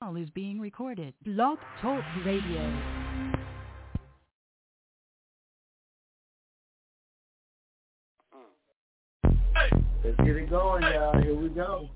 call is being recorded. Blog Talk Radio. Let's get it going, y'all. Here we go.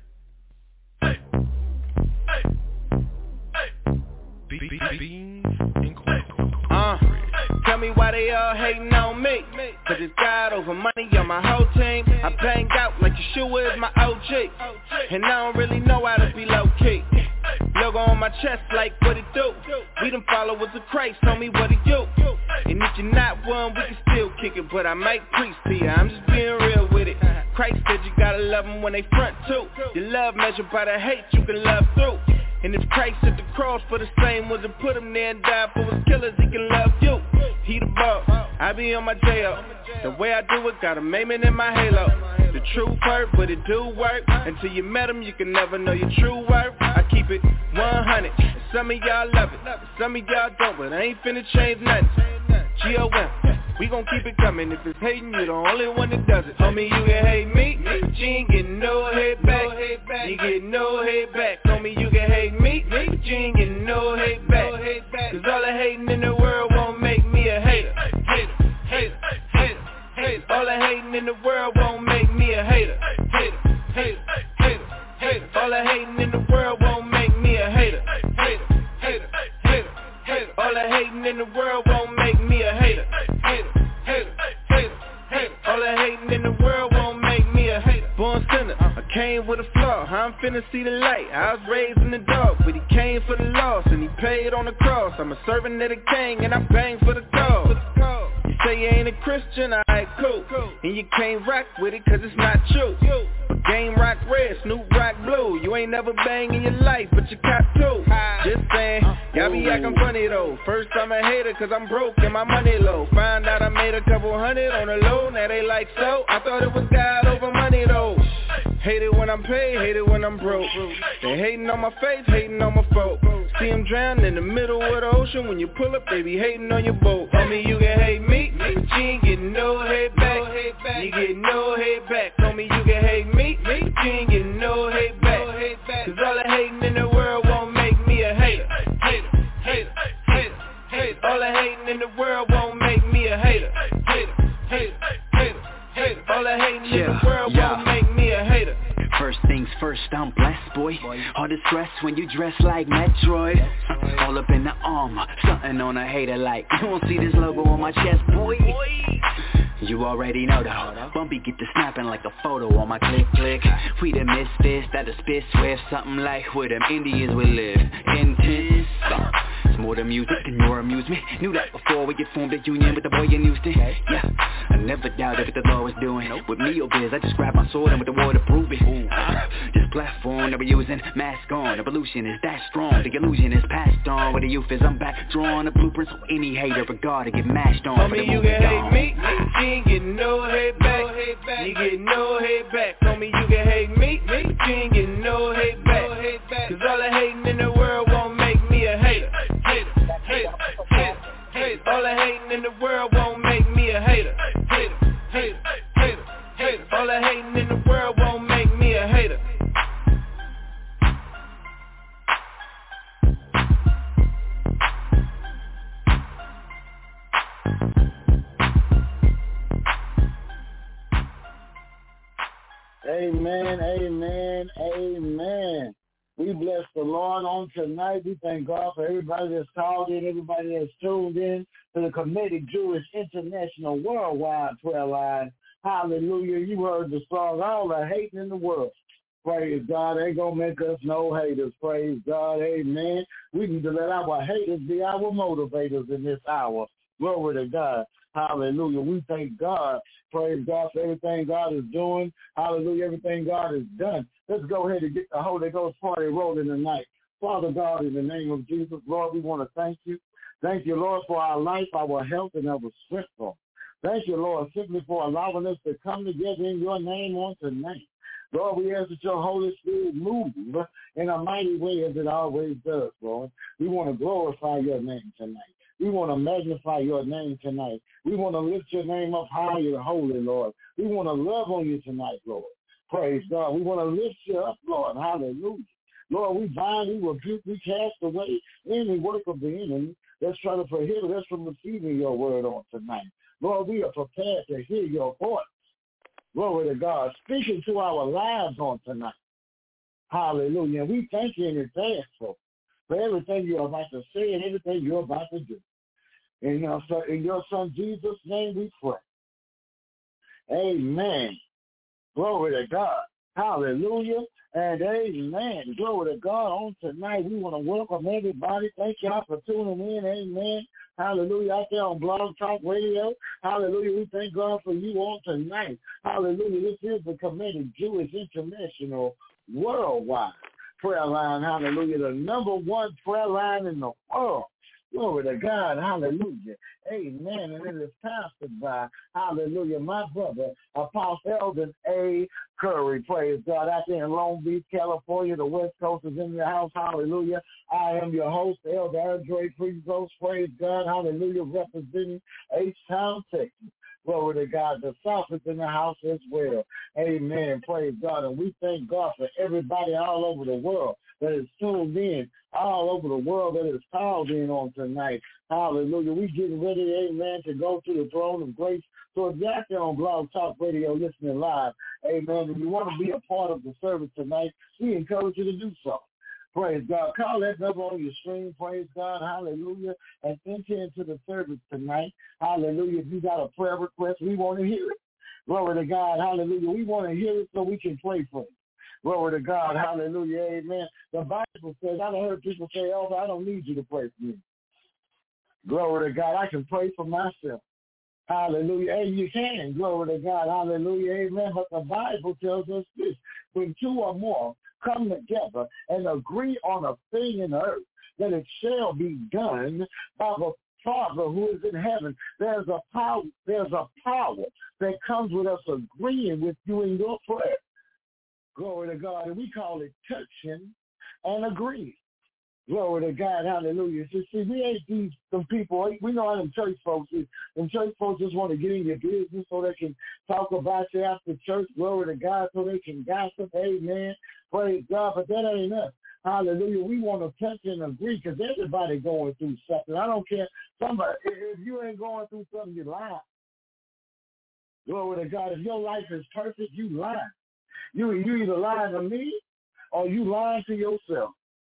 Tell me why they all hating on me. Cause it's God over money on my whole team. I banged out like Yeshua is my OG. And I don't really know how to be low key. Logo on my chest like what it do. We them followers of Christ, tell me what it do. And if you're not one, we can still kick it. But I might preach to you, I'm just being real with it. Christ said you gotta love them when they front too. Your love measured by the hate you can love through. And if Christ at the cross for the same ones and put him there and died for his killers, he can love you. He the boss, I be on my J.O. The way I do it, got a maiming in my halo. The truth hurt, but it do work. Until you met him, you can never know your true worth. I keep it 100, and some of y'all love it, some of y'all don't, but I ain't finna change nothing. G.O.M. We gon' keep it coming. If it's hating, you the only one that does it. Homie, you can hate me, but you ain't getting no hate back. You get no hate back. Homie, you can hate me, but you ain't getting no hate back. Cause all the hating in the world won't make me a hater. All the hating in the world won't make me a hater. All the hating in the world won't make me a hater. All the hating in the world won't make me a hater. All the hating in the world won't make me a hater. Born sinner, I came with a flaw. I'm finna see the light. I was raised in the dark, but he came for the lost and he paid on the cross. I'm a servant of the king and I bang for the cause. You say you ain't a Christian, alright, cool. And you can't rock with it cause it's not you. But Game Rock red, Snoop Rock blue. You ain't never bang in your life, but you cop too. Just saying, y'all be acting funny though. First I'm a hater cause I'm broke and my money low. Found out I made a couple hundred on the low, now they like so. I thought it was God over money though. Hate it when I'm paid, hate it when I'm broke. They hating on my face, hating on my folk. See them drown in the middle of the ocean. When you pull up, they be hating on your boat. Homie, you can hate me, but you ain't getting no hate back. You get no hate back. Homie, you can hate me, but you ain't getting no hate back. Cause all the hating in the world won't make me a hater. All the hating in the world won't make me a hater. All the hating in the world won't make me a hater. First things first, I'm blessed, boy. All the stress when you dress like Metroid. All up in the armor, something on a hater like. You won't see this logo on my chest, boy. You already know though. Bumpy get to snapping like a photo on my click. We the misfits that'll spit swift. Something like where them Indians would live. Intense. It's more than music than your amusement. Knew that before we get formed a union with the boy in Houston. Yeah, I never doubted what the law was doing. With me or biz, I just grab my sword and with the war to prove it. This platform that we're using, mask on. Evolution is that strong. The illusion is passed on. Where the youth is, I'm back drawing a blueprint so any hater regard to get mashed on. Homie, you can hate me, but you ain't getting no hate back. You get no hate back. Homie, you can hate me, but you ain't getting no hate back. Cause all the hating in the world won't make me a hater. All the hating in the world won't make me a hater. All the hating in the world won't make me a hater. Amen, amen, amen. We bless the Lord on tonight. We thank God for everybody that's called in, everybody that's tuned in to the Comedic Jewish International Worldwide Prayer Line. Hallelujah. You heard the song, all the hating in the world. Praise God. Ain't going to make us no haters. Praise God. Amen. We need to let our haters be our motivators in this hour. Glory to God. Hallelujah. We thank God. Praise God for everything God is doing. Hallelujah. Everything God has done. Let's go ahead and get the Holy Ghost party rolling tonight. Father God, in the name of Jesus, Lord, we want to thank you. Thank you, Lord, for our life, our health, and our strength, Lord. Thank you, Lord, simply for allowing us to come together in your name on tonight. Lord, we ask that your Holy Spirit move in a mighty way as it always does, Lord. We want to glorify your name tonight. We want to magnify your name tonight. We want to lift your name up higher, holy, Lord. We want to love on you tonight, Lord. Praise God. We want to lift you up, Lord. Hallelujah. Lord, we bind, we rebuke, we cast away any work of the enemy that's trying to prohibit us from receiving your word on tonight. Lord, we are prepared to hear your voice. Glory to God, speaking to our lives on tonight. Hallelujah. And we thank you in advance for everything you're about to say and everything you're about to do. In your son Jesus' name we pray. Amen. Glory to God. Hallelujah and amen. Glory to God. On tonight, we want to welcome everybody. Thank y'all for tuning in. Amen. Hallelujah. Out there on Blog Talk Radio. Hallelujah. We thank God for you on tonight. Hallelujah. This is the Committed Jewish International Worldwide Prayer Line. Hallelujah. The number one prayer line in the world. Glory to God. Hallelujah. Amen. And it is pastored by, hallelujah, my brother, Apostle Eldon A. Curry. Praise God. Out there in Long Beach, California. The West Coast is in your house. Hallelujah. I am your host, Elder Andre Priest. Praise God. Hallelujah. Representing H-Town, Texas. Glory to God. The South is in the house as well. Amen. Praise God. And we thank God for everybody all over the world that is tuned in, all over the world that is called in on tonight. Hallelujah. We getting ready, amen, to go to the throne of grace. So if you're out there on Blog Talk Radio listening live, amen, and you want to be a part of the service tonight, we encourage you to do so. Praise God. Call that number on your screen. Praise God. Hallelujah. And enter into the service tonight. Hallelujah. If you got a prayer request, we want to hear it. Glory to God. Hallelujah. We want to hear it so we can pray for you. Glory to God. Hallelujah. Amen. The Bible says, I've heard people say, oh, I don't need you to pray for me. Glory to God. I can pray for myself. Hallelujah. And you can. Glory to God. Hallelujah. Amen. But the Bible tells us this. When two or more come together and agree on a thing in the earth, that it shall be done by the Father who is in heaven. There's a power that comes with us agreeing with you in your prayer. Glory to God. And we call it touching and agreeing. Glory to God. Hallelujah. So, see, we ain't some people. We know how them church folks is. Them church folks just want to get in your business so they can talk about you after church. Glory to God. So they can gossip. Amen. Praise God. But that ain't us. Hallelujah. We want to touch and agree because everybody going through something. I don't care. Somebody, if you ain't going through something, you lie. Glory to God. If your life is perfect, you lie. You either lying to me or you lying to yourself.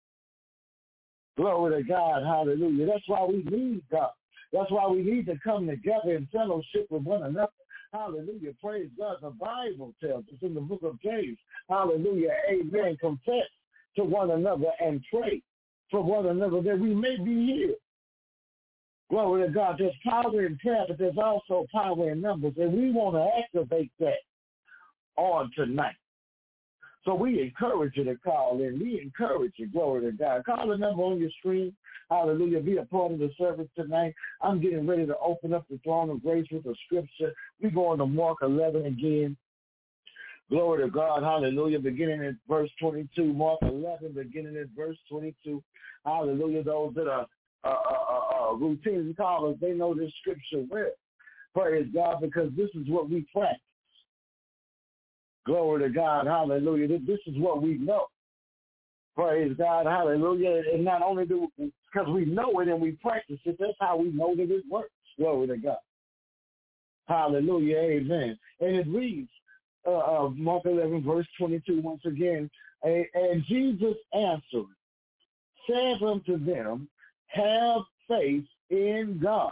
Glory to God. Hallelujah. That's why we need God. That's why we need to come together in fellowship with one another. Hallelujah. Praise God. The Bible tells us in the book of James. Hallelujah. Amen. Confess to one another and pray for one another that we may be healed. Glory to God. There's power in prayer, but there's also power in numbers. And we want to activate that on tonight. So we encourage you to call in. We encourage you, glory to God. Call the number on your screen. Hallelujah. Be a part of the service tonight. I'm getting ready to open up the throne of grace with a scripture. We're going to Mark 11 again. Glory to God. Hallelujah. Beginning at verse 22. Mark 11, beginning at verse 22. Hallelujah. Those that are routinely callers, they know this scripture well. Praise God, because this is what we practice. Glory to God. Hallelujah. This is what we know. Praise God. Hallelujah. And not only do because we know it and we practice it, that's how we know that it works. Glory to God. Hallelujah. Amen. And it reads, Mark 11, verse 22, once again, and Jesus answered, said unto them, have faith in God.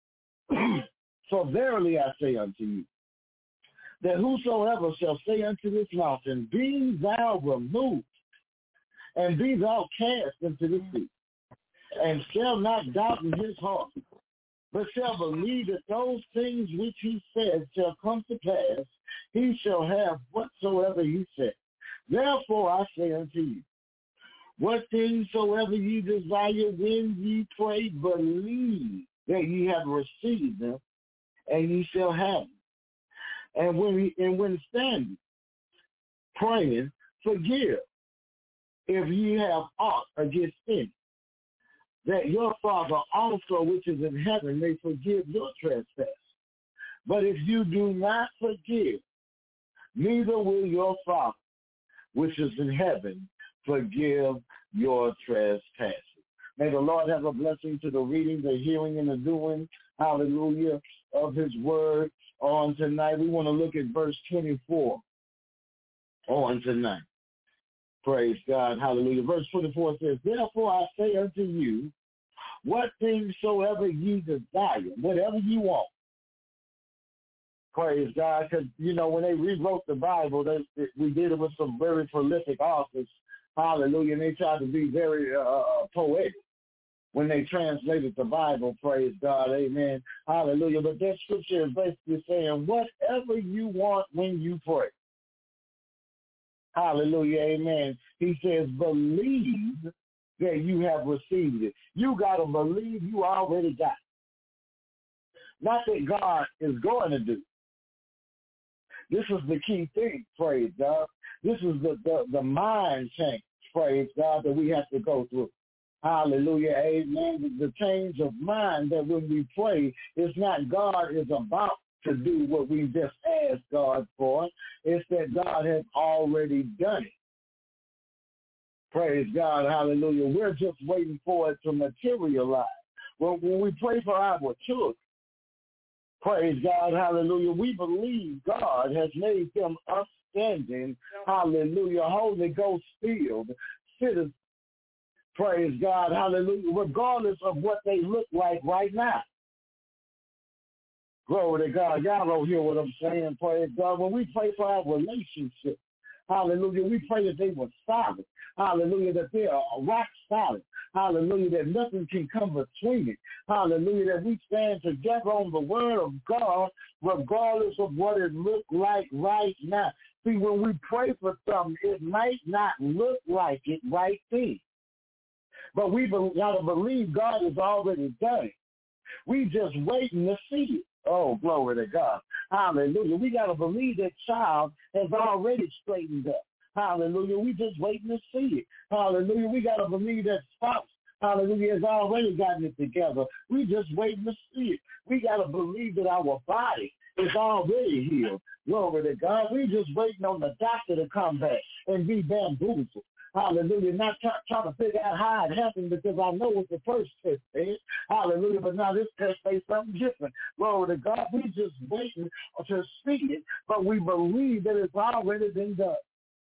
For verily I say unto you, that whosoever shall say unto this mountain, be thou removed, and be thou cast into the sea, and shall not doubt in his heart, but shall believe that those things which he said shall come to pass, he shall have whatsoever he said. Therefore I say unto you, what things soever ye desire when ye pray, believe that ye have received them, and ye shall have them. And when standing, praying, forgive if ye have aught against any, that your Father also which is in heaven may forgive your trespass. But if you do not forgive, neither will your Father which is in heaven forgive your trespasses. May the Lord have a blessing to the reading, the hearing, and the doing, hallelujah, of his word on tonight. We want to look at verse 24 on tonight. Praise God, hallelujah. Verse 24 says, therefore I say unto you, what things soever ye desire, whatever you want. Praise God, because, when they rewrote the Bible, we did it with some very prolific authors, hallelujah, and they tried to be very poetic when they translated the Bible, praise God, amen, hallelujah. But that scripture is basically saying, whatever you want when you pray. Hallelujah, amen. He says, believe that you have received it. You got to believe you already got it. Not that God is going to do. This is the key thing, praise God. This is the mind change, praise God, that we have to go through. Hallelujah, amen. The change of mind that when we pray, it's not God is about to do what we just asked God for. It's that God has already done it. Praise God, hallelujah. We're just waiting for it to materialize. When we pray for our children, praise God, hallelujah, we believe God has made them upstanding, hallelujah, Holy Ghost filled citizens. Praise God, hallelujah, regardless of what they look like right now. Glory to God. Y'all don't hear what I'm saying, praise God. When we pray for our relationship, hallelujah, we pray that they were solid. Hallelujah, that they are rock solid. Hallelujah, that nothing can come between it. Hallelujah, that we stand together on the word of God regardless of what it looks like right now. See, when we pray for something, it might not look like it right then. But we got to believe God has already done it. We just waiting to see it. Oh, glory to God. Hallelujah. We got to believe that child has already straightened up. Hallelujah. We just waiting to see it. Hallelujah. We got to believe that spouse, hallelujah, has already gotten it together. We just waiting to see it. We got to believe that our body is already healed. Glory to God. We just waiting on the doctor to come back and be bamboozled. Hallelujah. Not trying to figure out how it happened because I know what the first test said. Hallelujah. But now this test says something different. Glory to God. We just waiting to see it, but we believe that it's already been done.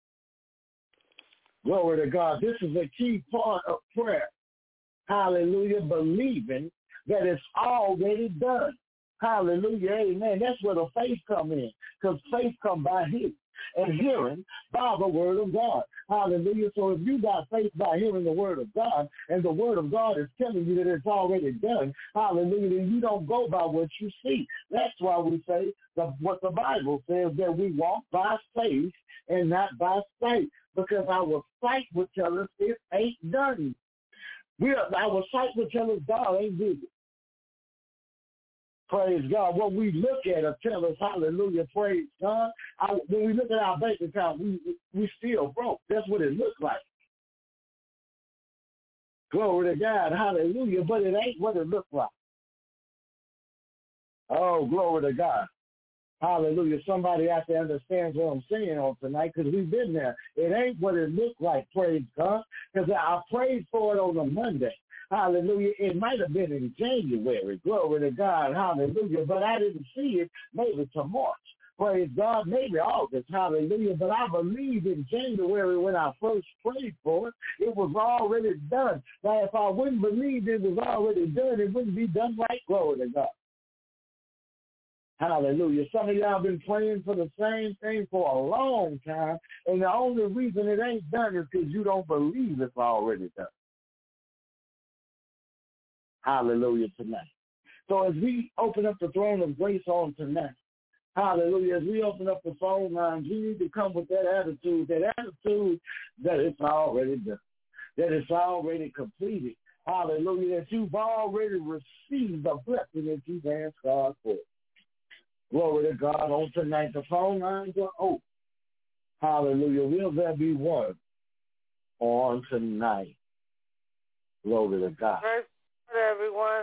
Glory to God. This is a key part of prayer. Hallelujah. Believing that it's already done. Hallelujah. Amen. That's where the faith come in, because faith come by hearing, and hearing by the word of God. Hallelujah. So if you got faith by hearing the word of God, and the word of God is telling you that it's already done, hallelujah, then you don't go by what you see. That's why we say what the Bible says, that we walk by faith and not by sight, because our sight would tell us it ain't done. Our sight would tell us God ain't good. Praise God. What we look at will tell us, hallelujah, praise God. When we look at our bank account, we still broke. That's what it looks like. Glory to God, hallelujah, but it ain't what it looks like. Oh, glory to God. Hallelujah. Somebody out there understands what I'm saying on tonight, because we've been there. It ain't what it looked like, praise God, because I prayed for it on a Monday. Hallelujah. It might have been in January. Glory to God. Hallelujah. But I didn't see it maybe to March. Praise God. Maybe August. Hallelujah. But I believe in January when I first prayed for it, it was already done. Now, if I wouldn't believe it was already done, it wouldn't be done right. Glory to God. Hallelujah. Some of y'all been praying for the same thing for a long time, and the only reason it ain't done is because you don't believe it's already done. Hallelujah tonight. So as we open up the throne of grace on tonight, hallelujah, as we open up the phone lines, you need to come with that attitude that it's already done, that it's already completed. Hallelujah, that you've already received the blessing that you've asked God for. Glory to God on tonight. The phone lines are open. Hallelujah. Will there be one on tonight? Glory to God. Everyone.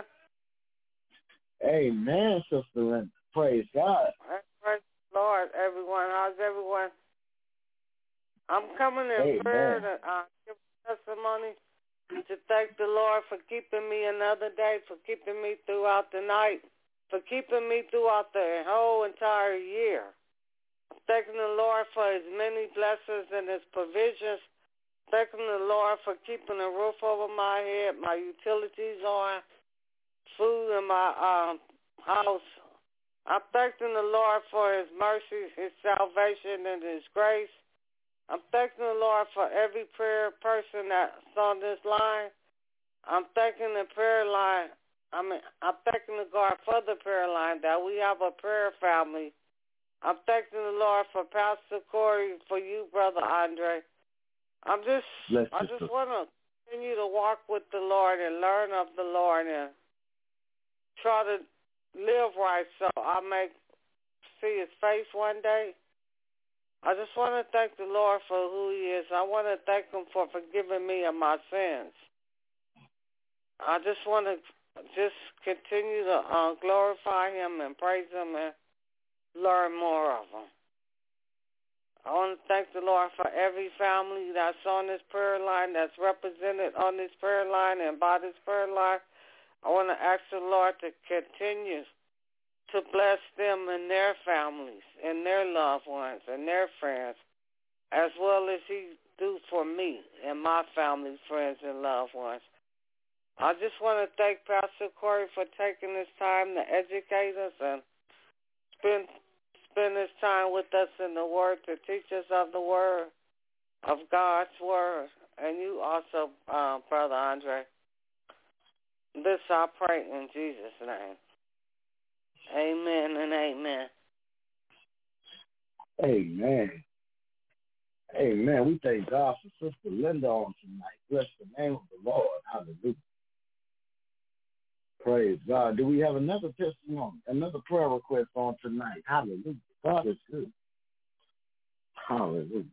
Amen, Sister Linda. Praise God. Praise the Lord, everyone. How's everyone? I'm coming in prayer to give testimony to thank the Lord for keeping me another day, for keeping me throughout the night, for keeping me throughout the whole entire year. I'm thanking the Lord for his many blessings and his provisions. Thanking the Lord for keeping a roof over my head, my utilities on, food in my house. I'm thanking the Lord for his mercy, his salvation, and his grace. I'm thanking the Lord for every prayer person that's on this line. I'm thanking the prayer line. I'm thanking the God for the prayer line that we have a prayer family. I'm thanking the Lord for Pastor Corey, for you, Brother Andre. I just want to continue to walk with the Lord and learn of the Lord and try to live right so I may see his face one day. I just want to thank the Lord for who he is. I want to thank him for forgiving me of my sins. I just want to continue to glorify him and praise him and learn more of him. I want to thank the Lord for every family that's on this prayer line, that's represented on this prayer line and by this prayer line. I want to ask the Lord to continue to bless them and their families and their loved ones and their friends, as well as he do for me and my family, friends, and loved ones. I just want to thank Pastor Corey for taking this time to educate us and spend this time with us in the Word to teach us of the Word, of God's Word. And you also, Brother Andre. This I pray in Jesus' name. Amen and amen. Amen. Amen. We thank God for Sister Linda on tonight. Bless the name of the Lord. Hallelujah. Praise God. Do we have another testimony, another prayer request on tonight? Hallelujah. God is good. Hallelujah.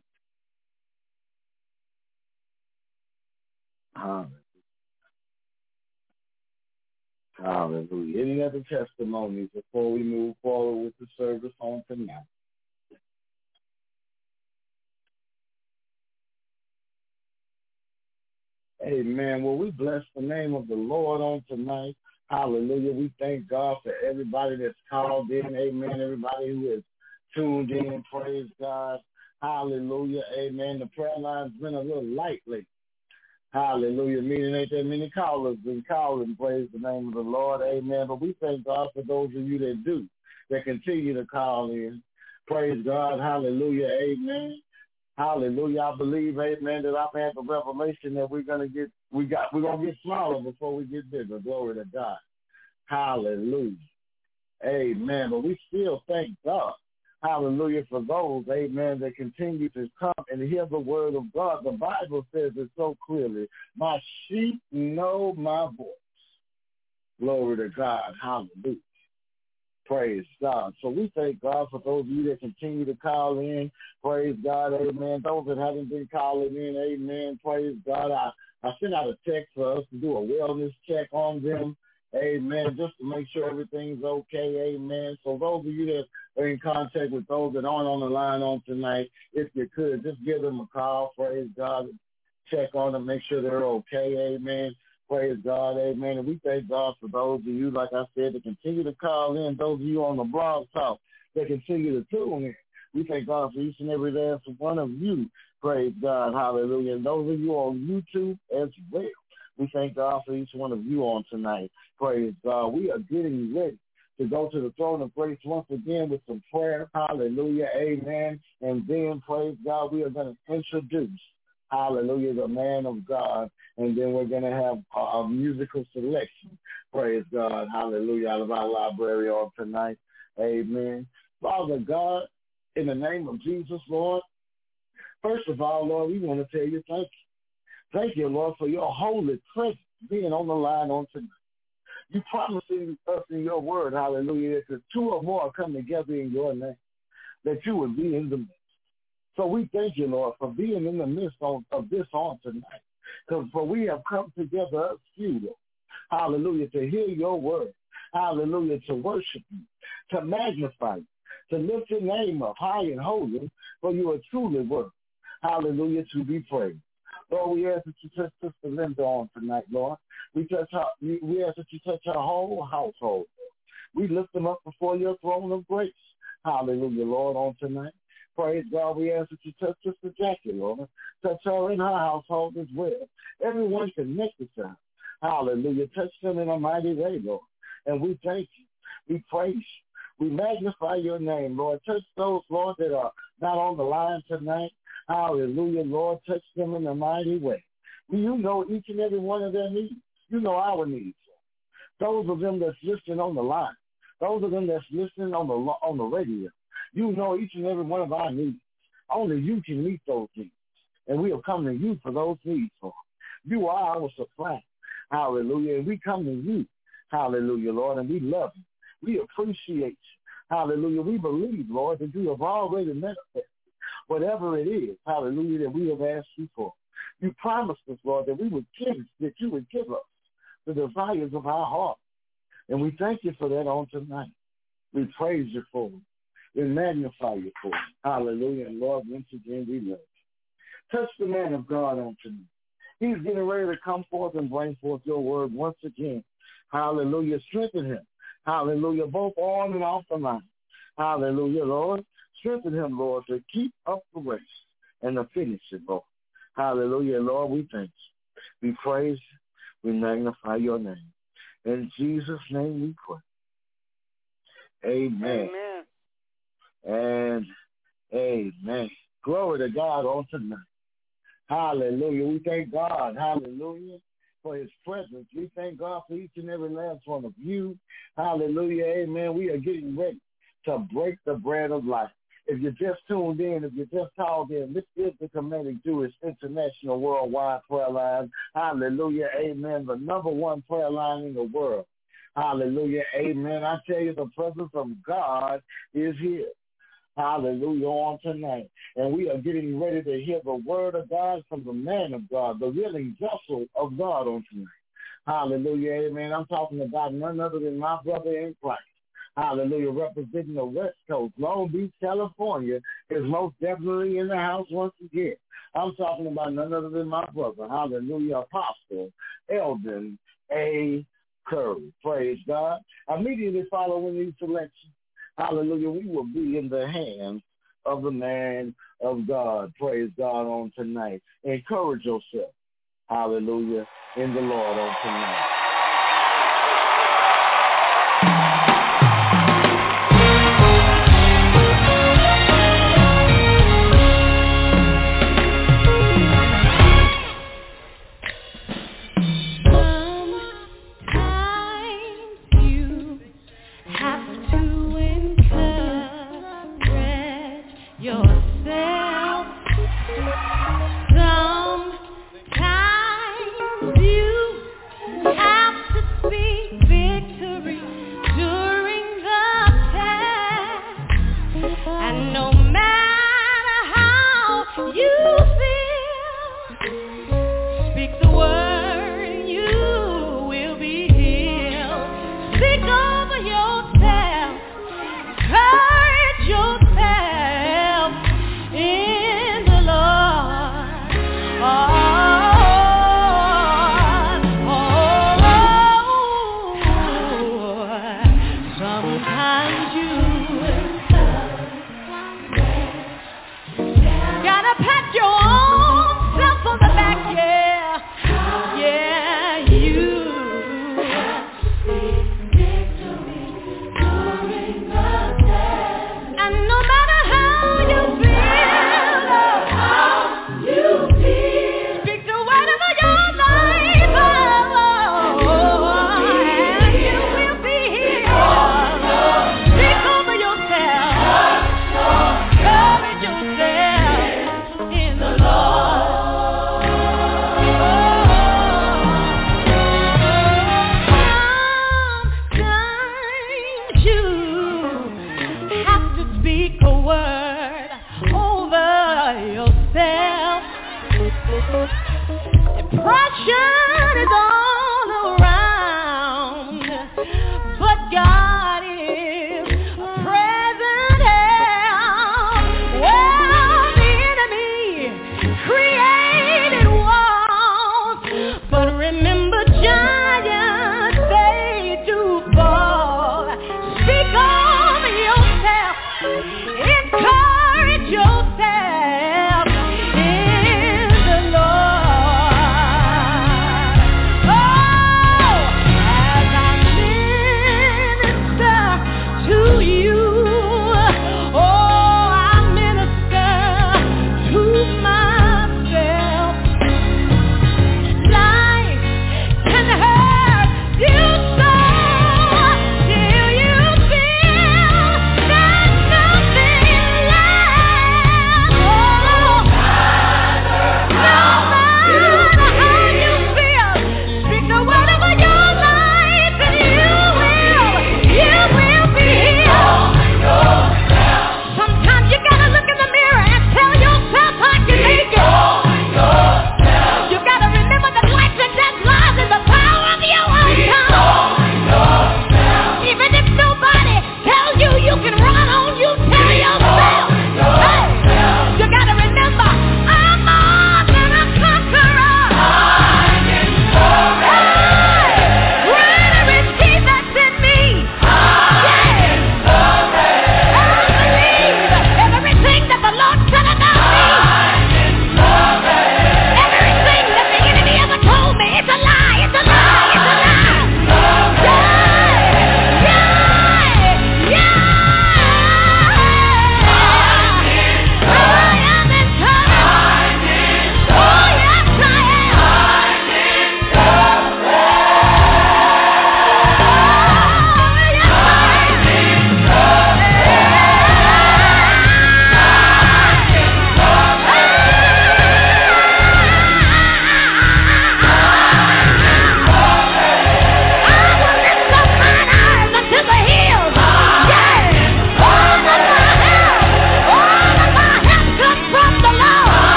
Hallelujah. Hallelujah. Any other testimonies before we move forward with the service on tonight? Amen. Well, we bless the name of the Lord on tonight. Hallelujah. We thank God for everybody that's called in. Amen. Everybody who has tuned in. Praise God. Hallelujah. Amen. The prayer line's been a little light lately. Hallelujah. Meaning ain't that many callers been calling. Praise the name of the Lord. Amen. But we thank God for those of you that do, that continue to call in. Praise God. Hallelujah. Amen. Hallelujah. I believe, amen, that I've had the revelation that we're gonna get smaller before we get bigger. Glory to God. Hallelujah. Amen. But we still thank God. Hallelujah for those, amen, that continue to come and hear the word of God. The Bible says it so clearly. My sheep know my voice. Glory to God. Hallelujah. Praise God. So we thank God for those of you that continue to call in. Praise God. Amen. Those that haven't been calling in. Amen. Praise God. I sent out a text for us to do a wellness check on them. Amen. Just to make sure everything's okay. Amen. So those of you that are in contact with those that aren't on the line on tonight, if you could, just give them a call. Praise God. Check on them. Make sure they're okay. Amen. Praise God, amen. And we thank God for those of you, like I said, that continue to call in, those of you on the blog talk that continue to tune in. We thank God for each and every last one of you. Praise God, hallelujah. And those of you on YouTube as well, we thank God for each one of you on tonight. Praise God. We are getting ready to go to the throne of grace once again with some prayer. Hallelujah, amen. And then, praise God, we are going to introduce, hallelujah, the man of God. And then we're going to have a musical selection. Praise God. Hallelujah. Out of our library on tonight. Amen. Father God, in the name of Jesus, Lord, first of all, Lord, we want to tell you thank you. Thank you, Lord, for your holy presence being on the line on tonight. You promised us in your word, hallelujah, that the two or more come together in your name, that you would be in the midst. So we thank you, Lord, for being in the midst of this on tonight. For we have come together as few, Lord, hallelujah, to hear your word, hallelujah, to worship you, to magnify you, to lift your name up high and holy, for you are truly worthy. hallelujah, to be praised. Lord, we ask that you touch Sister Linda on tonight, Lord. We ask that you touch her whole household. We lift them up before your throne of grace. Hallelujah, Lord, on tonight. Praise God, we ask that you touch Sister Jackie, Lord. Touch her in her household as well. Everyone connected to her. Hallelujah. Touch them in a mighty way, Lord. And we thank you. We praise you. We magnify your name, Lord. Touch those, Lord, that are not on the line tonight. Hallelujah, Lord. Touch them in a mighty way. You know each and every one of their needs. You know our needs. Those of them that's listening on the line. Those of them that's listening on the radio. You know each and every one of our needs. Only you can meet those needs. And we are coming to you for those needs, Lord. You are our supply. Hallelujah. And we come to you. Hallelujah, Lord. And we love you. We appreciate you. Hallelujah. We believe, Lord, that you have already manifested whatever it is, hallelujah, that we have asked you for. You promised us, Lord, that you would give us the desires of our heart. And we thank you for that on tonight. We praise you for it. We magnify you for it. Hallelujah. And Lord, once again, we love you. Touch the man of God on tonight. He's getting ready to come forth and bring forth your word once again. Hallelujah. Strengthen him. Hallelujah. Both on and off the line. Hallelujah, Lord. Strengthen him, Lord, to keep up the race and to finish it, Lord. Hallelujah, Lord. We thank you. We praise you. We magnify your name. In Jesus' name we pray. Amen. Amen. And amen. Glory to God on tonight. Hallelujah. We thank God. Hallelujah. For his presence. We thank God for each and every last one of you. Hallelujah. Amen. We are getting ready to break the bread of life. If you just tuned in, if you just called in, this is the Kemetic Jewish International Worldwide Prayer Line. Hallelujah. Amen. The number one prayer line in the world. Hallelujah. Amen. I tell you, the presence of God is here. Hallelujah, on tonight. And we are getting ready to hear the word of God from the man of God, the willing vessel of God on tonight. Hallelujah, amen. I'm talking about none other than my brother in Christ. Hallelujah, representing the West Coast. Long Beach, California is most definitely in the house once again. I'm talking about none other than my brother. Hallelujah, Apostle Eldon A. Curry. Praise God. Immediately following these selections, hallelujah, we will be in the hands of the man of God. Praise God on tonight. Encourage yourself. Hallelujah, in the Lord on tonight. Sometimes you have to speak victory.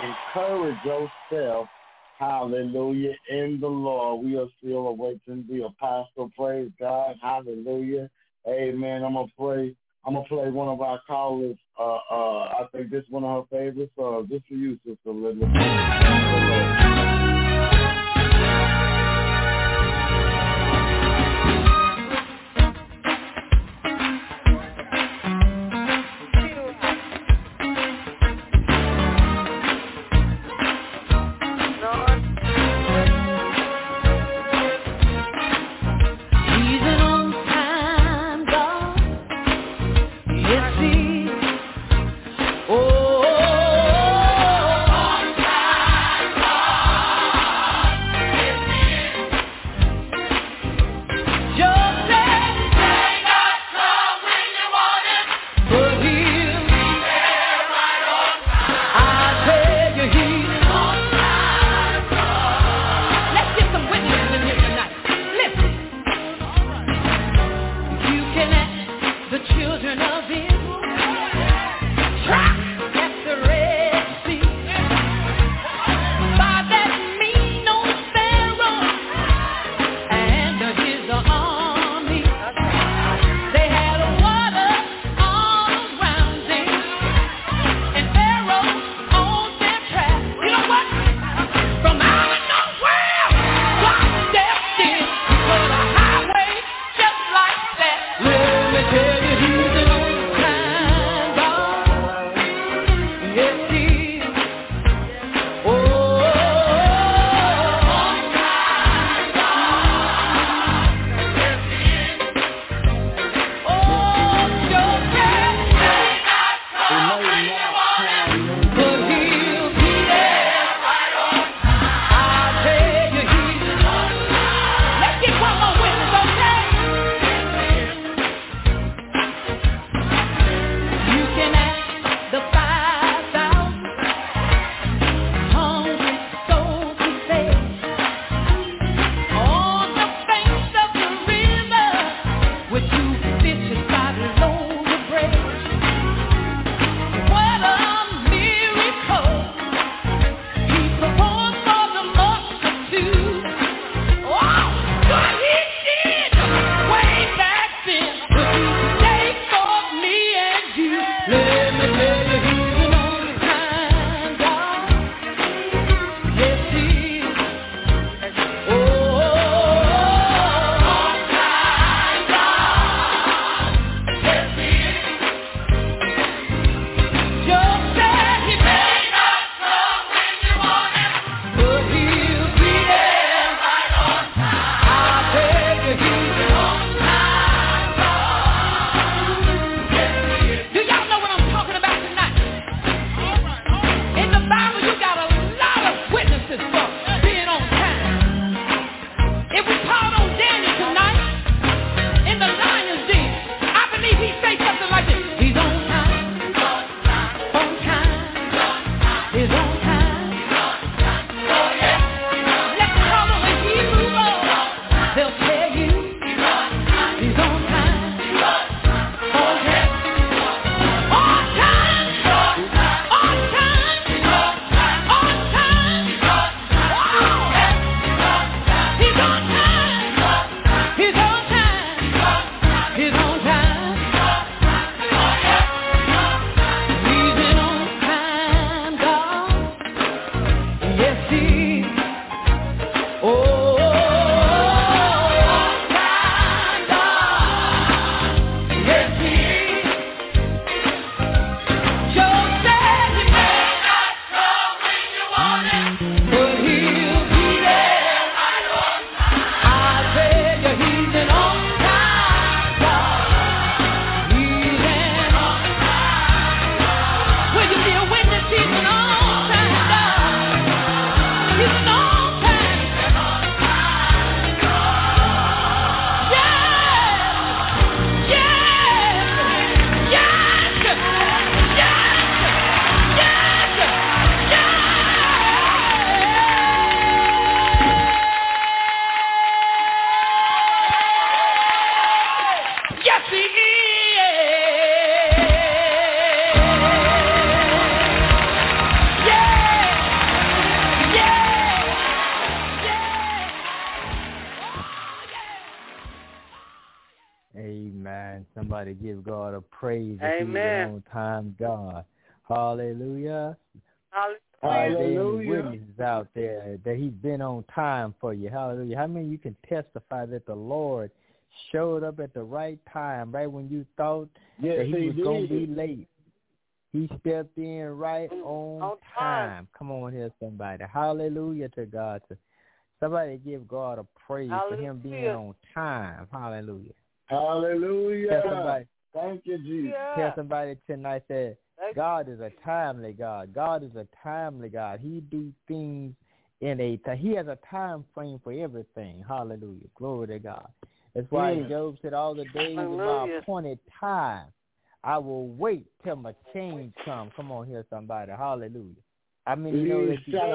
encourage yourself. Hallelujah. In the Lord. We are still awaiting the apostle. Praise God. Hallelujah. Amen. I'm going to play one of our callers. I think this is one of her favorites. This for you, Sister Linda. Oh, Amen. Somebody give God a praise. Amen. On time, God. Hallelujah. Hallelujah. There's witnesses out there that he's been on time for you. Hallelujah. How many of you can testify that the Lord showed up at the right time, right when you thought that he was going to be late? He stepped in right on time. Come on here, somebody. Hallelujah to God. Somebody give God a praise for him being on time. Hallelujah. Hallelujah. Thank you, Jesus. Tell somebody tonight that God is a timely God. God is a timely God. He do things he has a time frame for everything. Hallelujah. Glory to God. That's why Job said, all the days of my appointed time, I will wait till my change comes. Come on here, somebody. Hallelujah. I mean, you know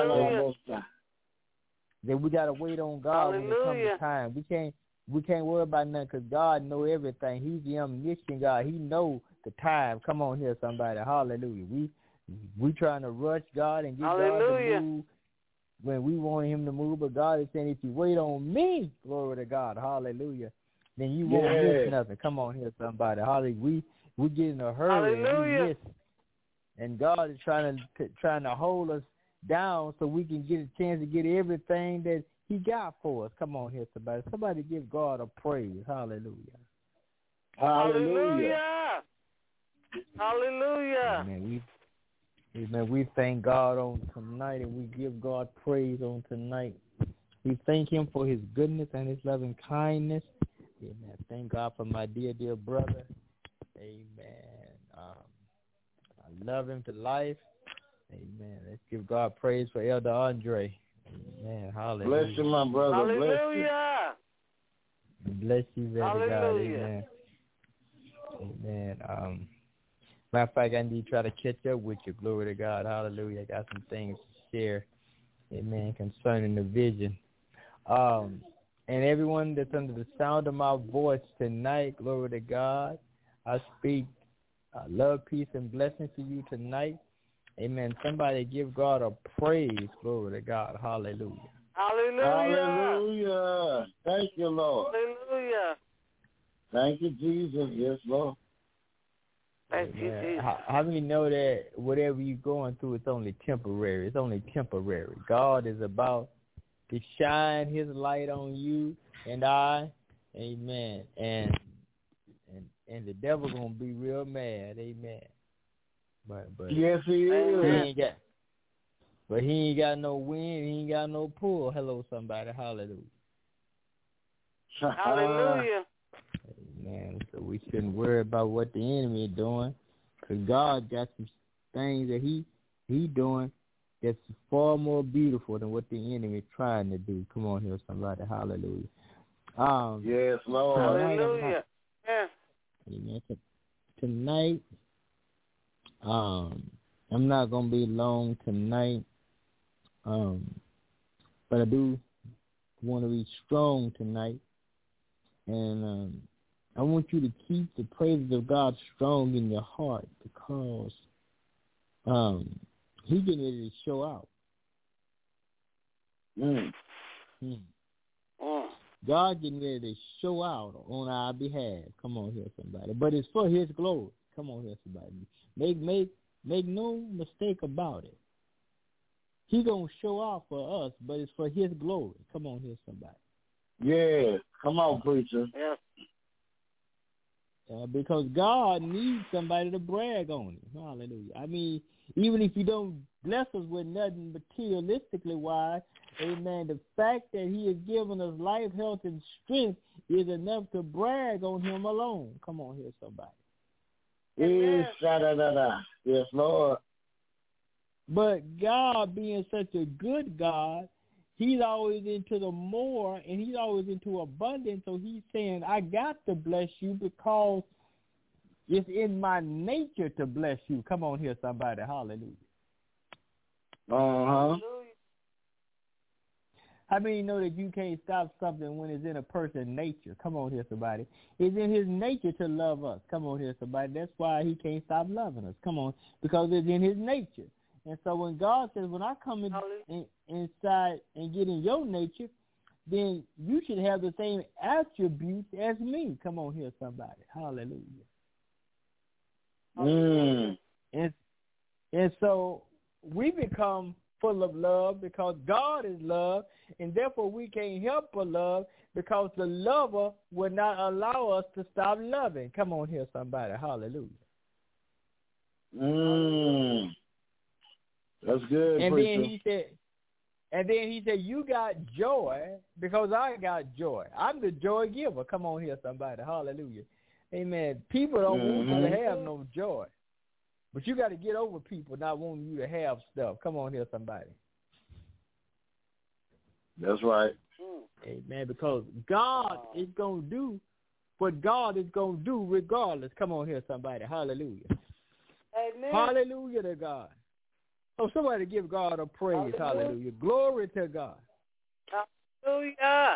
that we got to wait on God when it comes to time. We can't worry about nothing because God knows everything. He's the omniscient God. He knows the time. Come on here, somebody. Hallelujah. We trying to rush God and get God to move when we want him to move, but God is saying, if you wait on me, glory to God, hallelujah, then you won't miss nothing. Come on here, somebody. Hallelujah. We get in a hurry and we miss. And God is trying to hold us down so we can get a chance to get everything that he got for us. Come on here, somebody. Somebody give God a praise. Hallelujah. Hallelujah. Hallelujah. Amen. We thank God on tonight and we give God praise on tonight. We thank him for his goodness and his loving kindness. Amen. Thank God for my dear brother. Amen. I love him to life. Amen. Let's give God praise for Elder Andre. Amen. Hallelujah. Bless you, my brother. Hallelujah. Bless you, very God. Amen. Amen. Matter of fact, I need to try to catch up with you. Glory to God. Hallelujah. I got some things to share. Amen. Concerning the vision. And everyone that's under the sound of my voice tonight, glory to God, I speak love, peace, and blessings to you tonight. Amen. Somebody give God a praise. Glory to God. Hallelujah. Hallelujah. Hallelujah. Thank you, Lord. Hallelujah. Thank you, Jesus. Yes, Lord. Thank you, Jesus. How many know that whatever you're going through, it's only temporary? It's only temporary. God is about to shine his light on you and I. Amen. And the devil gonna be real mad. Amen. But yes, he is. He ain't got no wind. He ain't got no pull. Hello, somebody. Hallelujah. Hallelujah. Amen. So we shouldn't worry about what the enemy is doing, because God got some things that he doing that's far more beautiful than what the enemy is trying to do. Come on here, somebody. Hallelujah. Yes, Lord. Hallelujah. Amen. Tonight, I'm not going to be long tonight, but I do want to be strong tonight, and I want you to keep the praises of God strong in your heart, because he's getting ready to show out. God getting ready to show out on our behalf. Come on here, somebody. But it's for his glory. Come on here, somebody. Make no mistake about it. He going to show out for us, but it's for his glory. Come on here, somebody. Yeah. Come on, preacher. Yeah. Because God needs somebody to brag on him. Hallelujah. I mean, even if you don't bless us with nothing materialistically wise, amen, the fact that he has given us life, health, and strength is enough to brag on him alone. Come on here, somebody. Yes, Lord. But God, being such a good God, he's always into the more, and he's always into abundance. So he's saying, I got to bless you because it's in my nature to bless you. Come on here, somebody. Hallelujah. Uh-huh. How many know that you can't stop something when it's in a person's nature? Come on here, somebody. It's in his nature to love us. Come on here, somebody. That's why he can't stop loving us. Come on, because it's in his nature. And so when God says, when I come inside and get in your nature, then you should have the same attributes as me. Come on here, somebody. Hallelujah. And so we become full of love because God is love, and therefore we can't help but love because the lover will not allow us to stop loving. Come on here, somebody. Hallelujah. That's good. And preacher. then he said, you got joy because I got joy. I'm the joy giver. Come on here, somebody. Hallelujah. Amen. People don't want you to have no joy. But you got to get over people not wanting you to have stuff. Come on here, somebody. That's right. Amen. Because God is going to do what God is going to do regardless. Come on here, somebody. Hallelujah. Amen. Hallelujah to God. Oh, somebody give God a praise. Hallelujah. Glory to God. Hallelujah.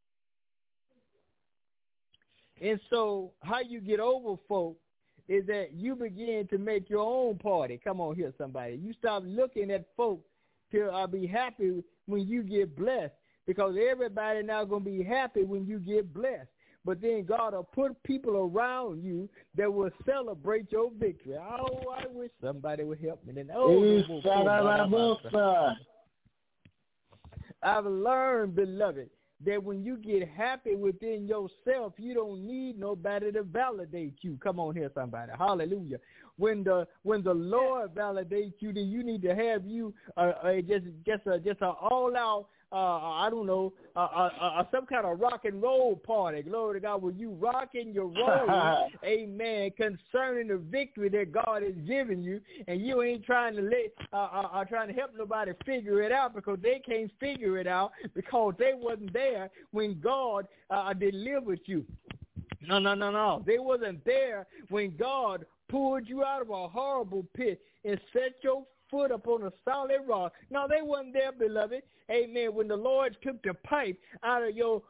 And so how you get over folk is that you begin to make your own party. Come on here, somebody. You stop looking at folk to be happy when you get blessed, because everybody now going to be happy when you get blessed. But then God will put people around you that will celebrate your victory. Oh, I wish somebody would help me. Then, I've learned, beloved, that when you get happy within yourself, you don't need nobody to validate you. Come on here, somebody. Hallelujah. When the Lord validates you, then you need to have you just an all out I don't know, some kind of rock and roll party. Glory to God. When you rocking your roll, amen, concerning the victory that God has given you, and you ain't trying to help nobody figure it out, because they can't figure it out because they wasn't there when God delivered you. No. They wasn't there when God pulled you out of a horrible pit and set your foot up on a solid rock. No, they wasn't there, beloved. Amen. When the Lord took the pipe out of your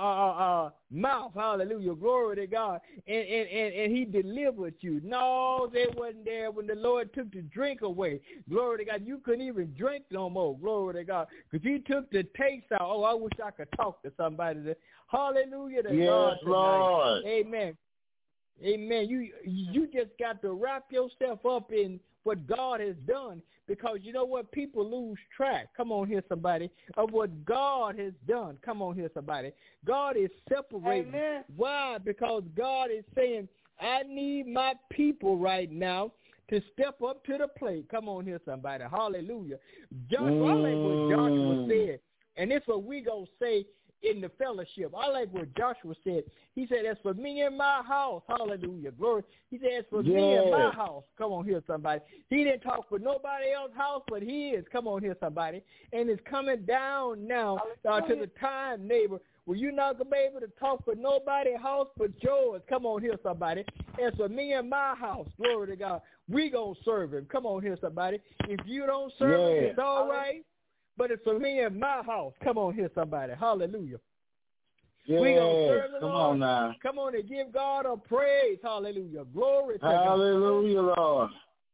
mouth, hallelujah, glory to God, and he delivered you. No, they wasn't there when the Lord took the drink away. Glory to God. You couldn't even drink no more. Glory to God. Because he took the taste out. Oh, I wish I could talk to somebody. Hallelujah to God tonight. Lord. Amen. Amen. You just got to wrap yourself up in what God has done, because you know what? People lose track. Come on here, somebody, of what God has done. Come on here, somebody. God is separating. Amen. Why? Because God is saying, I need my people right now to step up to the plate. Come on here, somebody. Hallelujah. I like what Joshua said, and this is what we going to say in the fellowship. I like what Joshua said. He said, as for me and my house, hallelujah, glory. He said, as for me and my house, come on here, somebody. He didn't talk for nobody else's house, but he is. Come on here, somebody. And it's coming down now to the time, neighbor, where you're not going to be able to talk for nobody's house but yours. Come on here, somebody. As for me and my house, glory to God, we going to serve him. Come on here, somebody. If you don't serve him, it's all right. But it's for me and my house. Come on here, somebody. Hallelujah. Yeah, we going to serve the come Lord. On now. Come on and give God a praise. Hallelujah. Glory to God. Hallelujah, Lord.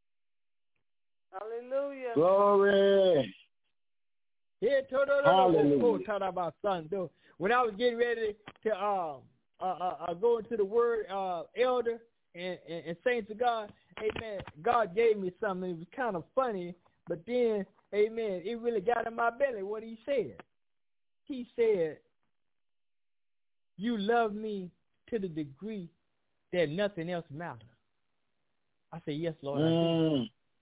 Hallelujah. Glory. Hallelujah. When I was getting ready to go into the word, elder and saints of God, amen, God gave me something. It was kind of funny, but then, amen, it really got in my belly what he said. He said, you love me to the degree that nothing else matters. I said, yes, Lord, I do.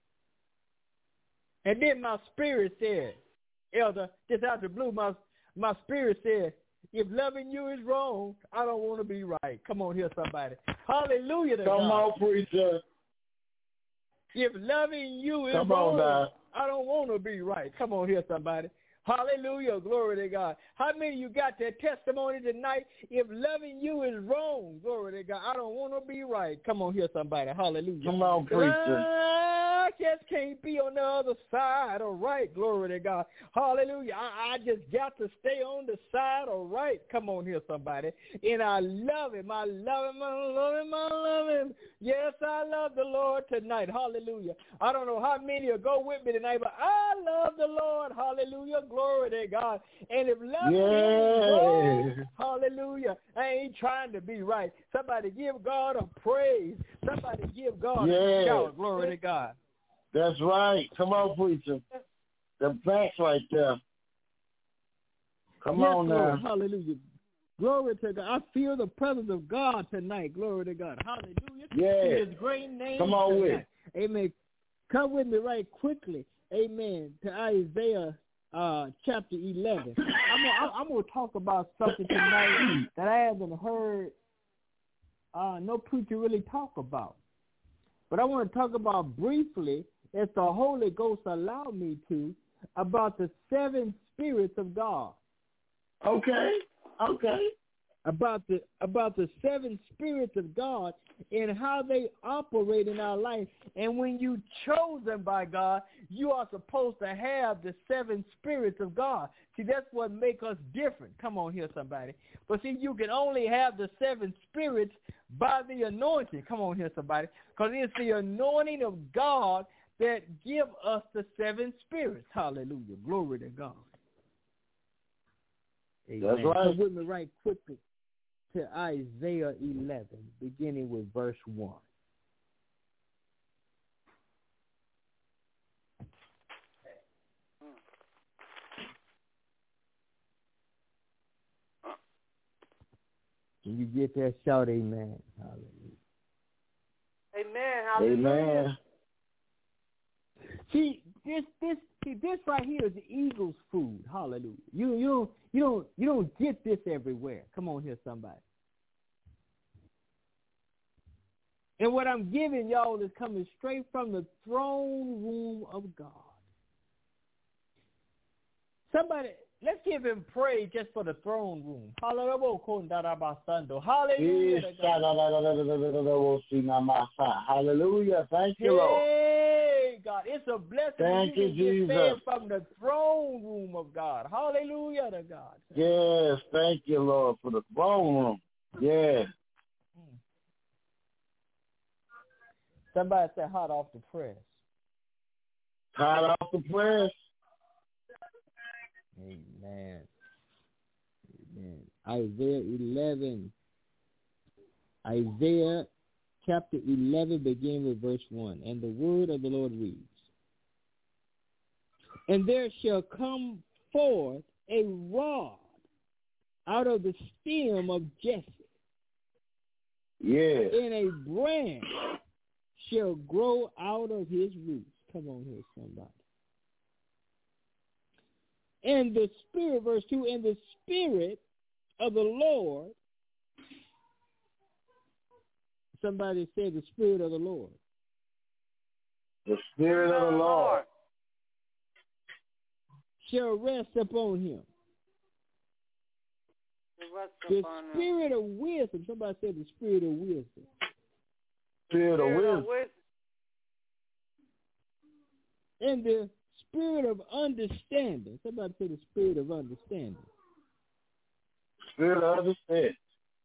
And then my spirit said, elder, just out the blue, my spirit said, if loving you is wrong, I don't want to be right. Come on here, somebody. Hallelujah to God. Come on, preacher. If loving you is wrong, I don't want to be right. Come on here, somebody. Hallelujah. Glory to God. How many of you got that testimony tonight? If loving you is wrong, glory to God, I don't want to be right. Come on here, somebody. Hallelujah. Come on, preacher. I just can't be on the other side or right. Glory to God. Hallelujah. I just got to stay on the side or right. Come on here, somebody. And I love him. I love him. I love him. I love him. Yes, I love the Lord tonight. Hallelujah. I don't know how many will go with me tonight, but I love the Lord. Hallelujah. Glory to God. And if love is wrong, hallelujah, I ain't trying to be right. Somebody give God a praise. Somebody give God a shout. Glory to God. That's right. Come on, preacher. The facts right there. Come on now. Lord. Hallelujah. Glory to God. I feel the presence of God tonight. Glory to God. Hallelujah. Yeah. His great name. Come on with it. Amen. Come with me right quickly. Amen. To Isaiah chapter 11. I'm going to talk about something tonight that I haven't heard no preacher really talk about. But I want to talk about briefly, if the Holy Ghost allow me to, about the 7 spirits of God. Okay. About the 7 spirits of God and how they operate in our life. And when you chosen by God, you are supposed to have the 7 spirits of God. See, that's what makes us different. Come on here, somebody. But see, you can only have the 7 spirits by the anointing. Come on here, somebody. Because it's the anointing of God that give us the 7 spirits. Hallelujah. Glory to God. Amen. That's right. Come with me right quickly to Isaiah 11, beginning with verse 1. Can you get that? Shout amen. Hallelujah. Amen. Hallelujah. Amen. See, this right here is the eagle's food. Hallelujah. You don't get this everywhere. Come on here, somebody. And what I'm giving y'all is coming straight from the throne room of God. Somebody, let's give him praise just for the throne room. Hallelujah. Hallelujah. Thank you, Lord. Hey, God. It's a blessing Thank you, to get fed Jesus. from the throne room of God. Hallelujah to God. Yes, thank you, Lord, for the throne room. Yeah. Somebody said hot off the press. Hot off the press. Amen. Amen. Isaiah 11. Isaiah chapter 11, beginning with verse 1. And the word of the Lord reads, And there shall come forth a rod out of the stem of Jesse. Yeah. And a branch shall grow out of his roots. Come on here, somebody. And the Spirit, verse 2, and the Spirit of the Lord, somebody said the Spirit of the Lord. The Spirit of the Lord shall rest upon him. The Spirit of wisdom. Somebody said the Spirit of wisdom. Spirit of wisdom. And the Spirit of understanding. Somebody say the Spirit of understanding. Spirit of understanding.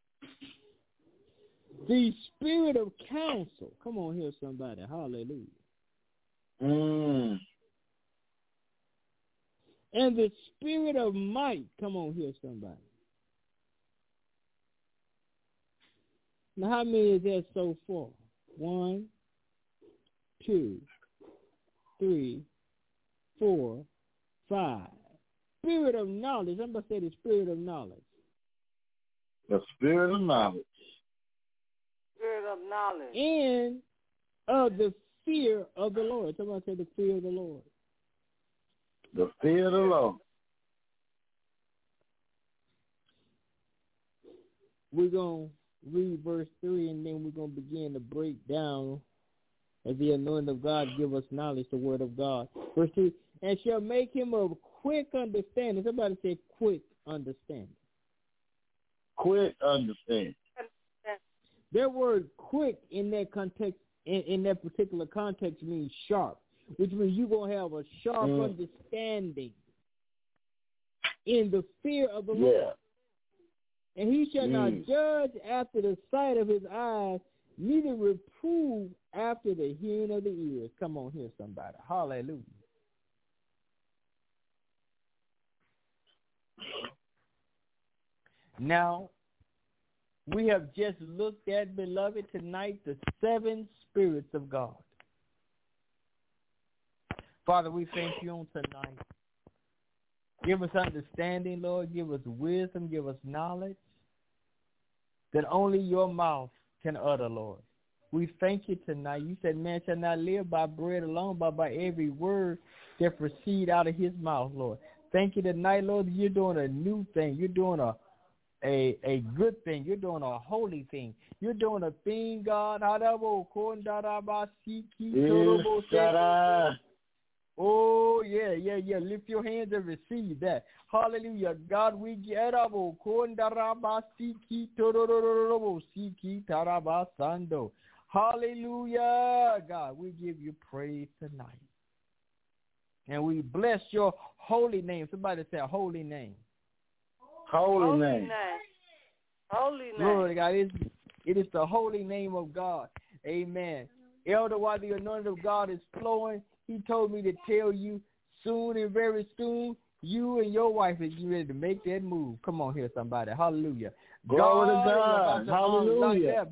The Spirit of counsel. Come on here, somebody. Hallelujah. And the Spirit of might. Come on here, somebody. Now, how many is there so far? 1, 2, 3, 4, 5. Spirit of knowledge. Somebody say the Spirit of knowledge. The Spirit of knowledge. Spirit of knowledge. And of the fear of the Lord. Somebody say the fear of the Lord. The fear of the Lord. We're going to read verse 3, and then we're going to begin to break down as the anointing of God give us knowledge, the word of God. Verse 3, and shall make him of quick understanding. Somebody say quick understanding. Quick understanding. Their word quick in that context in that particular context means sharp, which means you're going to have a sharp understanding in the fear of the Lord. And he shall not judge after the sight of his eyes, neither reprove after the hearing of the ears. Come on here, somebody. Hallelujah. Now, we have just looked at, beloved, tonight, the 7 spirits of God. Father, we thank you on tonight. Give us understanding, Lord. Give us wisdom. Give us knowledge that only your mouth can utter, Lord. We thank you tonight. You said man shall not live by bread alone, but by every word that proceed out of his mouth, Lord. Thank you tonight, Lord, that you're doing a new thing. You're doing a good thing. You're doing a holy thing. You're doing a thing, God. Oh, yeah. Lift your hands and receive that. Hallelujah. God, we get up. Hallelujah. God, we give you praise tonight. And we bless your holy name. Somebody say holy name. Holy name. Holy name. Glory to God. It is the holy name of God. Amen. Elder, while the anointing of God is flowing, he told me to tell you soon and very soon, you and your wife is ready to make that move. Come on here, somebody. Hallelujah. Glory to God. Hallelujah.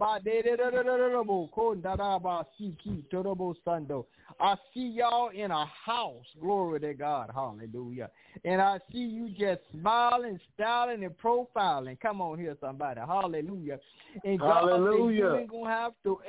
I see y'all in a house. Glory to God. Hallelujah. And I see you just smiling, styling, and profiling. Come on here, somebody. Hallelujah. And God said you ain't going to have to,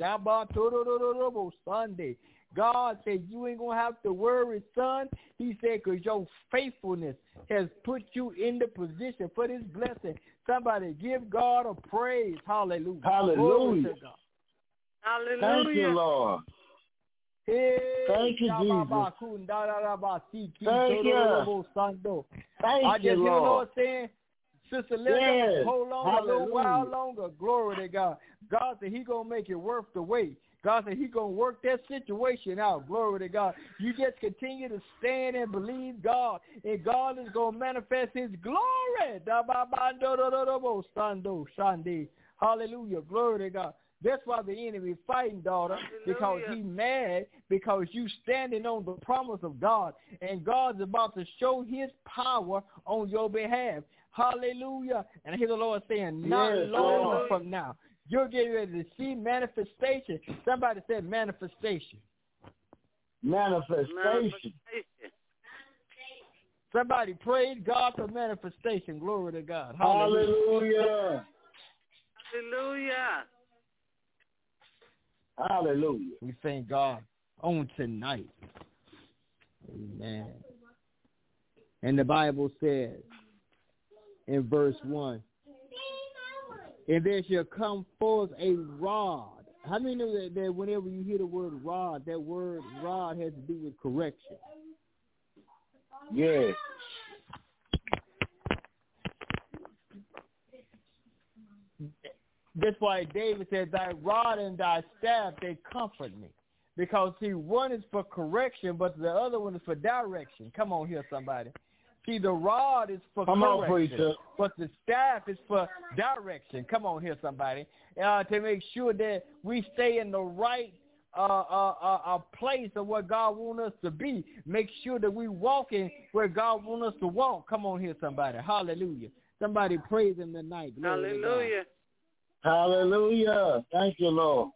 Sunday. God said you ain't going to have to worry, son. He said because your faithfulness has put you in the position for this blessing. Somebody give God a praise. Hallelujah. Hallelujah. Hallelujah. Thank you, Lord. Hey, thank you, Jesus. Thank you. I just hear the Lord saying, Sister Linda, hold on a little while longer. Glory to God. God said He going to make it worth the wait. God said He's going to work that situation out. Glory to God. You just continue to stand and believe God, and God is going to manifest His glory. Hallelujah. Glory to God. That's why the enemy is fighting, daughter, because he's mad because you standing on the promise of God, and God's about to show His power on your behalf. Hallelujah. And I hear the Lord saying, not long from now, you're getting ready to see manifestation. Somebody said manifestation. Manifestation. Somebody praise God for manifestation. Glory to God. Hallelujah. Hallelujah. Hallelujah. We thank God on tonight. Amen. And the Bible says in verse 1, and there shall come forth a rod. How many know that whenever you hear the word rod, that word rod has to do with correction? Yes. That's why David said, thy rod and thy staff, they comfort me. Because, see, one is for correction, but the other one is for direction. Come on here, somebody. See, the rod is for correction, but the staff is for direction. Come on here, somebody. To make sure that we stay in the right place of where God wants us to be. Make sure that we walk in where God wants us to walk. Come on here, somebody. Hallelujah. Somebody praise Him tonight. Hallelujah. Hallelujah. Thank you, Lord.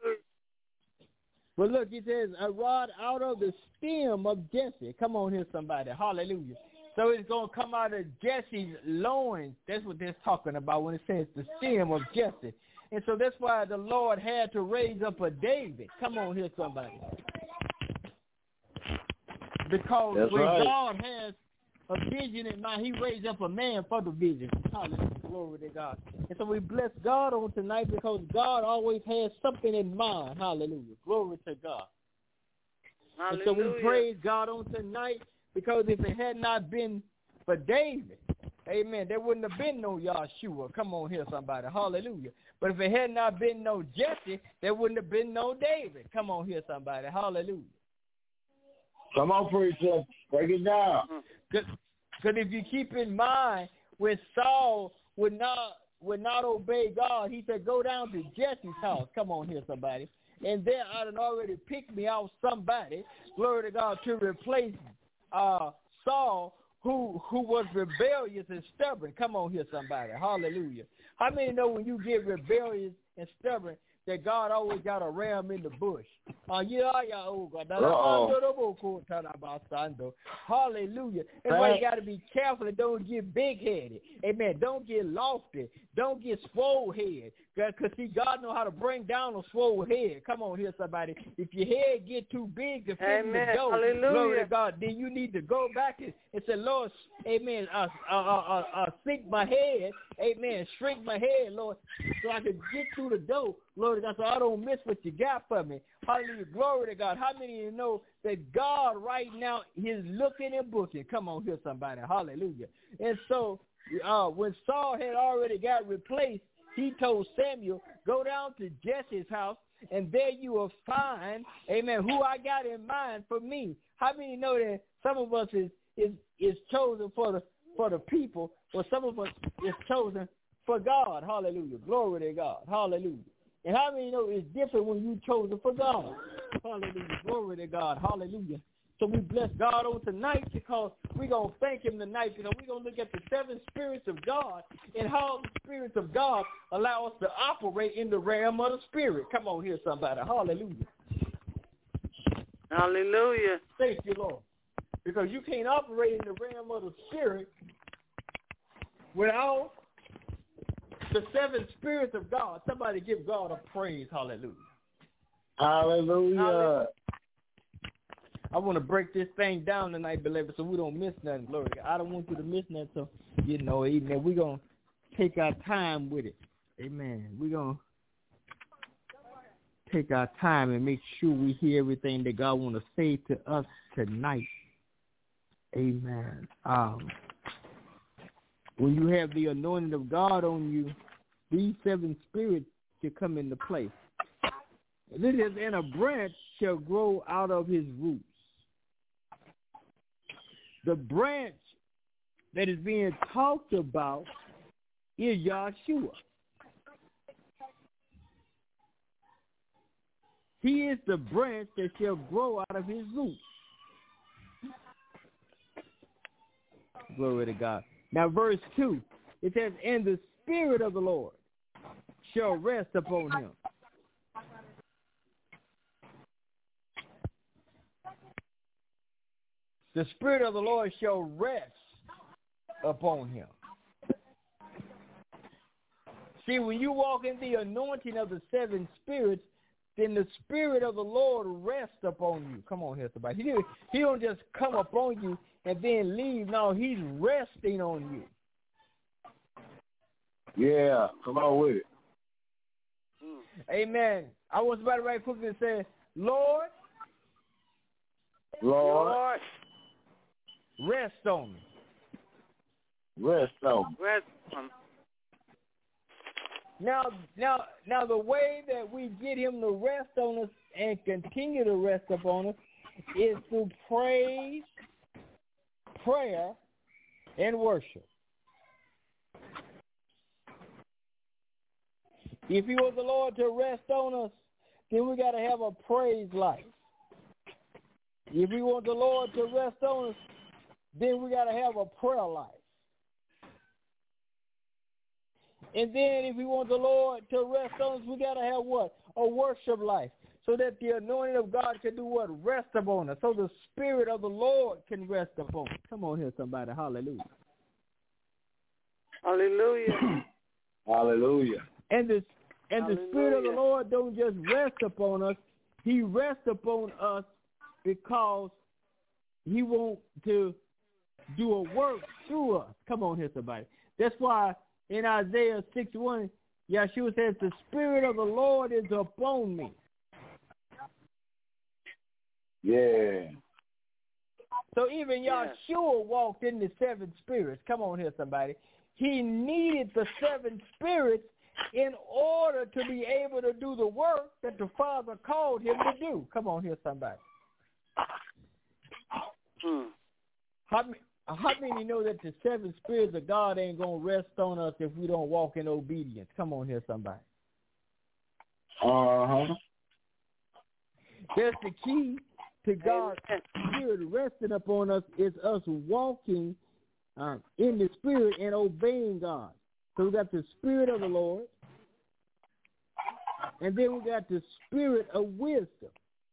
But look, He says, a rod out of the stem of Jesse. Come on here, somebody. Hallelujah. So it's going to come out of Jesse's loins. That's what they're talking about when it says the stem of Jesse. And so that's why the Lord had to raise up a David. Come on here, somebody. Because God has a vision in mind, He raised up a man for the vision. Hallelujah. Glory to God. And so we bless God on tonight because God always has something in mind. Hallelujah. Glory to God. Hallelujah. And so we praise God on tonight because if it had not been for David, amen, there wouldn't have been no Yahshua. Come on here, somebody. Hallelujah. But if it had not been no Jesse, there wouldn't have been no David. Come on here, somebody. Hallelujah. Come on, preacher. Break it down. Because if you keep in mind, when Saul would not obey God, he said, go down to Jesse's house. Come on here, somebody. And there I had already picked me out somebody, glory to God, to replace Saul, who was rebellious and stubborn. Come on here, somebody. Hallelujah. How many know when you get rebellious and stubborn that God always got a ram in the bush? Hallelujah. That's why you got to be careful and don't get big-headed. Amen. Don't get lofty. Don't get swole-head. Because, see, God knows how to bring down a swole head. Come on here, somebody. If your head get too big to fit in the dough, glory to God, then you need to go back and say, Lord, amen, sink my head, amen, shrink my head, Lord, so I can get through the dough, Lord God, so I don't miss what you got for me. Hallelujah. Glory to God. How many of you know that God right now is looking and booking? Come on here, somebody. Hallelujah. And so when Saul had already got replaced, he told Samuel, go down to Jesse's house, and there you will find, amen, who I got in mind for me. How many know that some of us is chosen for the people, or some of us is chosen for God? Hallelujah. Glory to God. Hallelujah. And how many know it's different when you chosen for God? Hallelujah. Glory to God. Hallelujah. So we bless God on tonight because we're going to thank him tonight because we're going to look at the 7 spirits of God and how the spirits of God allow us to operate in the realm of the spirit. Come on here, somebody. Hallelujah. Hallelujah. Thank you, Lord. Because you can't operate in the realm of the spirit without the 7 spirits of God. Somebody give God a praise. Hallelujah. Hallelujah. Hallelujah. I want to break this thing down tonight, beloved, so we don't miss nothing. Glory to God. I don't want you to miss nothing, so, amen, we're going to take our time with it. Amen. We're going to take our time and make sure we hear everything that God want to say to us tonight. Amen. When you have the anointing of God on you, these 7 spirits should come into place. This is, and a branch shall grow out of his roots. The branch that is being talked about is Yahshua. He is the branch that shall grow out of his roots. Glory to God. Now verse 2, it says, and the Spirit of the Lord shall rest upon him. The Spirit of the Lord shall rest upon him. See, when you walk in the anointing of the 7 spirits, then the Spirit of the Lord rests upon you. Come on here, somebody. He don't just come upon you and then leave. No, he's resting on you. Yeah, come on with it. Amen. I want somebody right quickly to say, Lord, rest on me. Rest on me. Rest on me. Now, the way that we get him to rest on us and continue to rest upon us is through praise, prayer, and worship. If you want the Lord to rest on us, then we got to have a praise life. If we want the Lord to rest on us, then we got to have a prayer life. And then if we want the Lord to rest on us, we got to have what? A worship life. So that the anointing of God can do what? Rest upon us. So the Spirit of the Lord can rest upon us. Come on here, somebody. Hallelujah. Hallelujah. Hallelujah. And the Spirit of the Lord don't just rest upon us. He rests upon us because he wants to do a work through us. Come on here, somebody. That's why in Isaiah 6:1, Yeshua says, the Spirit of the Lord is upon me. Yeah. So even Yahshua walked in the 7 spirits. Come on here, somebody. He needed the 7 spirits in order to be able to do the work that the Father called him to do. Come on here, somebody. How many know that the 7 spirits of God ain't going to rest on us if we don't walk in obedience? Come on here, somebody. That's the key to God's Spirit resting upon us, is us walking in the Spirit and obeying God. So we got the Spirit of the Lord, and then we got the Spirit of wisdom.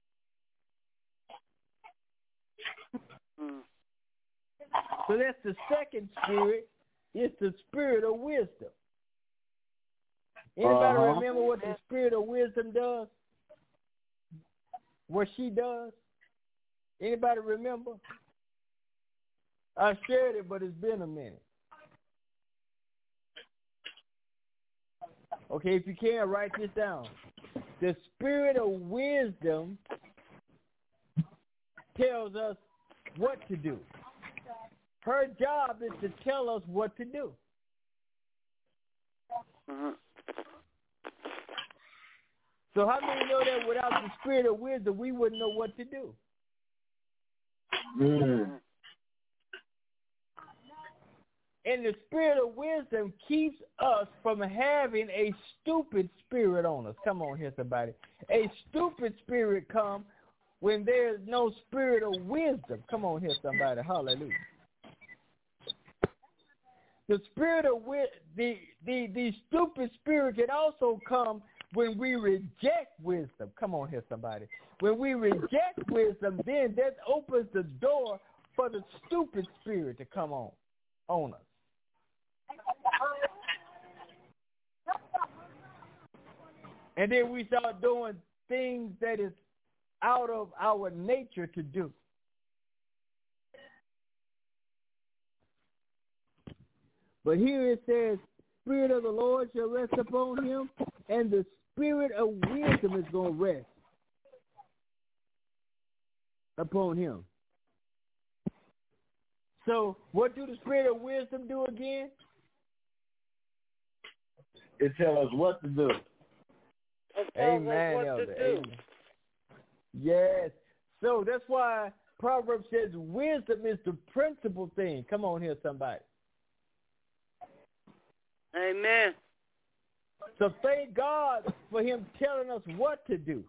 So that's the second spirit. It's the Spirit of wisdom. Anybody remember what the Spirit of wisdom does? What she does? Anybody remember? I shared it, but it's been a minute. Okay, if you can, write this down. The Spirit of wisdom tells us what to do. Her job is to tell us what to do. So how many know that without the Spirit of wisdom, we wouldn't know what to do? And the Spirit of wisdom keeps us from having a stupid spirit on us. Come on here, somebody. A stupid spirit comes when there's no Spirit of wisdom. Come on here, somebody. Hallelujah. The spirit of the stupid spirit can also come when we reject wisdom. Come on here, somebody. When we reject wisdom, then that opens the door for the stupid spirit to come on us. And then we start doing things that is out of our nature to do. But here it says, Spirit of the Lord shall rest upon him, and the Spirit of wisdom is going to rest upon him. So what do the Spirit of wisdom do again? It tells us what to do. Amen, Elder. Amen. Yes. So that's why Proverbs says wisdom is the principal thing. Come on here, somebody. Amen. So thank God for him telling us what to do.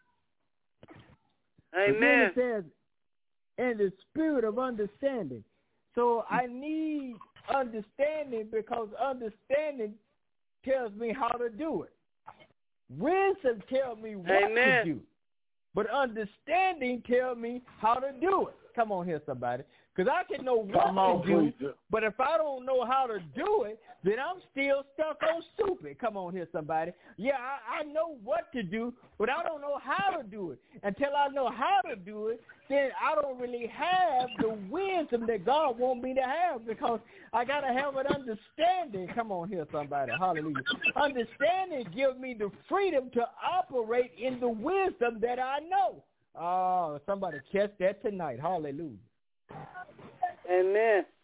Amen. It says, and the spirit of understanding. So I need understanding because understanding tells me how to do it. Wisdom tells me what to do. But understanding tells me how to do it. Come on here, somebody. Because I can know what to do, but if I don't know how to do it, then I'm still stuck on stupid. Come on here, somebody. Yeah, I know what to do, but I don't know how to do it. Until I know how to do it, then I don't really have the wisdom that God wants me to have, because I got to have an understanding. Come on here, somebody. Hallelujah. Understanding gives me the freedom to operate in the wisdom that I know. Oh, somebody catch that tonight. Hallelujah. Amen.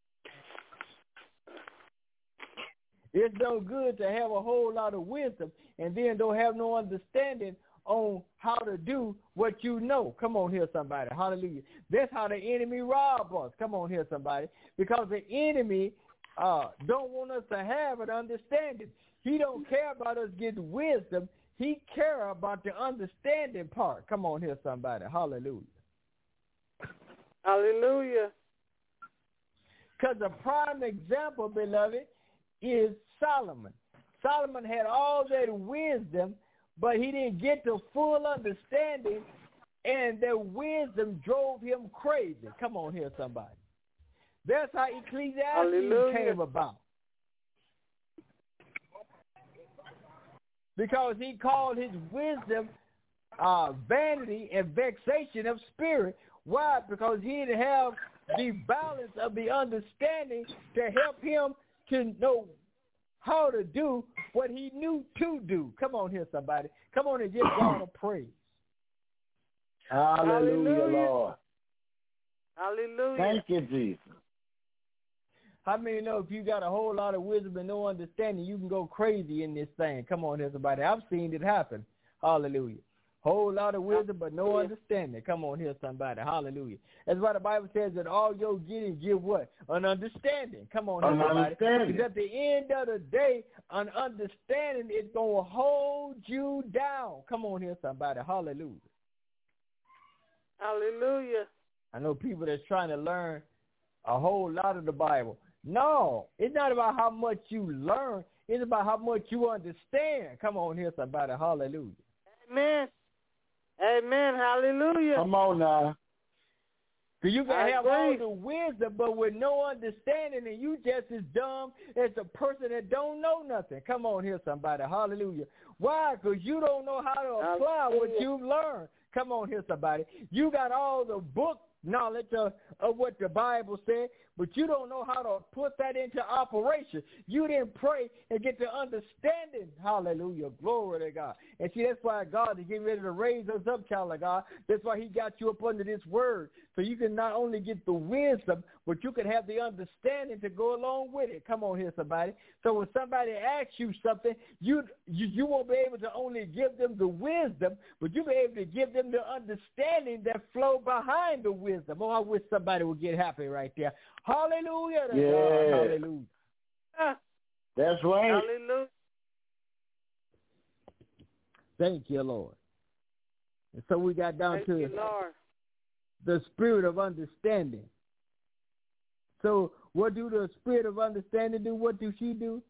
It's no good to have a whole lot of wisdom and then don't have no understanding on how to do what you know. Come on here, somebody. Hallelujah. That's how the enemy robs us. Come on here, somebody. Because the enemy don't want us to have an understanding. He don't care about us getting wisdom. He care about the understanding part. Come on here, somebody. Hallelujah. Hallelujah. Because a prime example, beloved, is Solomon. Solomon had all that wisdom, but he didn't get the full understanding, and that wisdom drove him crazy. Come on here, somebody. That's how Ecclesiastes came about. Because he called his wisdom vanity and vexation of spirit. Why? Because he didn't have the balance of the understanding to help him to know how to do what he knew to do. Come on here, somebody. Come on and give God a praise. Hallelujah, Lord. Hallelujah. Thank you, Jesus. How many know if you got a whole lot of wisdom and no understanding, you can go crazy in this thing? Come on here, somebody. I've seen it happen. Hallelujah. Whole lot of wisdom, but no understanding. Come on here, somebody. Hallelujah. That's why the Bible says that all your getting give what? An understanding. Come on here, somebody. Because at the end of the day, an understanding is going to hold you down. Come on here, somebody. Hallelujah. Hallelujah. I know people that's trying to learn a whole lot of the Bible. No, it's not about how much you learn. It's about how much you understand. Come on here, somebody. Hallelujah. Amen. Amen. Hallelujah. Come on now. Because you can have all the wisdom, but with no understanding, and you just as dumb as a person that don't know nothing. Come on here, somebody. Hallelujah. Why? Because you don't know how to apply what you've learned. Come on here, somebody. You got all the book knowledge of what the Bible said, but you don't know how to put that into operation. You didn't pray and get the understanding. Hallelujah. Glory to God. And see, that's why God is getting ready to raise us up, child of God. That's why he got you up under this word. So you can not only get the wisdom, but you can have the understanding to go along with it. Come on here, somebody. So when somebody asks you something, you won't be able to only give them the wisdom, but you'll be able to give them the understanding that flow behind the wisdom. Oh, I wish somebody would get happy right there. Hallelujah to God. Hallelujah. That's right. Hallelujah. Thank you, Lord. And so we got down to Lord. The spirit of understanding. So what do the spirit of understanding do? What do she do?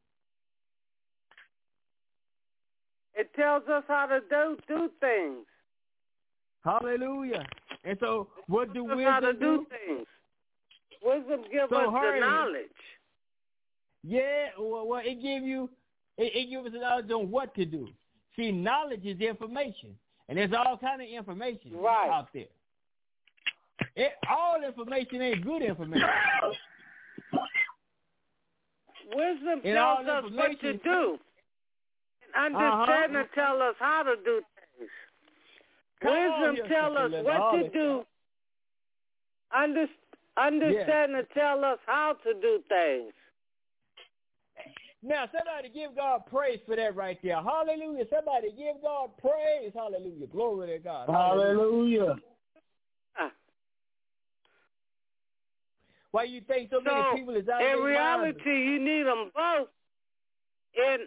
It tells us how to do things. Hallelujah. And so what do wisdom how to do things. Wisdom gives us the knowledge. Yeah, well, it gives us the knowledge on what to do. See, knowledge is information, and there's all kind of information out there. All information ain't good information. Wisdom tells us what to do. Understanding tells us how to do things. Wisdom tells us what to do. Understanding tells us how to do things. Now, somebody give God praise for that right there. Hallelujah. Somebody give God praise. Hallelujah. Glory to God. Hallelujah. Why you think so many people is out there? In reality, you need them both. In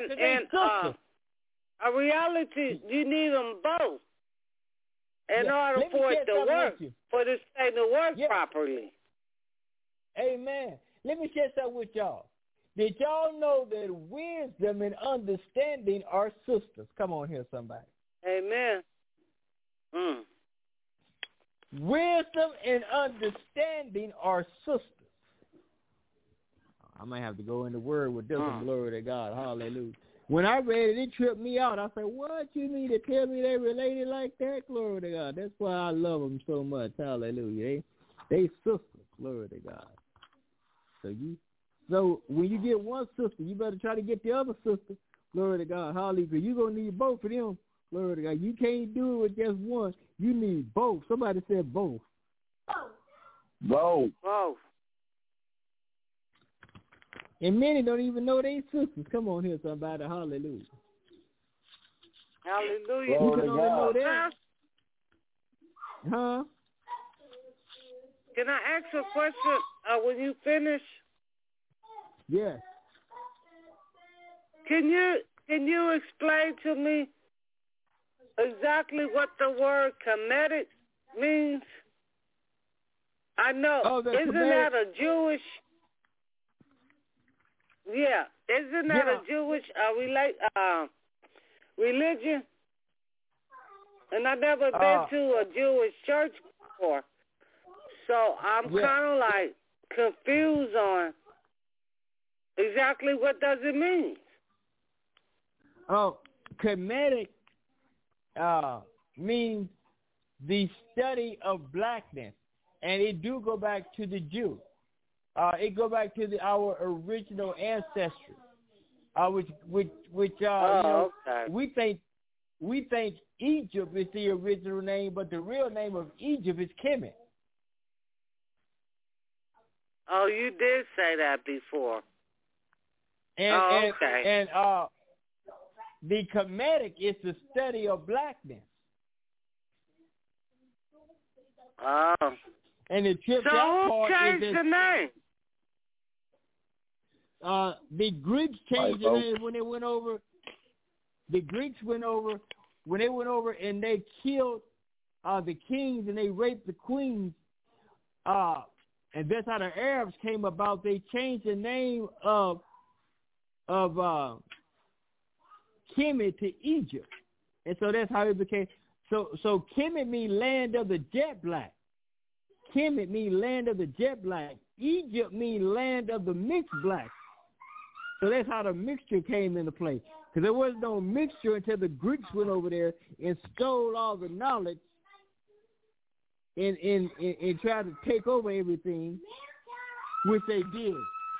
reality, you need them both in order for it to work, for this thing to work properly. Amen. Let me share something with y'all. Did y'all know that wisdom and understanding are sisters? Come on here, somebody. Amen. Wisdom and understanding are sisters. I might have to go in the word with this one. Glory to God. Hallelujah. When I read it, it tripped me out. I said, what, you mean to tell me they related like that? Glory to God. That's why I love them so much. Hallelujah. They sisters. Glory to God. So when you get one sister, you better try to get the other sister. Glory to God. Hallelujah. You're going to need both of them. Glory to God. You can't do it with just one. You need both. Somebody said both. Both. And many don't even know they sisters. Come on here, somebody. Hallelujah. Hallelujah. You can only know that. Huh? Can I ask a question when you finish? Yes. Can you explain to me exactly what the word Kemetic means? I know. Isn't that a Jewish? Yeah. Isn't that a Jewish religion? And I've never been to a Jewish church before. So I'm kind of like confused on exactly what does it mean. Kemetic means the study of blackness, and it do go back to the Jew. It go back to our original ancestry, which we think Egypt is the original name, but the real name of Egypt is Kemet. Oh, you did say that before. And the Kemetic is the study of blackness. Oh. And the trip so who changed the name? The Greeks changed the name when they went over. The Greeks went over when they went over and they killed the kings and they raped the queens. And that's how the Arabs came about. They changed the name of Kemet to Egypt, and so that's how it became. So Kemet means land of the jet black. Kemet means land of the jet black. Egypt means land of the mixed black. So that's how the mixture came into play. Because there was no mixture until the Greeks went over there and stole all the knowledge and tried to take over everything, which they did.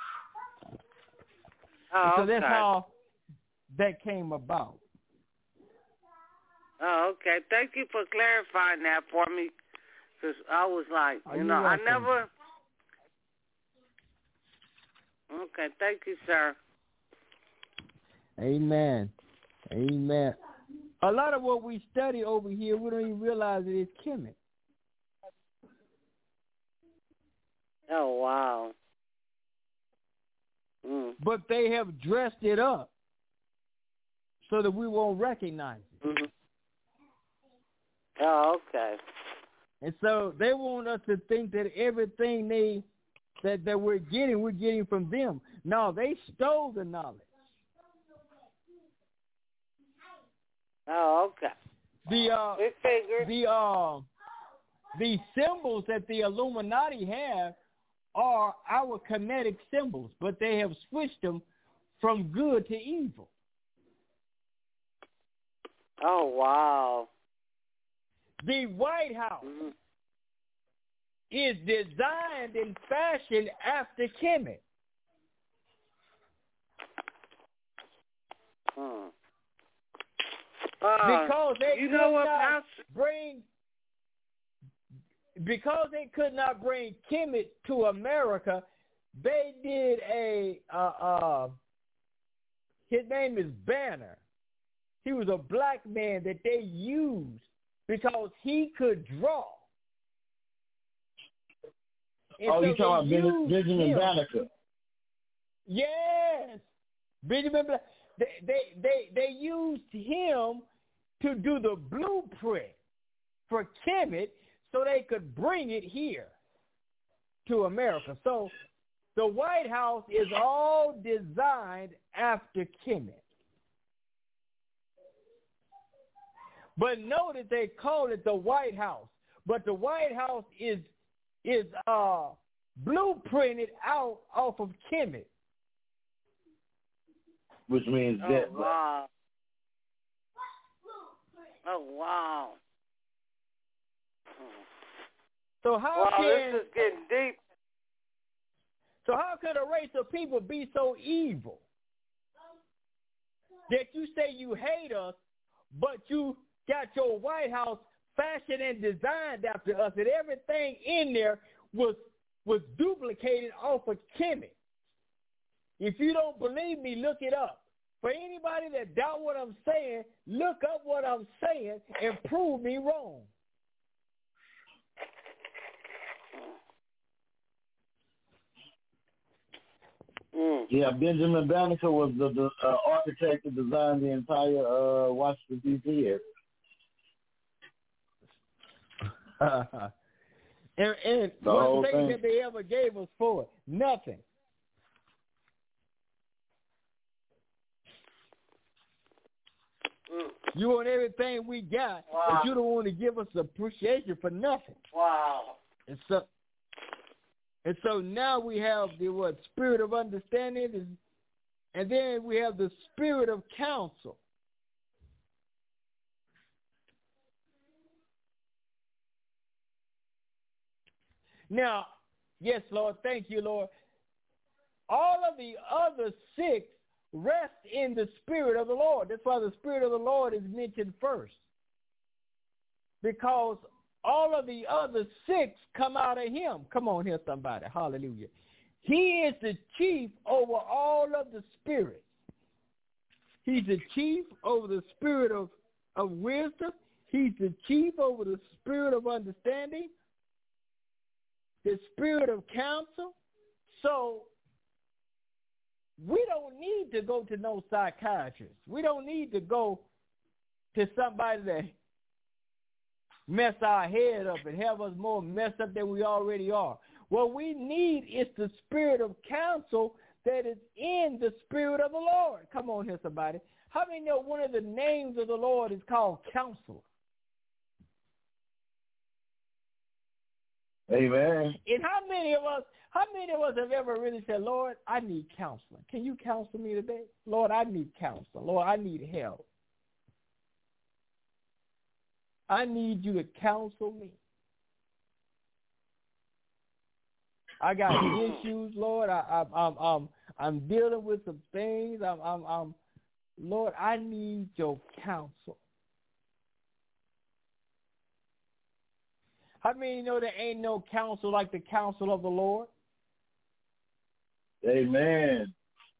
Oh, so that's how that came about. Oh, okay. Thank you for clarifying that for me. Because I was like, I never... Okay, thank you, sir. Amen. Amen. A lot of what we study over here, we don't even realize it is Kemet. Oh, wow. But they have dressed it up so that we won't recognize it. Mm-hmm. Oh, okay. And so they want us to think that everything that we're getting from them. No, they stole the knowledge. Oh, okay. The symbols that the Illuminati have are our Kemetic symbols, but they have switched them from good to evil. Oh, wow. The White House is designed and fashioned after Kemet. Because they could not bring Kemet to America, they did his name is Banner. He was a black man that they used because he could draw. And you talking about Benjamin Banner? Yes. Benjamin Banner. They used him to do the blueprint for Kemet so they could bring it here to America. So the White House is all designed after Kemet. But notice they call it the White House. But the White House is blueprinted out off of Kemet. Which means that. Wow. Oh, wow. So this is getting deep. So how could a race of people be so evil that you say you hate us, but you got your White House fashioned and designed after us, and everything in there was duplicated off of Kemet? If you don't believe me, look it up. For anybody that doubt what I'm saying, look up what I'm saying and prove me wrong. Yeah, Benjamin Banneker was the architect that designed the entire Washington, D.C. area. And what thing that they ever gave us for it? Nothing. You want everything we got, but you don't want to give us appreciation for nothing. Wow. And so now we have the spirit of understanding, and then we have the spirit of counsel. Now, yes, Lord, thank you, Lord. All of the other 6 rest in the Spirit of the Lord. That's why the Spirit of the Lord is mentioned first. Because all of the other 6 come out of him. Come on here, somebody. Hallelujah. He is the chief over all of the spirits. He's the chief over the spirit of wisdom. He's the chief over the spirit of understanding, the spirit of counsel. So we don't need to go to no psychiatrist. We don't need to go to somebody that mess our head up and have us more messed up than we already are. What we need is the spirit of counsel that is in the spirit of the Lord. Come on here, somebody. How many know one of the names of the Lord is called Counselor? Amen. And how many of us have ever really said, Lord, I need counseling. Can you counsel me today? Lord, I need counsel. Lord, I need help. I need you to counsel me. I got issues, Lord. I'm dealing with some things. Lord, I need your counsel. How many know there ain't no counsel like the counsel of the Lord? Amen.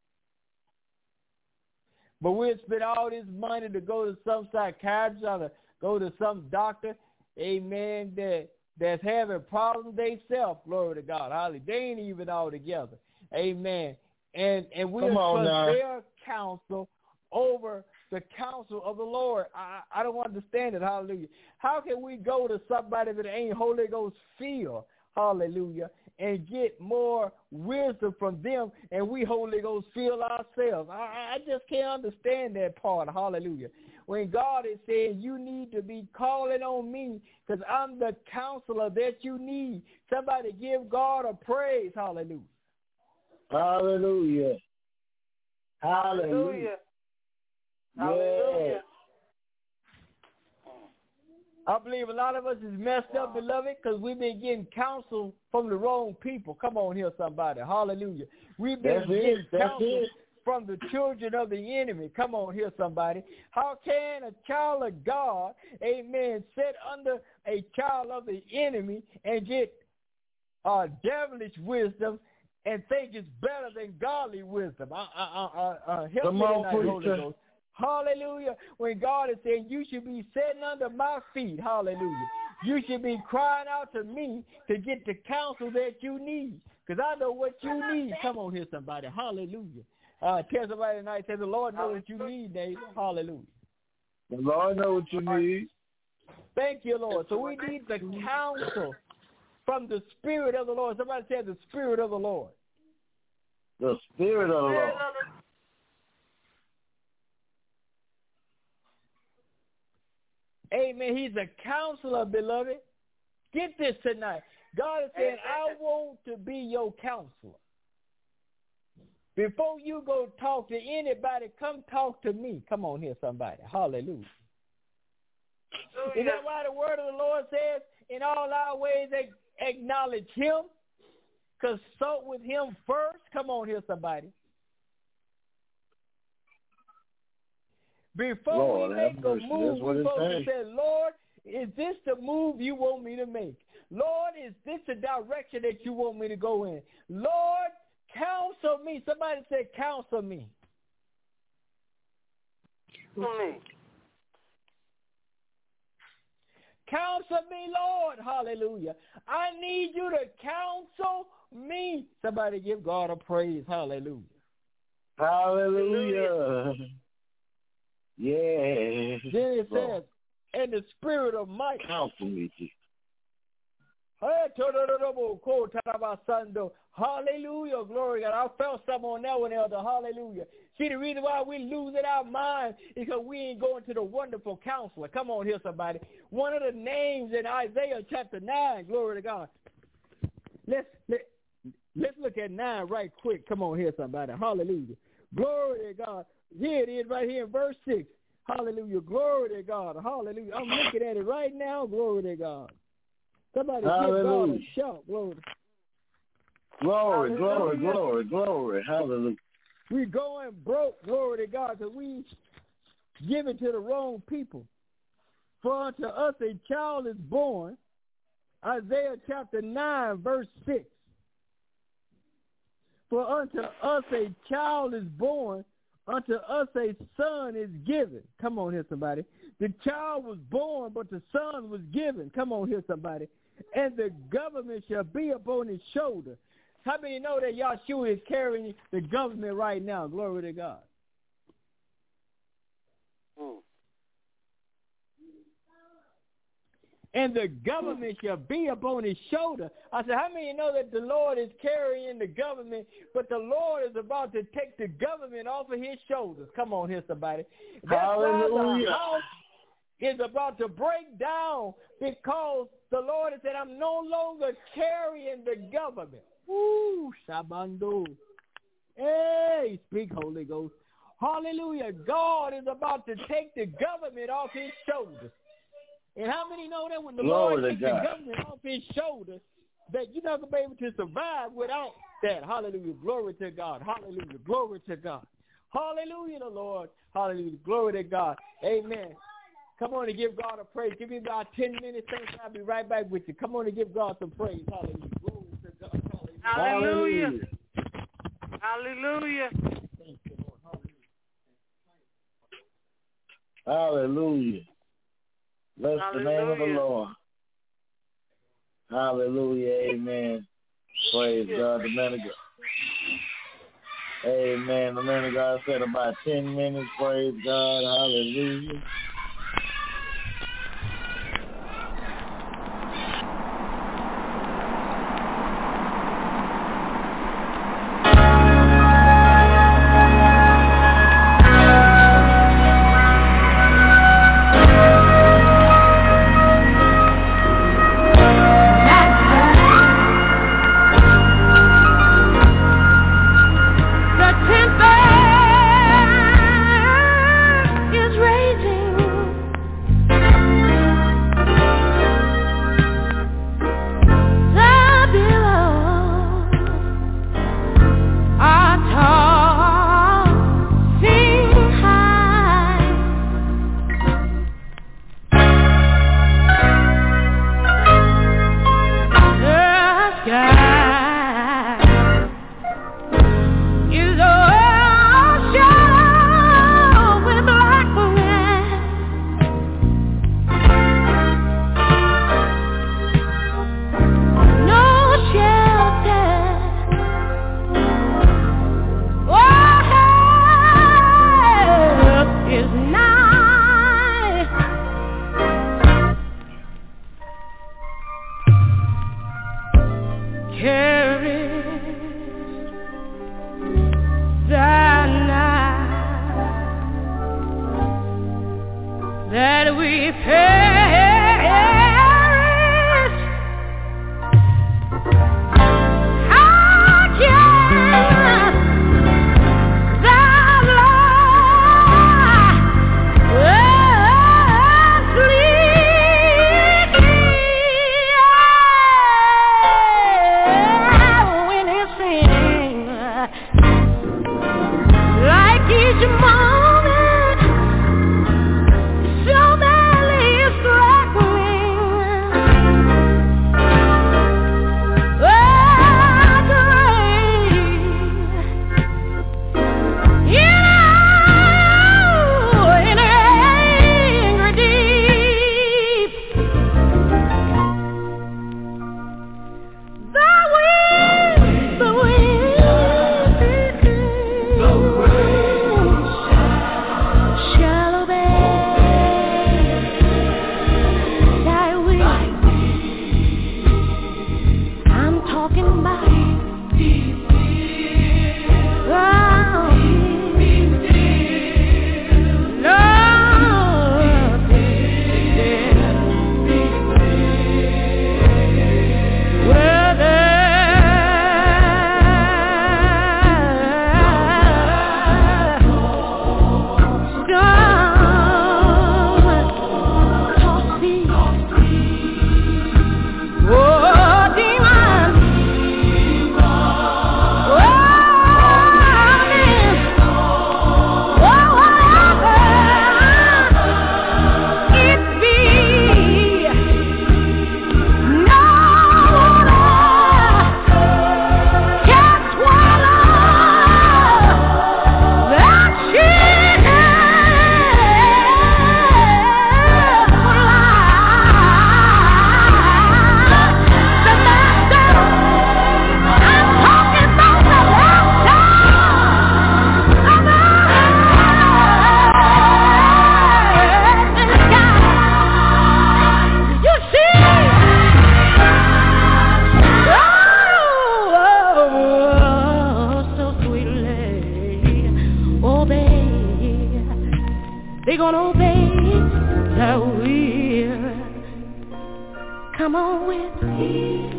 But we'll spend all this money to go to some psychiatrist or to go to some doctor, amen, that's having problems themselves, glory to God. Hallelujah. They ain't even all together. Amen. And we'll trust their counsel over the counsel of the Lord. I don't understand it. Hallelujah. How can we go to somebody that ain't Holy Ghost filled, hallelujah, and get more wisdom from them, and we Holy Ghost filled ourselves? I just can't understand that part, hallelujah. When God is saying you need to be calling on me because I'm the counselor that you need. Somebody give God a praise, hallelujah. Hallelujah. Hallelujah. Hallelujah. I believe a lot of us is messed up, beloved, because we've been getting counsel from the wrong people. Come on here, somebody. Hallelujah. We've been getting counsel from the children of the enemy. Come on here, somebody. How can a child of God, amen, sit under a child of the enemy and get devilish wisdom and think it's better than godly wisdom? Help me tonight, Holy Ghost. Hallelujah. When God is saying you should be sitting under my feet, hallelujah. You should be crying out to me to get the counsel that you need, because I know what you need. Come on here, somebody. Hallelujah. Tell somebody tonight, say the Lord knows what you need, neighbor. Hallelujah. The Lord knows what you need. Thank you, Lord. So we need the counsel from the Spirit of the Lord. Somebody said the Spirit of the Lord. The Spirit of the Lord. Amen. He's a counselor, beloved. Get this tonight. God is saying, I want to be your counselor. Before you go talk to anybody, come talk to me. Come on here, somebody. Hallelujah. Is that why the word of the Lord says, in all our ways acknowledge him? Consult with him first. Come on here, somebody. Before we make a move, we're supposed to say, Lord, is this the move you want me to make? Lord, is this the direction that you want me to go in? Lord, counsel me. Somebody said, counsel me. Counsel me, Lord. Hallelujah. I need you to counsel me. Somebody give God a praise. Hallelujah. Hallelujah. Yeah. Then it says, and the spirit of might. Counsel me, Jesus. Hallelujah, glory God. I felt something on that one, Elder. Hallelujah. See, the reason why we losing our mind is because we ain't going to the wonderful counselor. Come on here, somebody. One of the names in Isaiah chapter 9, glory to God. Let's look at 9 right quick. Come on here, somebody. Hallelujah. Glory to God. Here it is right here in verse 6. Hallelujah. Glory to God. Hallelujah. I'm looking at it right now. Glory to God. Somebody give God a shout. Glory. Glory, glory, glory, glory. Hallelujah. We going broke, glory to God, because we give it to the wrong people. For unto us a child is born. Isaiah chapter 9, verse 6. For unto us a child is born, unto us a son is given. Come on here, somebody. The child was born, but the son was given. Come on here, somebody. And the government shall be upon his shoulder. How many know that Yahshua is carrying the government right now? Glory to God. And the government shall be upon his shoulder. I said, how many know that the Lord is carrying the government, but the Lord is about to take the government off of his shoulders? Come on here, somebody. That's why the house is about to break down, because the Lord has said, I'm no longer carrying the government. Woo, Shabando. Hey, speak, Holy Ghost. Hallelujah. God is about to take the government off his shoulders. And how many know that when the Lord takes the government off his shoulders, that you're not going to be able to survive without that? Hallelujah. Glory to God. Hallelujah. Glory to God. Hallelujah, the Lord. Hallelujah. Glory to God. Amen. Come on and give God a praise. Give me about 10 minutes. Thanks. I'll be right back with you. Come on and give God some praise. Hallelujah. Glory to God. Hallelujah. Hallelujah. Thank you, Lord. Hallelujah. Bless the name of the Lord. Hallelujah. Amen. Praise God. The man of God. Amen. The man of God said about 10 minutes. Praise God. Hallelujah. So badly it's Come on with peace.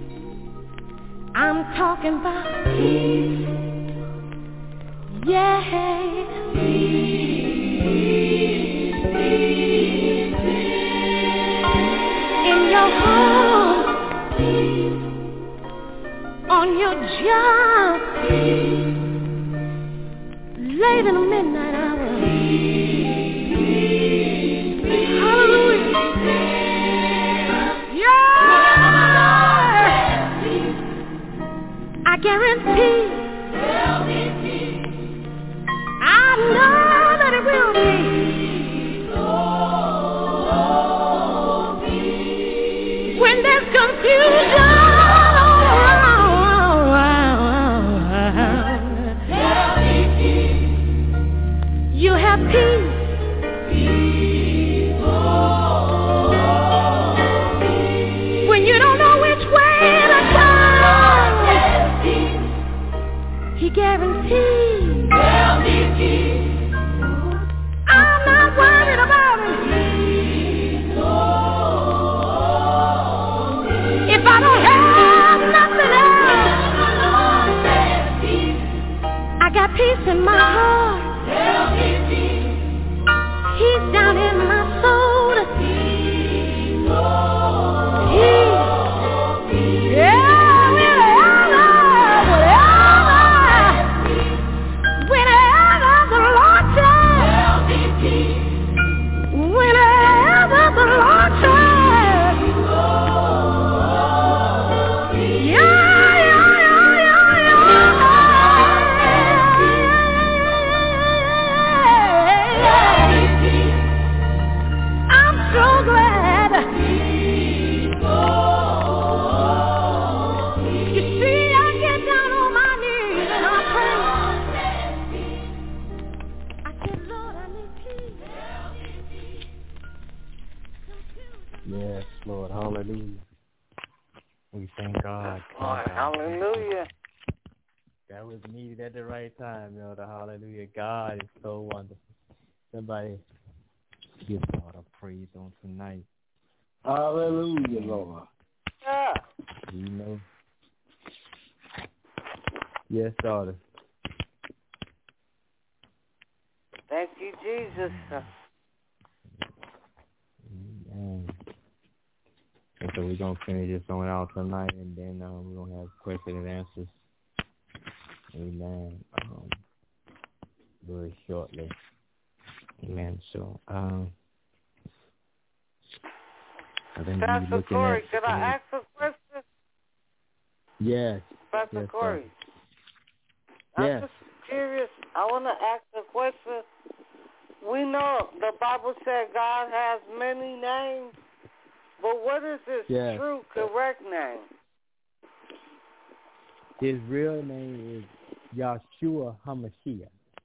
I'm talking about peace. Yeah. Peace. In your home. On your job. Late in the midnight hour. Hallelujah. I guarantee, I know that it will be. When there's confusion all around, you have peace. When you don't know which way to go, He guarantees. I'm not worried about it. If I don't have nothing else, I got peace in my heart. He's down in my soul. Hallelujah. We thank God. Lord, hallelujah. That was needed at the right time, Elder. Hallelujah. God is so wonderful. Somebody give God a praise on tonight. Hallelujah, Lord. Yeah. You know. Yes, daughter. Thank you, Jesus. Amen. And so we're going to finish this on out tonight, and then we're going to have question and answers. Amen. Very shortly. Amen. So, Pastor Corey, can I ask a question? Yes. Pastor Corey. I'm Yes. just curious. I want to ask a question. We know the Bible said God has many names, but what is his true, correct name? His real name is Yahshua HaMashiach.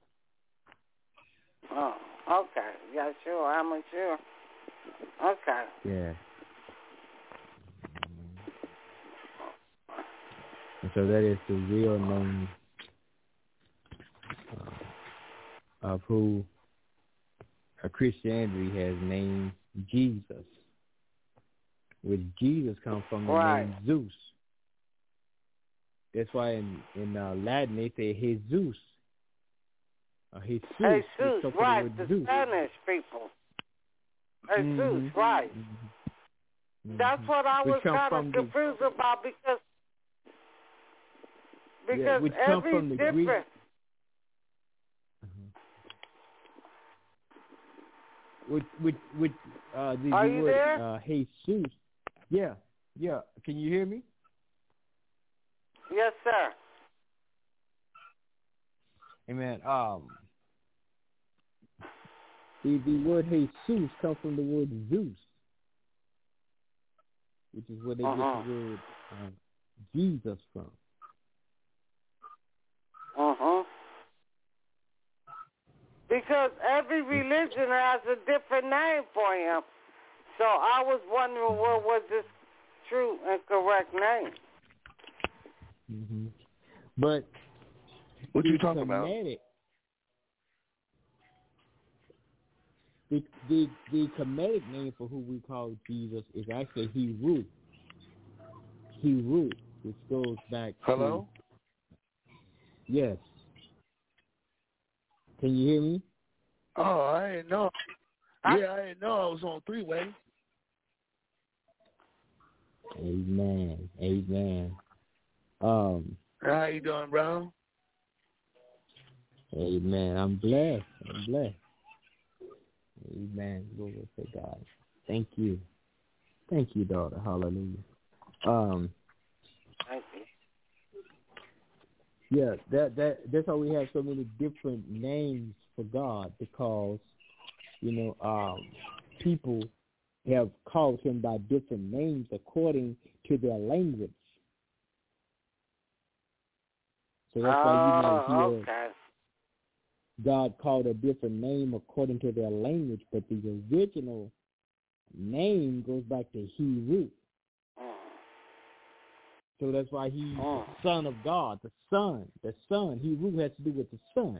Oh, okay. Yahshua HaMashiach. Okay. Yeah. And so that is the real name of who Christianity has named Jesus, which Jesus comes from the name Zeus. That's why in Latin they say Jesus. Jesus, right, the Zeus. Spanish people. Jesus, right. Mm-hmm. That's what I was kind of confused about because every different. Greek. With the Are you word there? Jesus. Yeah. Can you hear me? Yes, sir. Amen. The word Jesus comes from the word Zeus, which is where they get the word Jesus from. Because every religion has a different name for him. So I was wondering what was his true and correct name. Mm-hmm. But what you talking about? The Kemetic name for who we call Jesus is actually Heru. Heru, which goes back Hello? to... Yes. Can you hear me? Oh, I didn't know. Yeah, I didn't know I was on three-way. Amen. Amen. How you doing, bro? Amen. I'm blessed. Amen. Glory to God. Thank you. Thank you, daughter. Hallelujah. Thank you. Yeah, that's why we have so many different names for God, because, people have called him by different names according to their language. So that's why you might hear God called a different name according to their language, but the original name goes back to Heru. So that's why he's the Son of God, the Son. Heru has to do with the Son.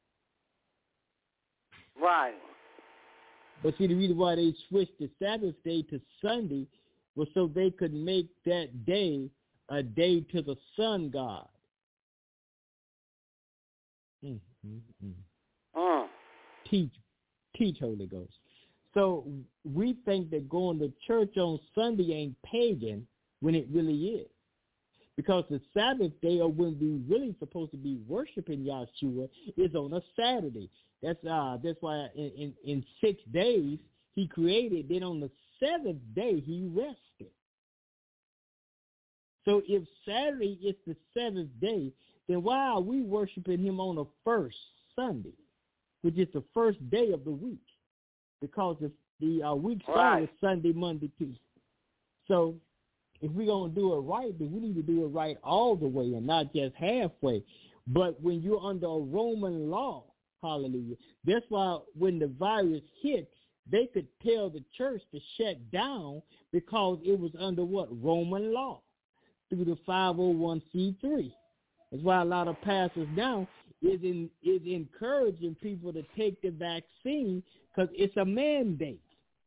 Right. But see, the reason why they switched the Sabbath day to Sunday was so they could make that day a day to the sun god. Teach, Holy Ghost. So we think that going to church on Sunday ain't pagan when it really is. Because the Sabbath day, or when we really supposed to be worshiping Yahshua, is on a Saturday. That's why in 6 days he created. Then on the seventh day he rested. So if Saturday is the seventh day, then why are we worshiping him on the first Sunday, which is the first day of the week? Because the week started Sunday, Monday, Tuesday. So if we're going to do it right, then we need to do it right all the way and not just halfway. But when you're under a Roman law, hallelujah, that's why when the virus hit, they could tell the church to shut down because it was under what? Roman law through the 501c3. That's why a lot of pastors now is encouraging people to take the vaccine because it's a mandate.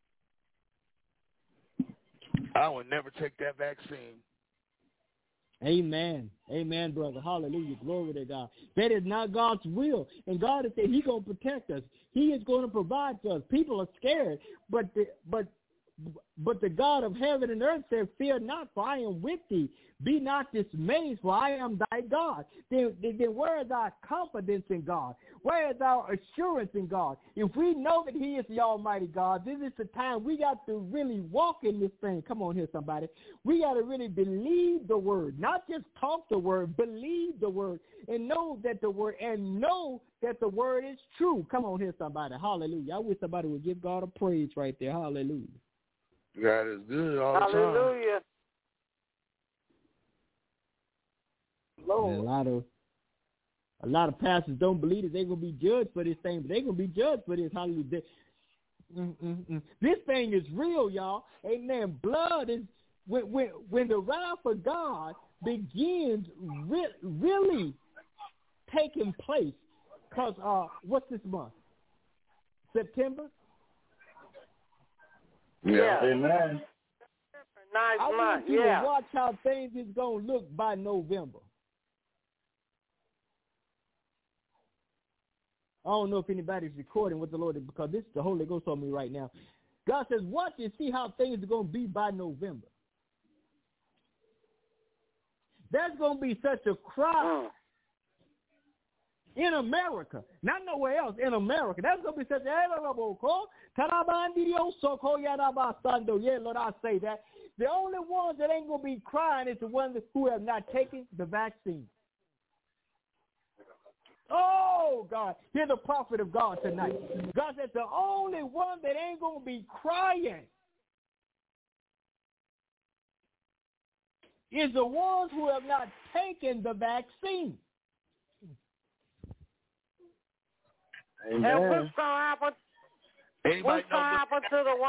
I would never take that vaccine. Amen. Amen, brother. Hallelujah. Glory to God. That is not God's will. And God has said he's going to protect us. He is going to provide for us. People are scared. But the God of heaven and earth said, fear not, for I am with thee. Be not dismayed, for I am thy God. Then where is our confidence in God? Where is our assurance in God? If we know that he is the Almighty God, this is the time we got to really walk in this thing. Come on here, somebody. We got to really believe the word, not just talk the word, believe the word, and know that the word is true. Come on here, somebody. Hallelujah. I wish somebody would give God a praise right there. Hallelujah. God is good all the time. Hallelujah. And a lot of pastors don't believe that they're going to be judged for this thing, but they're going to be judged for this. Hallelujah. This thing is real, y'all. Amen. Blood is, when the wrath of God begins really taking place, because what's this month? September? Yeah. Amen. Nice I month, want you to watch how things is going to look by November. I don't know if anybody's recording with the Lord, because this is the Holy Ghost on me right now. God says, watch and see how things are going to be by November. There's going to be such a cry in America, not nowhere else, in America. That's going to be such a, yeah, Lord, I say that. The only ones that ain't going to be crying is the ones who have not taken the vaccine. Oh, God, hear the prophet of God tonight. God said the only one that ain't going to be crying is the ones who have not taken the vaccine. Amen. And what's going to happen? What's going to happen to the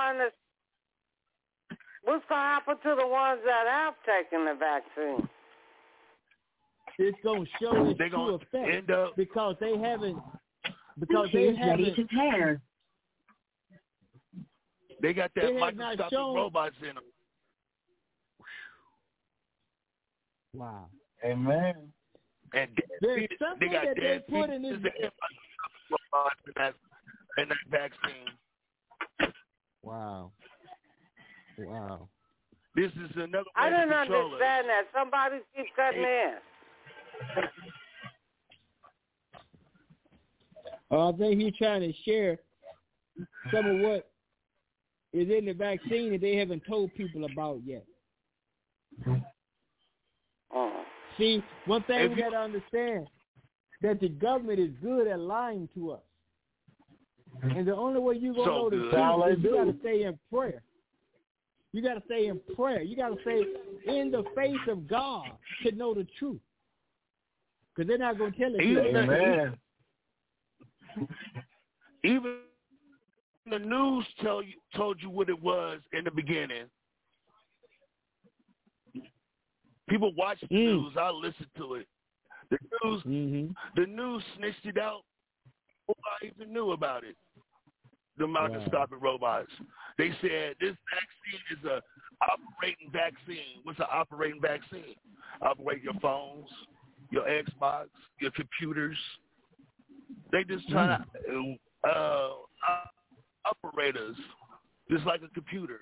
ones that have taken the vaccine? It's going to show its true effect because they haven't. Because they haven't. Ready to pair. They got that microscopic robots in them. Wow. Amen. And there's they something got that they dead put in fetuses this. and robots in that vaccine. Wow. This is another way I didn't to control understand that. Somebody keep cutting in. I think he's trying to share some of what is in the vaccine that they haven't told people about yet. See, one thing we got to understand, that the government is good at lying to us. And the only way you're going to know the truth is you got to stay in prayer. You got to stay in prayer. You got to stay in the face of God to know the truth. Because they're not going to tell it to you. Amen. Even the news told you what it was in the beginning. People watch the news. I listen to it. The news snitched it out before I even knew about it. The microscopic robots. They said this vaccine is a operating vaccine. What's an operating vaccine? Operate your phones, your Xbox, your computers. They just try to operate us just like a computer,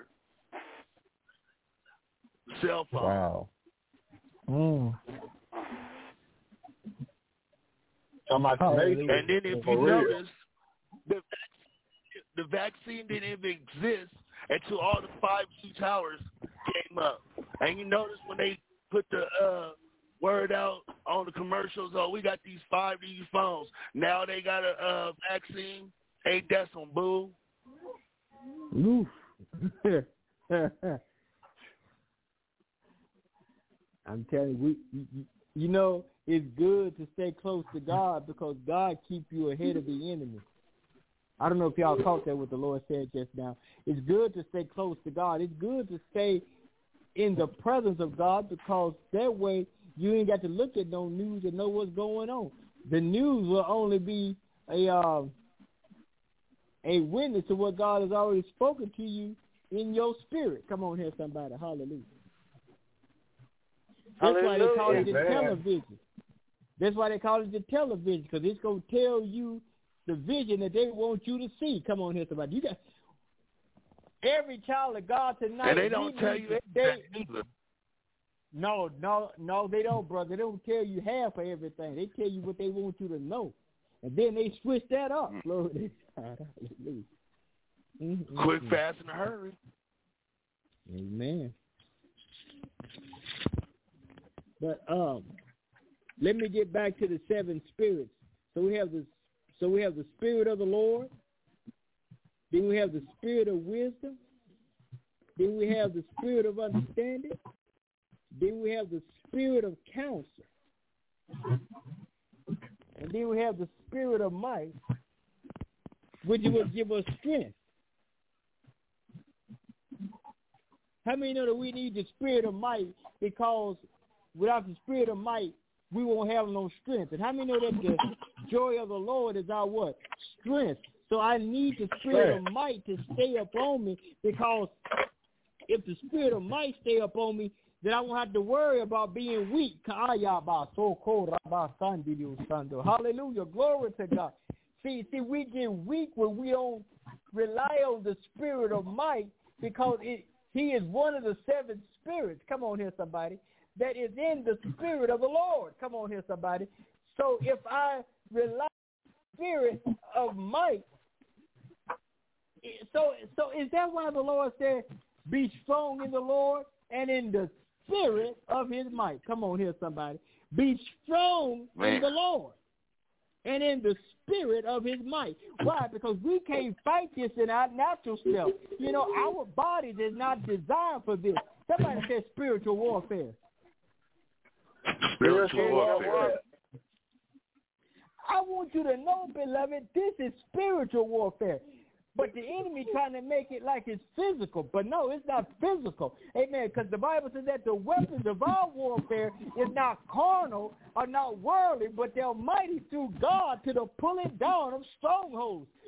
cell phone. Wow. And then if you notice, the vaccine didn't even exist until all the 5G towers came up. And you notice when they put the word out on the commercials, oh, we got these 5G phones. Now they got a vaccine. Ain't that some bull? I'm telling you, it's good to stay close to God because God keeps you ahead of the enemy. I don't know if y'all caught that what the Lord said just now. It's good to stay close to God. It's good to stay in the presence of God because that way you ain't got to look at no news and know what's going on. The news will only be a witness to what God has already spoken to you in your spirit. Come on here, somebody. Hallelujah. That's why they call it the television. That's why they call it the television, because it's going to tell you the vision that they want you to see. Come on here, somebody. You got every child of God tonight. And they don't tell you anything either. No, they don't, brother. They don't tell you half of everything. They tell you what they want you to know. And then they switch that up. Glory to God. Hallelujah. Quick, fast, in a hurry. Amen. But let me get back to the seven spirits. So we have the spirit of the Lord. Then we have the spirit of wisdom. Then we have the spirit of understanding. Then we have the spirit of counsel. And then we have the spirit of might, which will give us strength. How many know that we need the spirit of might, because without the spirit of might, we won't have no strength? And how many know that the joy of the Lord is our what? Strength. So I need the spirit of might to stay upon me, because if the spirit of might stay upon me, then I won't have to worry about being weak. Hallelujah. Glory to God. See, we get weak when we don't rely on the spirit of might, because he is one of the seven spirits. Come on here, somebody. That is in the spirit of the Lord. Come on here, somebody. So if I rely on the spirit of might, so is that why the Lord said, be strong in the Lord and in the spirit of his might? Come on here, somebody. Be strong in the Lord and in the spirit of his might. Why? Because we can't fight this in our natural self. Our bodies is not designed for this. Somebody said spiritual warfare. Spiritual warfare. I want you to know, beloved, this is spiritual warfare. But the enemy trying to make it like it's physical. But no, it's not physical. Amen. Because the Bible says that the weapons of our warfare is not carnal or not worldly, but they're mighty through God to the pulling down of strongholds.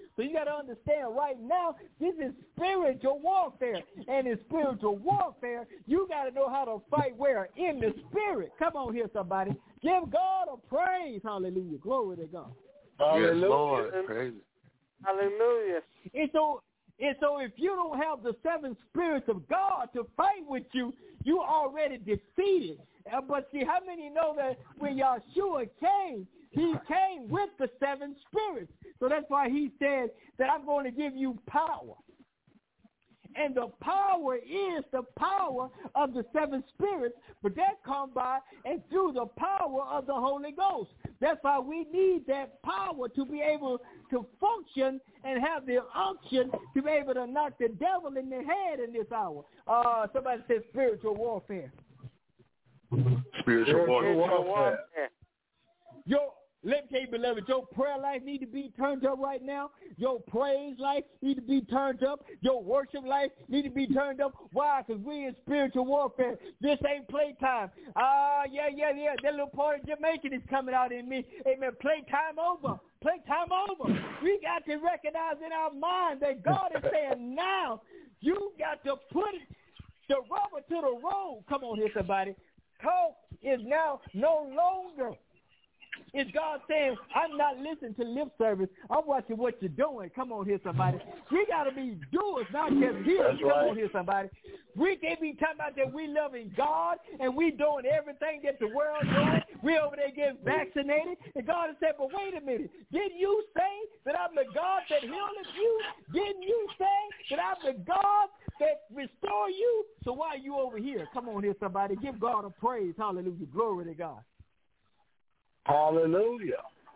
So you got to understand right now, this is spiritual warfare. And in spiritual warfare, you got to know how to fight where? In the spirit. Come on here, somebody. Give God a praise. Hallelujah. Glory to God. Yes, Lord. Praise. Hallelujah. And so if you don't have the 7 spirits of God to fight with you, you already defeated. But see, how many know that when Yahshua came, he came with the 7 spirits. So that's why he said that I'm going to give you power. And the power is the power of the 7 spirits, but that comes by and through the power of the Holy Ghost. That's why we need that power to be able to function and have the unction to be able to knock the devil in the head in this hour. Somebody said spiritual warfare. Spiritual warfare. Let me tell you, beloved, your prayer life need to be turned up right now. Your praise life need to be turned up. Your worship life need to be turned up. Why? Because we in spiritual warfare. This ain't playtime. Yeah. That little part of Jamaican is coming out in me. Amen. Playtime over. Playtime over. We got to recognize in our mind that God is saying now you got to put the rubber to the road. Come on here, somebody. Talk is now no longer. It's God saying, I'm not listening to lip service. I'm watching what you're doing. Come on here, somebody. We got to be doers, not just hearers. Come on here, somebody. We can't be talking about that we loving God and we doing everything that the world doing. We over there getting vaccinated. And God has said, but wait a minute. Didn't you say that I'm the God that healeth you? Didn't you say that I'm the God that restore you? So why are you over here? Come on here, somebody. Give God a praise. Hallelujah. Glory to God. Hallelujah.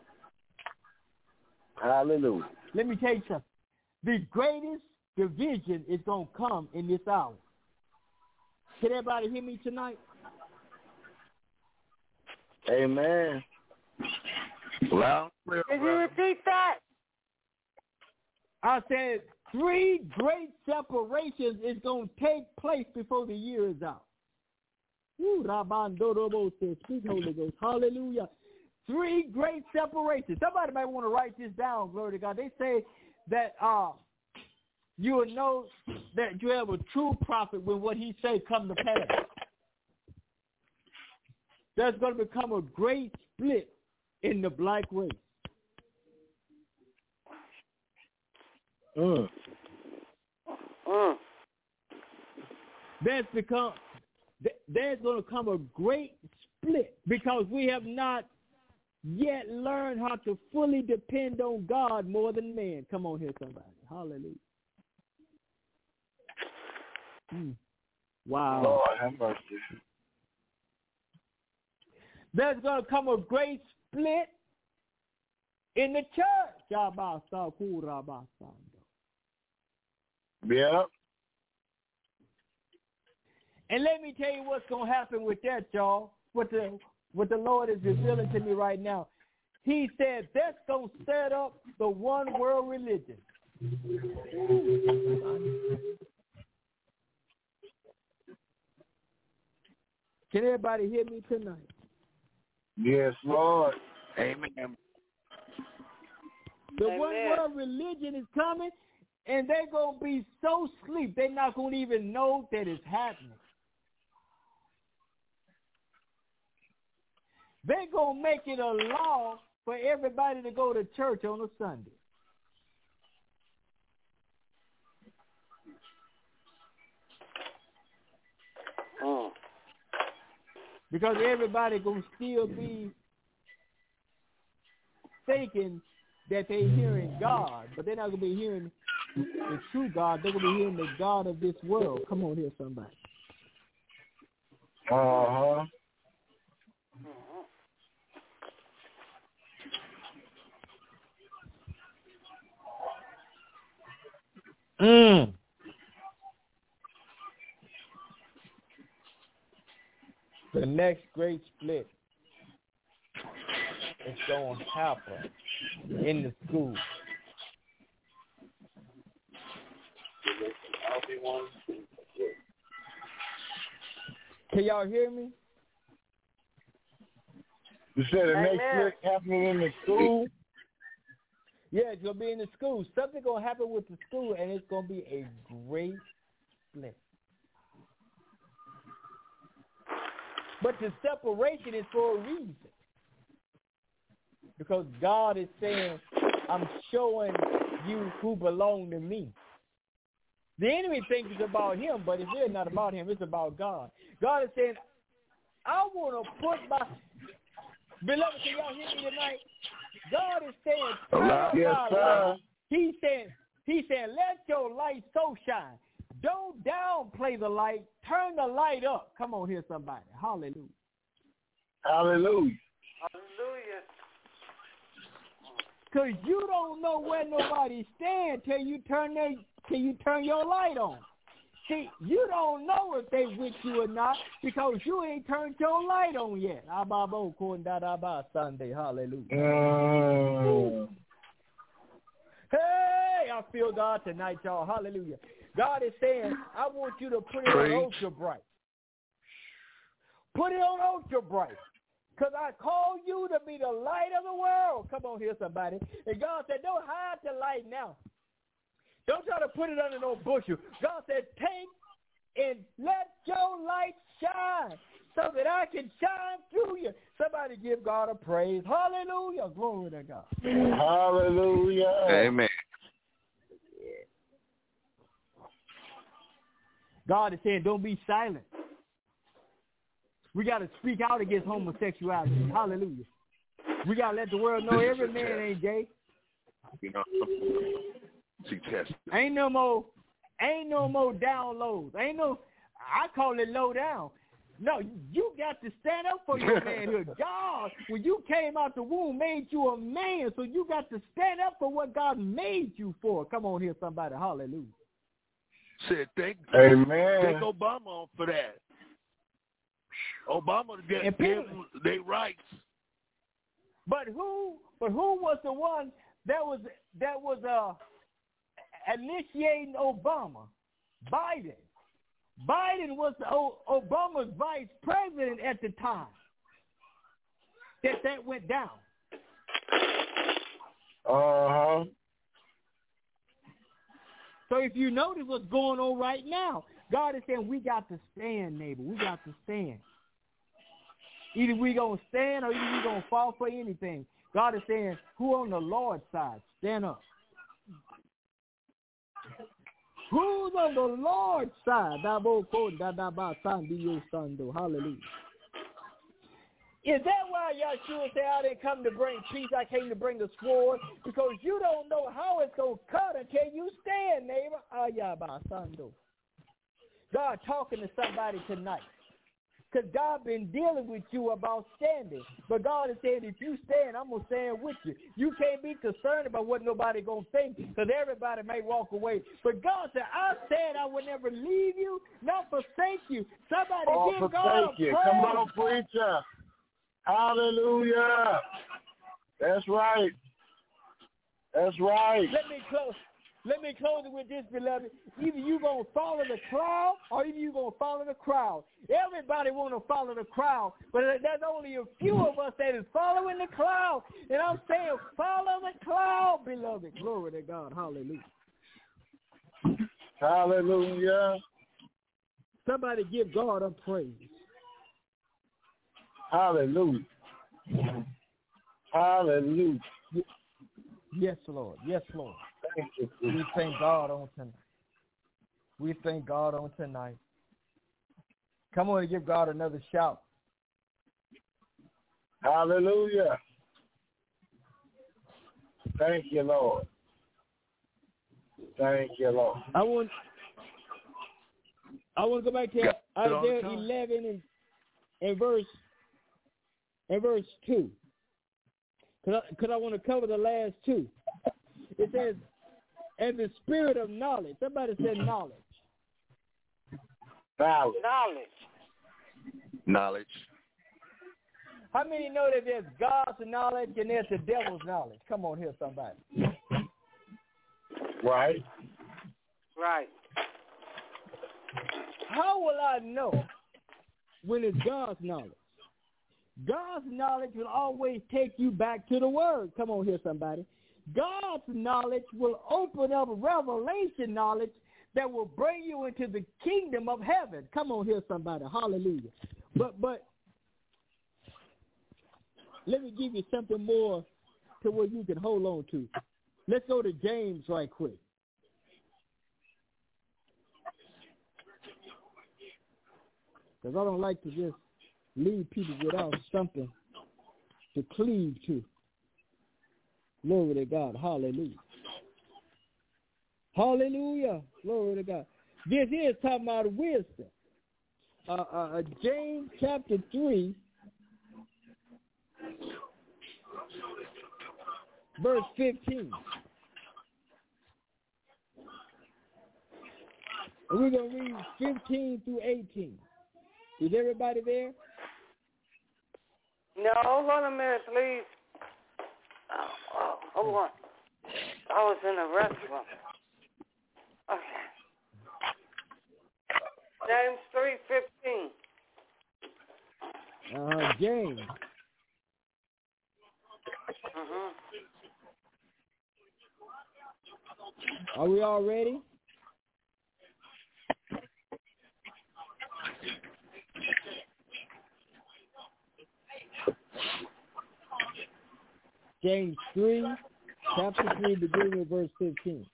Hallelujah. Let me tell you something. The greatest division is going to come in this hour. Can everybody hear me tonight? Amen. Well, Can you repeat that? I said 3 great separations is going to take place before the year is out. Ooh, Rabandorobo says, speak Holy Ghost. Hallelujah. 3 great separations. Somebody might want to write this down, glory to God. They say that you will know that you have a true prophet when what he say come to pass. There's going to become a great split in the black race. There's going to come a great split because we have not yet learned how to fully depend on God more than man. Come on here, somebody. Hallelujah. Wow. Lord have mercy. There's going to come a great split in the church. Yeah. And let me tell you what's going to happen with that, y'all. What the Lord is revealing to me right now. He said that's going to set up the one world religion. Can everybody hear me tonight? Yes, Lord. Amen. The one world religion is coming, and they're going to be so asleep, they're not going to even know that it's happening. They're going to make it a law for everybody to go to church on a Sunday. Because everybody going to still be thinking that they're hearing God, but they're not going to be hearing the true God. They're going to be hearing the God of this world. Come on here, somebody. Uh-huh. The next great split is going to happen in the school. Can y'all hear me? You said the next split happening in the school? Yeah, it's going to be in the school. Something's going to happen with the school, and it's going to be a great blessing. But the separation is for a reason. Because God is saying, I'm showing you who belong to me. The enemy thinks it's about him, but it's really not about him. It's about God. God is saying, I want to put my... Beloved, can y'all hear me tonight? God is saying, yes, sir. He's saying, let your light so shine. Don't downplay the light. Turn the light up. Come on here, somebody. Hallelujah. Hallelujah. Hallelujah. Because you don't know where nobody stands till you turn your light on. See, you don't know if they with you or not because you ain't turned your light on yet. Sunday, hallelujah. Hey, I feel God tonight, y'all. Hallelujah. God is saying, I want you to put it on ultra bright. Put it on ultra bright. Because I call you to be the light of the world. Come on here, somebody. And God said, don't hide the light now. Don't try to put it under no bushel. God said, take and let your light shine so that I can shine through you. Somebody give God a praise. Hallelujah. Glory to God. Hallelujah. Amen. God is saying, don't be silent. We got to speak out against homosexuality. Hallelujah. We got to let the world know every man ain't gay. You know, ain't no more downloads. I call it low down. No, you got to stand up for your manhood. God, when you came out the womb, made you a man, so you got to stand up for what God made you for. Come on here, somebody. Hallelujah. Said thank Obama on for that. Obama gave them their rights. But who was the one that was initiating Obama? Biden. Biden was Obama's vice president at the time that went down. Uh-huh. So if you notice what's going on right now, God is saying we got to stand, neighbor. We got to stand. Either we going to stand or either we going to fall for anything. God is saying, who on the Lord's side? Stand up. Who's on the Lord's side? Hallelujah. Is that why Yeshua said, I didn't come to bring peace, I came to bring the sword? Because you don't know how it's going to cut until you stand, neighbor. God talking to somebody tonight. Because God been dealing with you about standing. But God is saying, if you stand, I'm going to stand with you. You can't be concerned about what nobody going to think because everybody may walk away. But God said, I said I would never leave you, not forsake you. Somebody give God a praise. Come on, preacher. Hallelujah. That's right. That's right. Let me close it with this, beloved. Either you going to follow the crowd or either you going to follow the crowd. Everybody want to follow the crowd, but there's only a few of us that is following the crowd. And I'm saying follow the crowd, beloved. Glory to God. Hallelujah. Hallelujah. Somebody give God a praise. Hallelujah. Hallelujah. Yes, Lord. Yes, Lord. Thank you. We thank God on tonight. We thank God on tonight. Come on and give God another shout. Hallelujah. Thank you, Lord. Thank you, Lord. I want to go back to Isaiah 11 and verse 2. Because I want to cover the last two. It says, and the spirit of knowledge. Somebody said knowledge. Knowledge. How many know that there's God's knowledge and there's the devil's knowledge? Come on here, somebody. Right. How will I know when it's God's knowledge? God's knowledge will always take you back to the Word. Come on here, somebody. God's knowledge will open up revelation knowledge that will bring you into the kingdom of heaven. Come on here, somebody. Hallelujah. But let me give you something more to what you can hold on to. Let's go to James right quick. Because I don't like to just leave people without something to cleave to. Glory to God. Hallelujah. Hallelujah. Glory to God. This is talking about wisdom. James chapter 3, verse 15. And we're going to read 15 through 18. Is everybody there? No, hold on a minute, please. Hold on. I was in the restroom. Okay. James 3:15. James. Are we all ready? James 3, chapter 3, beginning with verse 15.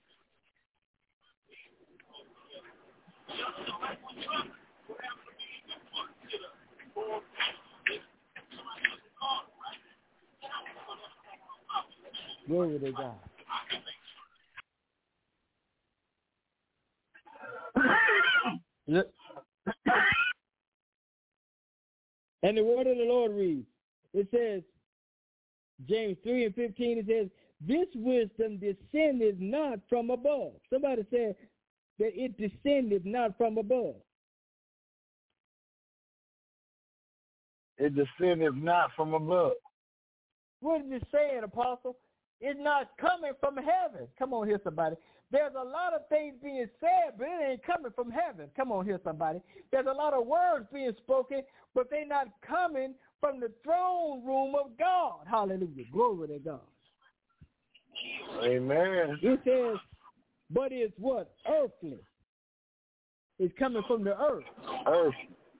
Glory to God. And the word of the Lord reads, it says, James 3 and 15, it says, this wisdom descended not from above. Somebody said that it descended not from above. It descended not from above. What is it saying, Apostle? It's not coming from heaven. Come on here, somebody. There's a lot of things being said, but it ain't coming from heaven. Come on here, somebody. There's a lot of words being spoken, but they're not coming from the throne room of God. Hallelujah. Glory to God. Amen. It says, but it's what? Earthly. It's coming from the earth. Earth.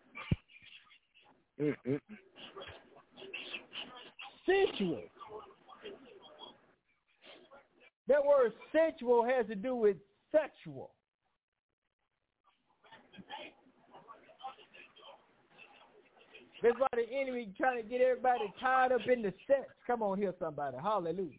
Sensual. That word sensual has to do with sexual. That's why the enemy trying to get everybody tied up in the sex. Come on here, somebody. Hallelujah.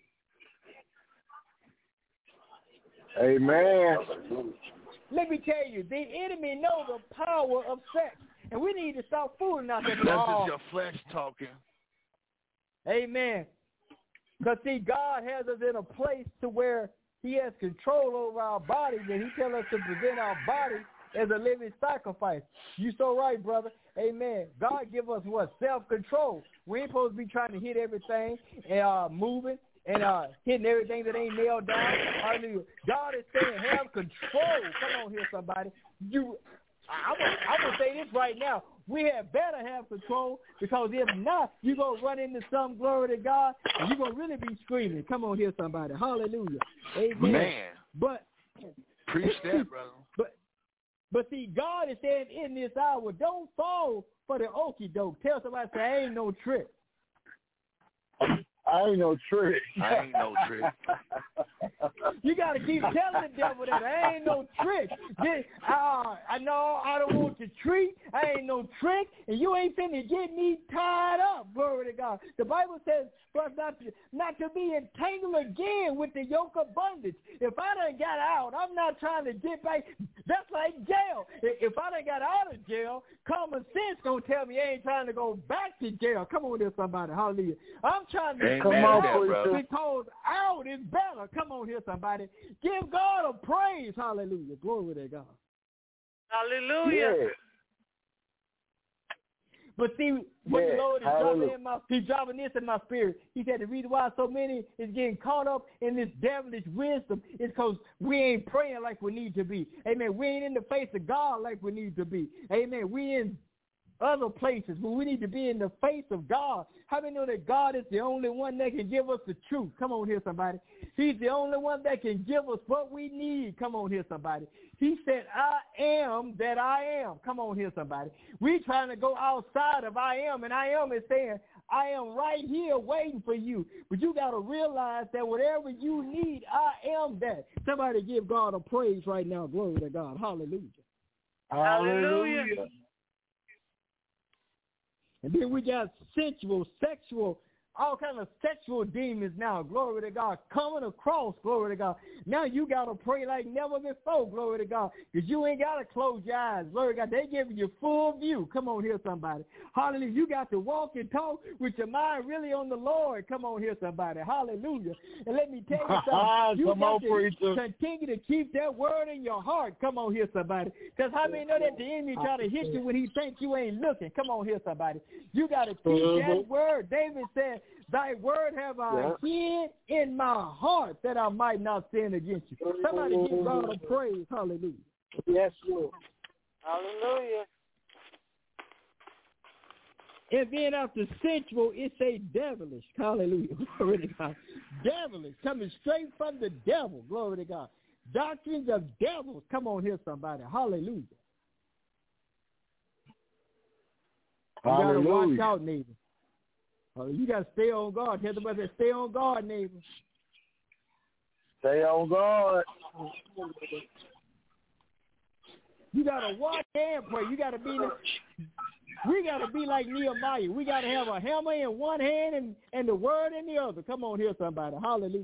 Amen. Let me tell you, the enemy knows the power of sex. And we need to stop fooling ourselves. That's just your flesh talking. Amen. Because, see, God has us in a place to where he has control over our bodies, and he tells us to present our bodies as a living sacrifice. You so right, brother. Amen. God give us what? Self-control. We ain't supposed to be trying to hit everything and moving and hitting everything that ain't nailed down. Hallelujah. God is saying have control. Come on here, somebody. I'm going to say this right now. We had better have control, because if not, you're going to run into some, glory to God, and you're going to really be screaming. Come on here, somebody. Hallelujah. Amen. Man. But preach that, brother. But see, God is saying in this hour, don't fall for the okie doke. Tell somebody, say, I ain't no trick. I ain't no trick. I ain't no trick. You got to keep telling the devil that I ain't no trick. I know I don't want to treat. I ain't no trick, and you ain't finna get me tied up. Glory to God. The Bible says for us not to be entangled again with the yoke of bondage. If I done got out, I'm not trying to get back. That's like jail. If I done got out of jail, common sense gonna tell me I ain't trying to go back to jail. Come on there, somebody. Hallelujah. I'm trying to come on, because out is better. Come on here, somebody. Give God a praise. Hallelujah. Glory to God. Hallelujah. Yeah. But see, what the Lord is he's dropping this in my spirit. He said the reason why so many is getting caught up in this devilish wisdom is because we ain't praying like we need to be. Amen. We ain't in the face of God like we need to be. Amen. We in other places, but we need to be in the face of God. How many know that God is the only one that can give us the truth? Come on here, somebody. He's the only one that can give us what we need. Come on here, somebody. He said, I am that I am. Come on here, somebody. We're trying to go outside of I am, and I am is saying, I am right here waiting for you. But you got to realize that whatever you need, I am that. Somebody give God a praise right now. Glory to God. Hallelujah. Hallelujah. And then we got sensual, sexual, all kind of sexual demons now, glory to God, coming across, glory to God. Now you got to pray like never before, glory to God, because you ain't got to close your eyes, glory to God. They giving you full view. Come on here, somebody. Hallelujah. You got to walk and talk with your mind really on the Lord. Come on here, somebody. Hallelujah. And let me tell you something. You got to continue to keep that word in your heart. Come on here, somebody. Because how many know that the enemy try to hit you when he thinks you ain't looking? Come on here, somebody. You got to keep that word. David said, thy word have I hid in my heart that I might not sin against you. Somebody give God a praise. Hallelujah. Yes, Lord. Hallelujah. And then after sensual, it's a devilish. Hallelujah. Glory to God. Devilish, coming straight from the devil. Glory to God. Doctrines of devils. Come on here, somebody. Hallelujah. You got to watch out, neighbor. You got to stay on guard. Tell the brother, stay on guard, neighbor. Stay on guard. You got to watch and pray. You got to be. We got to be like Nehemiah. We got to have a hammer in one hand and the word in the other. Come on here, somebody. Hallelujah.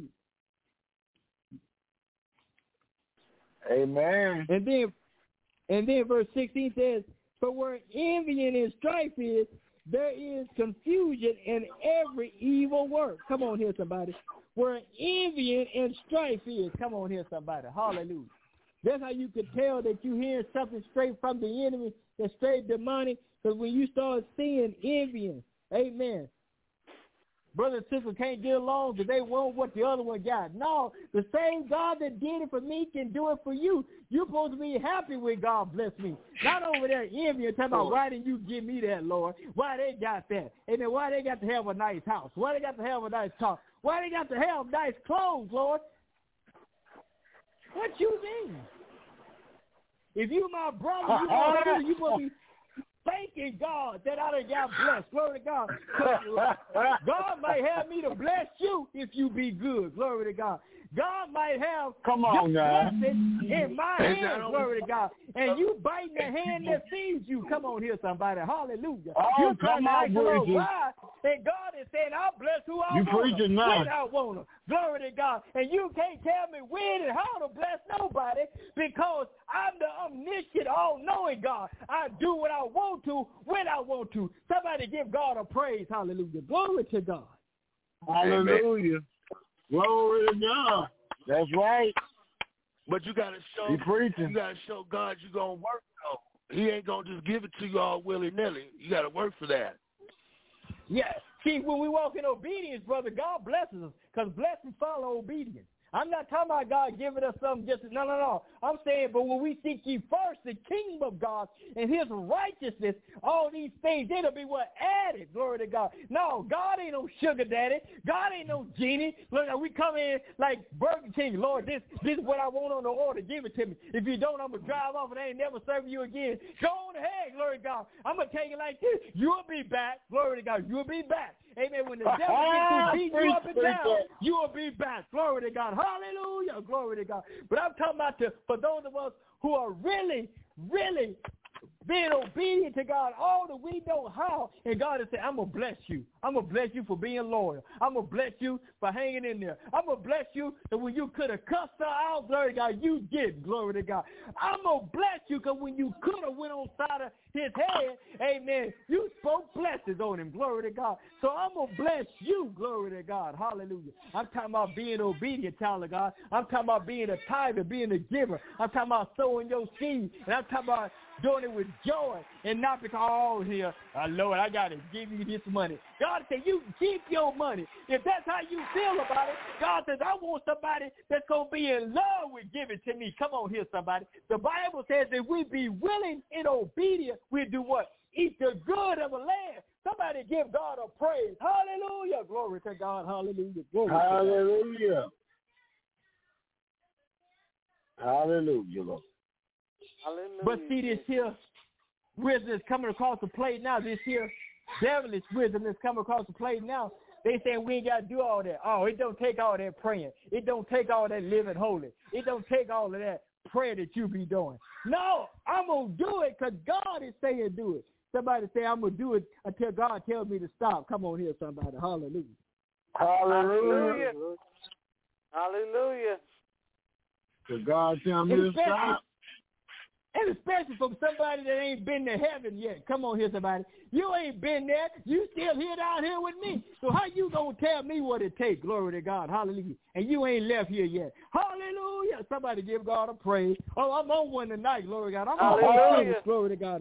Amen. And then verse 16 says, for where envy and strife is, there is confusion in every evil work. Come on here, somebody. Where envy and strife is. Come on here, somebody. Hallelujah. That's how you can tell that you're hearing something straight from the enemy, that's straight demonic. Because when you start seeing envying, amen, brother and sister can't get along because they want what the other one got. No, the same God that did it for me can do it for you. You're supposed to be happy when God bless me. Not over there envying, talking about why didn't you give me that, Lord? Why they got that? And then why they got to have a nice house? Why they got to have a nice car? Why they got to have nice clothes, Lord? What you mean? If you my brother, you supposed to be thanking God that I done got blessed. Glory to God. God might have me to bless you if you be good. Glory to God. God might have blessing in my hand, glory to God. And you biting the hand that feeds you. Come on here, somebody. Hallelujah. You trying to ask the Lord why. And God is saying, I'll bless who I want to, when I want to. Glory to God. And you can't tell me when and how to bless nobody because I'm the omniscient, all-knowing God. I do what I want to, when I want to. Somebody give God a praise. Hallelujah. Glory to God. Hallelujah. Glory to God. That's right. But you gotta show God you're gonna work though. He ain't gonna just give it to you all willy-nilly. You gotta work for that. Yes. See, when we walk in obedience, brother, God blesses us because blessings follow obedience. I'm not talking about God giving us something just, no. I'm saying, but when we seek ye first the kingdom of God and his righteousness, all these things, it'll be what added, glory to God. No, God ain't no sugar daddy. God ain't no genie. Look, we come in like Burger King. Lord, this is what I want on the order. Give it to me. If you don't, I'm going to drive off and I ain't never serving you again. Go on ahead, glory to God. I'm going to take it like this. You'll be back, glory to God. You'll be back. Amen. When the devil gets through beating you up and down, you will be back. Glory to God. Hallelujah. Glory to God. But I'm talking about for those of us who are really, really being obedient to God all that we know how. And God is saying, I'm going to bless you. I'm going to bless you for being loyal. I'm going to bless you for hanging in there. I'm going to bless you that when you could have cussed her out, glory to God, you did, glory to God. I'm going to bless you because when you could have went on side of his head, amen, you spoke blessings on him, glory to God. So I'm going to bless you, glory to God. Hallelujah. I'm talking about being obedient, child of God. I'm talking about being a tither, being a giver. I'm talking about sowing your seed. And I'm talking about doing it with joy and not because, oh, here, Lord, I got to give you this money. God said, you keep your money. If that's how you feel about it, God says, I want somebody that's going to be in love with giving to me. Come on here, somebody. The Bible says that we be willing and obedient, we do what? eat the good of the land. Somebody give God a praise. Hallelujah. Glory to God. Hallelujah. Glory Hallelujah. to God. Hallelujah, Lord. Hallelujah. But see, this here wisdom is coming across the plate now. This here devilish wisdom is coming across the plate now. They saying we ain't got to do all that. Oh, it don't take all that praying. It don't take all that living holy. It don't take all of that prayer that you be doing. No, I'm going to do it because God is saying do it. Somebody say I'm going to do it until God tells me to stop. Come on here, somebody. Hallelujah. Hallelujah. Hallelujah. To God tell me to stop. And especially from somebody that ain't been to heaven yet. Come on here, somebody. You ain't been there. You still here down here with me. So how you going to tell me what it takes? Glory to God. Hallelujah. And you ain't left here yet. Hallelujah. Somebody give God a praise. Oh, I'm on one tonight. Glory to God. I'm on one. Glory to God.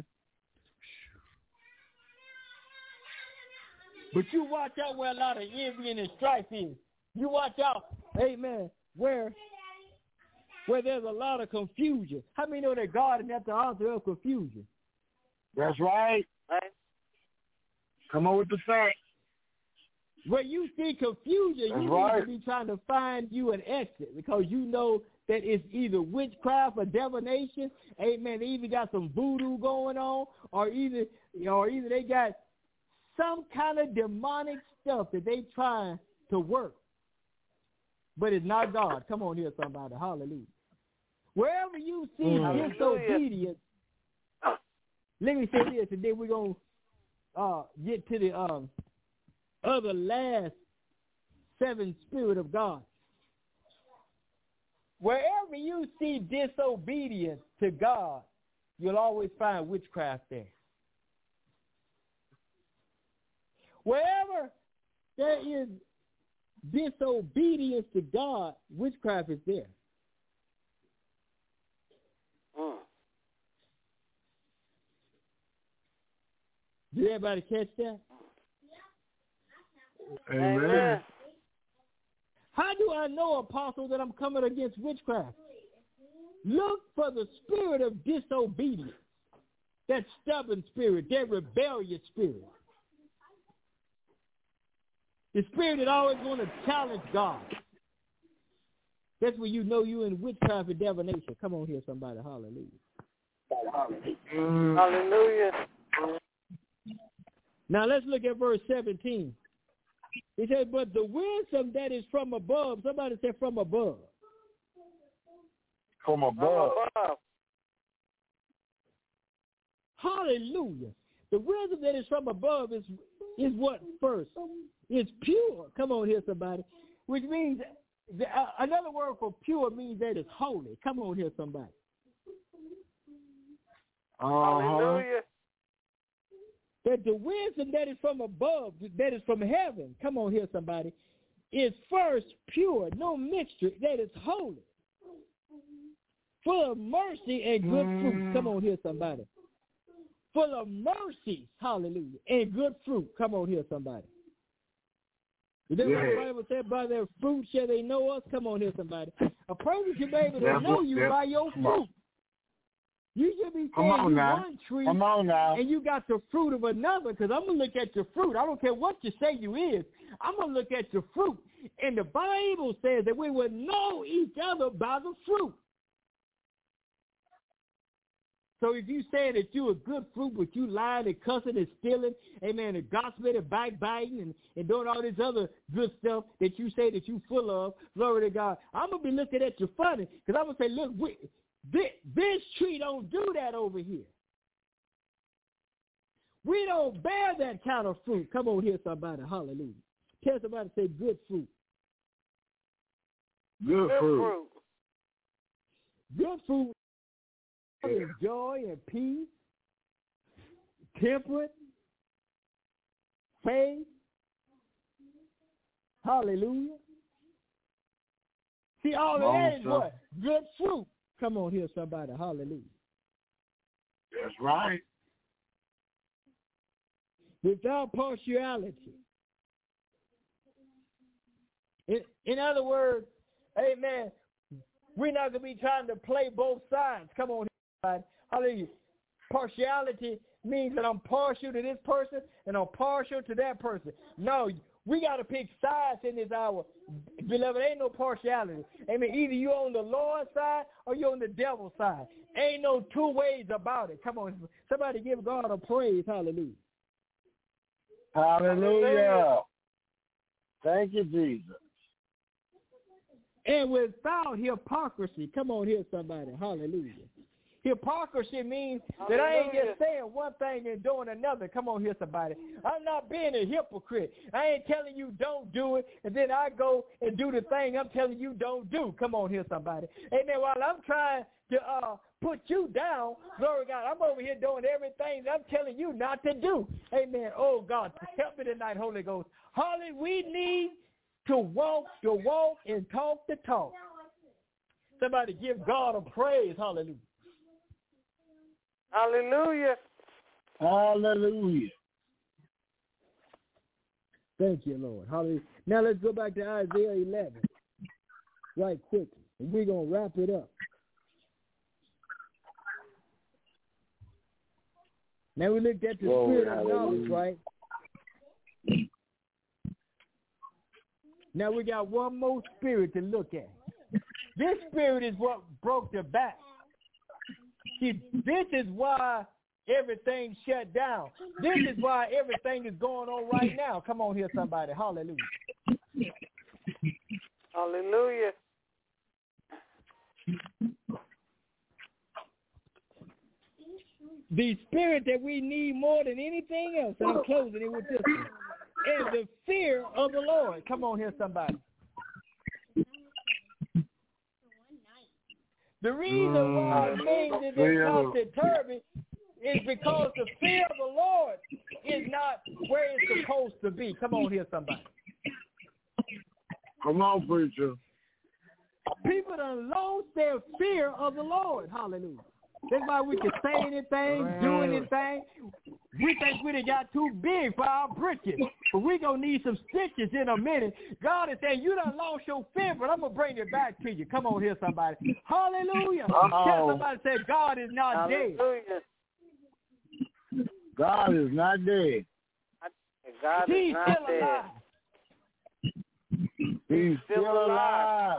But you watch out where a lot of envy and strife is. You watch out, amen, where there's a lot of confusion. How many know that God is at the author of confusion? That's right. Come on with the facts. Where you see confusion, That's you right. need to be trying to find you an exit because you know that it's either witchcraft or divination. Amen. They either got some voodoo going on or either they got some kind of demonic stuff that they trying to work. But it's not God. Come on here, somebody. Hallelujah. Wherever you see disobedience, let me say this, and then we're going to get to the other last 7 Spirit of God. Wherever you see disobedience to God, you'll always find witchcraft there. Wherever there is disobedience to God, witchcraft is there. Did everybody catch that? Amen. How do I know, Apostle, that I'm coming against witchcraft? Look for the spirit of disobedience, that stubborn spirit, that rebellious spirit. The spirit that always want to challenge God. That's when you know you're in witchcraft and divination. Come on here, somebody. Hallelujah. Hallelujah. Now let's look at verse 17. It says, but the wisdom that is from above, somebody said from above. From above. Hallelujah. The wisdom that is from above is what first? It's pure. Come on here, somebody. Which means, another word for pure means that it's holy. Come on here, somebody. Hallelujah. That the wisdom that is from above, that is from heaven, come on here, somebody, is first pure, no mixture, that is holy, full of mercy and good fruit. Come on here, somebody. Full of mercy, hallelujah, and good fruit. Come on here, somebody. Is that what the Bible said? By their fruit shall they know us? Come on here, somebody. A person should be able to know you by your fruit. You should be saying you one tree and you got the fruit of another, because I'm going to look at your fruit. I don't care what you say you is. I'm going to look at your fruit. And the Bible says that we will know each other by the fruit. So if you say that you're a good fruit, but you lying and cussing and stealing, amen, and gossiping and backbiting and doing all this other good stuff that you say that you full of, glory to God, I'm going to be looking at you funny, because I'm going to say, look, this tree don't do that over here. We don't bear that kind of fruit. Come on here, somebody. Hallelujah. Tell somebody, say good fruit. Good fruit. Good fruit is joy and peace, temperate, faith. Hallelujah. See, all of that is what? Good fruit. Come on here, somebody. Hallelujah. That's right. Without partiality. In other words, amen, we're not going to be trying to play both sides. Come on here, somebody. Hallelujah. partiality means that I'm partial to this person and I'm partial to that person. No, we got to pick sides in this hour. Beloved, ain't no partiality. Amen. Either you're on the Lord's side or you're on the devil's side. Ain't no two ways about it. Come on. Somebody give God a praise. Hallelujah. Hallelujah. Thank you, Jesus. And without hypocrisy, come on here, somebody. Hallelujah. Hypocrisy means that I ain't just saying one thing and doing another. Come on here, somebody. I'm not being a hypocrite. I ain't telling you don't do it, and then I go and do the thing I'm telling you don't do. Come on here, somebody. Amen. While I'm trying to put you down, glory to God, I'm over here doing everything that I'm telling you not to do. Amen. Oh, God, help me tonight, Holy Ghost. Holly, we need to walk and talk the talk. Somebody give God a praise. Hallelujah. Hallelujah. Hallelujah. Thank you, Lord. Hallelujah. Now let's go back to Isaiah 11 right quickly, and we're going to wrap it up. Now we looked at the spirit of knowledge, right? Now we got one more spirit to look at. This spirit is what broke the back. See, this is why everything shut down. This is why everything is going on right now. Come on here, somebody. Hallelujah. Hallelujah. The spirit that we need more than anything else, and I'm closing it with this one, is the fear of the Lord. Come on here, somebody. The reason why things is topsy-turvy is because the fear of the Lord is not where it's supposed to be. Come on here, somebody. Come on, preacher. People done lost their fear of the Lord. Hallelujah. That's why we can say anything, do anything. We think we done got too big for our britches, but we going to need some stitches in a minute. God is saying, you done lost your fear, but I'm going to bring it back to you. Come on here, somebody. Hallelujah. Tell somebody, say, God is not dead. God is not dead. God is not dead. Alive. He's still alive.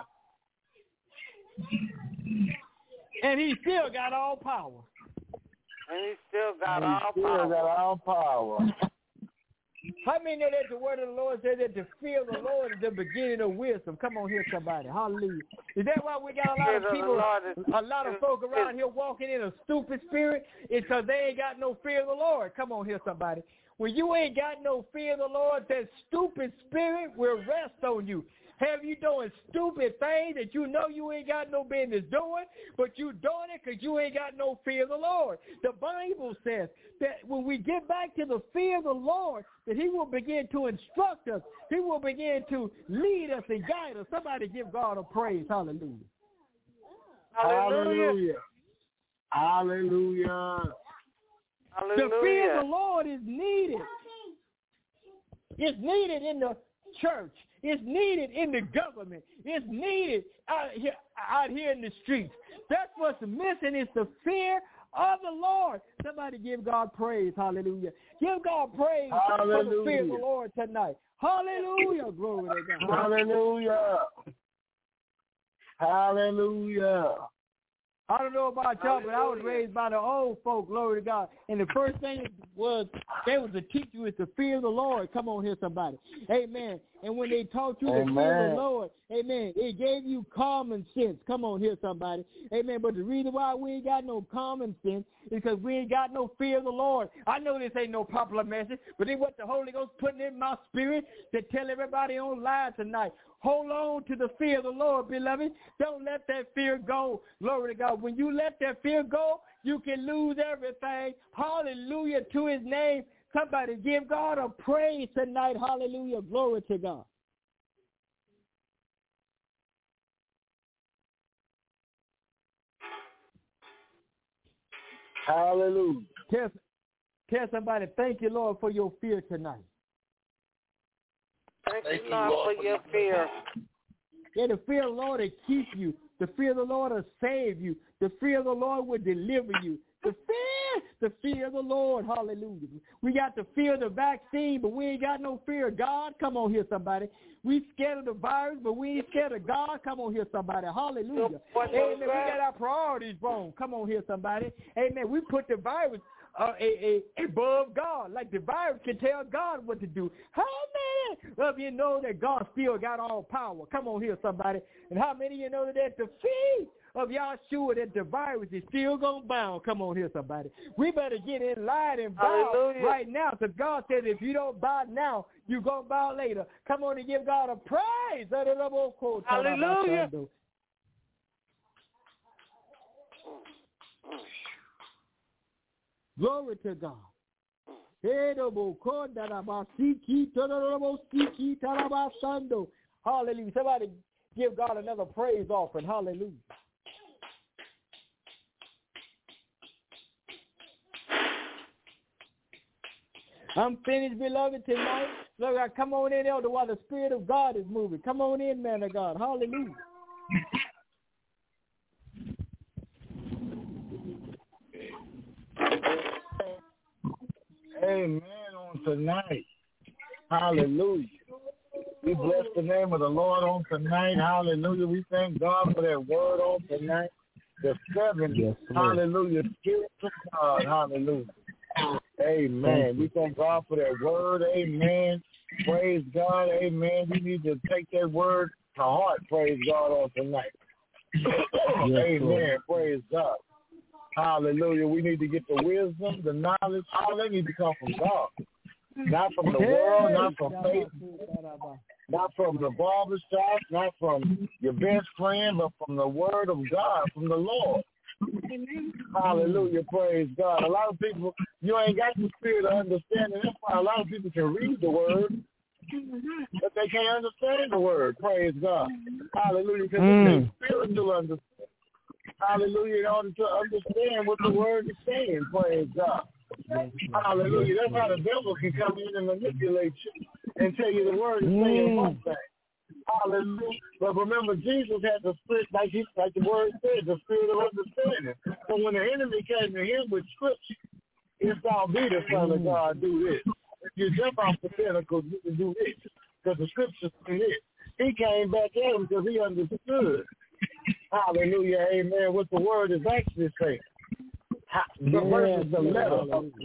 And he still got all power. And he still got all power. How many know that the word of the Lord says that the fear of the Lord is the beginning of wisdom? Come on here, somebody. Hallelujah. Is that why we got a lot of people, a lot of folk around here walking in a stupid spirit? It's because they ain't got no fear of the Lord. Come on here, somebody. When you ain't got no fear of the Lord, that stupid spirit will rest on you. Have you doing stupid things that you know you ain't got no business doing, but you doing it because you ain't got no fear of the Lord. The Bible says that when we get back to the fear of the Lord, that he will begin to instruct us. He will begin to lead us and guide us. Somebody give God a praise. Hallelujah. Hallelujah. Hallelujah. The fear of the Lord is needed. It's needed in the church. It's needed in the government. It's needed out here in the streets. That's what's missing is the fear of the Lord. Somebody give God praise. Hallelujah. Give God praise for the fear of the Lord tonight. Hallelujah. Glory to God. Hallelujah. Hallelujah. I don't know about y'all, but I was raised by the old folk, glory to God. And the first thing was they was to teach you is the fear of the Lord. Come on here, somebody. Amen. And when they taught you the fear of the Lord, amen, it gave you common sense. Come on here, somebody. Amen. But the reason why we ain't got no common sense is because we ain't got no fear of the Lord. I know this ain't no popular message, but it's what the Holy Ghost putting in my spirit to tell everybody online tonight. Hold on to the fear of the Lord, beloved. Don't let that fear go. Glory to God. When you let that fear go, you can lose everything. Hallelujah to his name. Somebody give God a praise tonight. Hallelujah. Glory to God. Hallelujah. Tell somebody, thank you, Lord, for your fear tonight. Thank you, Lord, for your fear. Yeah, the fear of the Lord will keep you. The fear of the Lord will save you. The fear of the Lord will deliver you. The fear The fear of the Lord. Hallelujah. We got the fear of the vaccine, but we ain't got no fear of God. Come on here, somebody. We scared of the virus, but we ain't scared of God. Come on here, somebody. Hallelujah. Amen. We got our priorities wrong. Come on here, somebody. Amen. We put the virus above God. Like the virus can tell God what to do. How many of you know that God still got all power? Come on here, somebody. And how many of you know that at the feet of Yahshua that the virus is still going to bow? Come on here, somebody. We better get in line and bow right now, because God says if you don't bow now, you're going to bow later. Come on and give God a praise. Hallelujah. Glory to God. Hallelujah. Somebody give God another praise offering. Hallelujah. I'm finished, beloved, tonight. Look, come on in, Elder, while the Spirit of God is moving. Come on in, man of God. Hallelujah. Amen on tonight. Hallelujah. We bless the name of the Lord on tonight. Hallelujah. We thank God for that word on tonight. The seven, hallelujah, spirits of God. Hallelujah. Amen. We thank God for that word. Amen. Praise God. Amen. We need to take that word to heart. Praise God on tonight. Amen. Praise God. Hallelujah. We need to get the wisdom, the knowledge. All they need to come from God. Not from the world, not from faith, not from the barbershop, not from your best friend, but from the word of God, from the Lord. Hallelujah. Praise God. A lot of people, you ain't got the spirit of understanding. That's why a lot of people can read the word, but they can't understand the word. Praise God. Hallelujah. Because it's spiritual understanding. Hallelujah. In order to understand what the word is saying. Praise God. Hallelujah. That's how the devil can come in and manipulate you and tell you the word is saying one thing. Hallelujah. But remember, Jesus had the spirit, like the word said, the spirit of understanding. So when the enemy came to him with scripture, it's all be the Son of God, do this. If you jump off the pinnacle, you can do this. Because the scripture said it. He came back at him because he understood. Hallelujah. Amen. What the word is actually saying. The verse is the letter.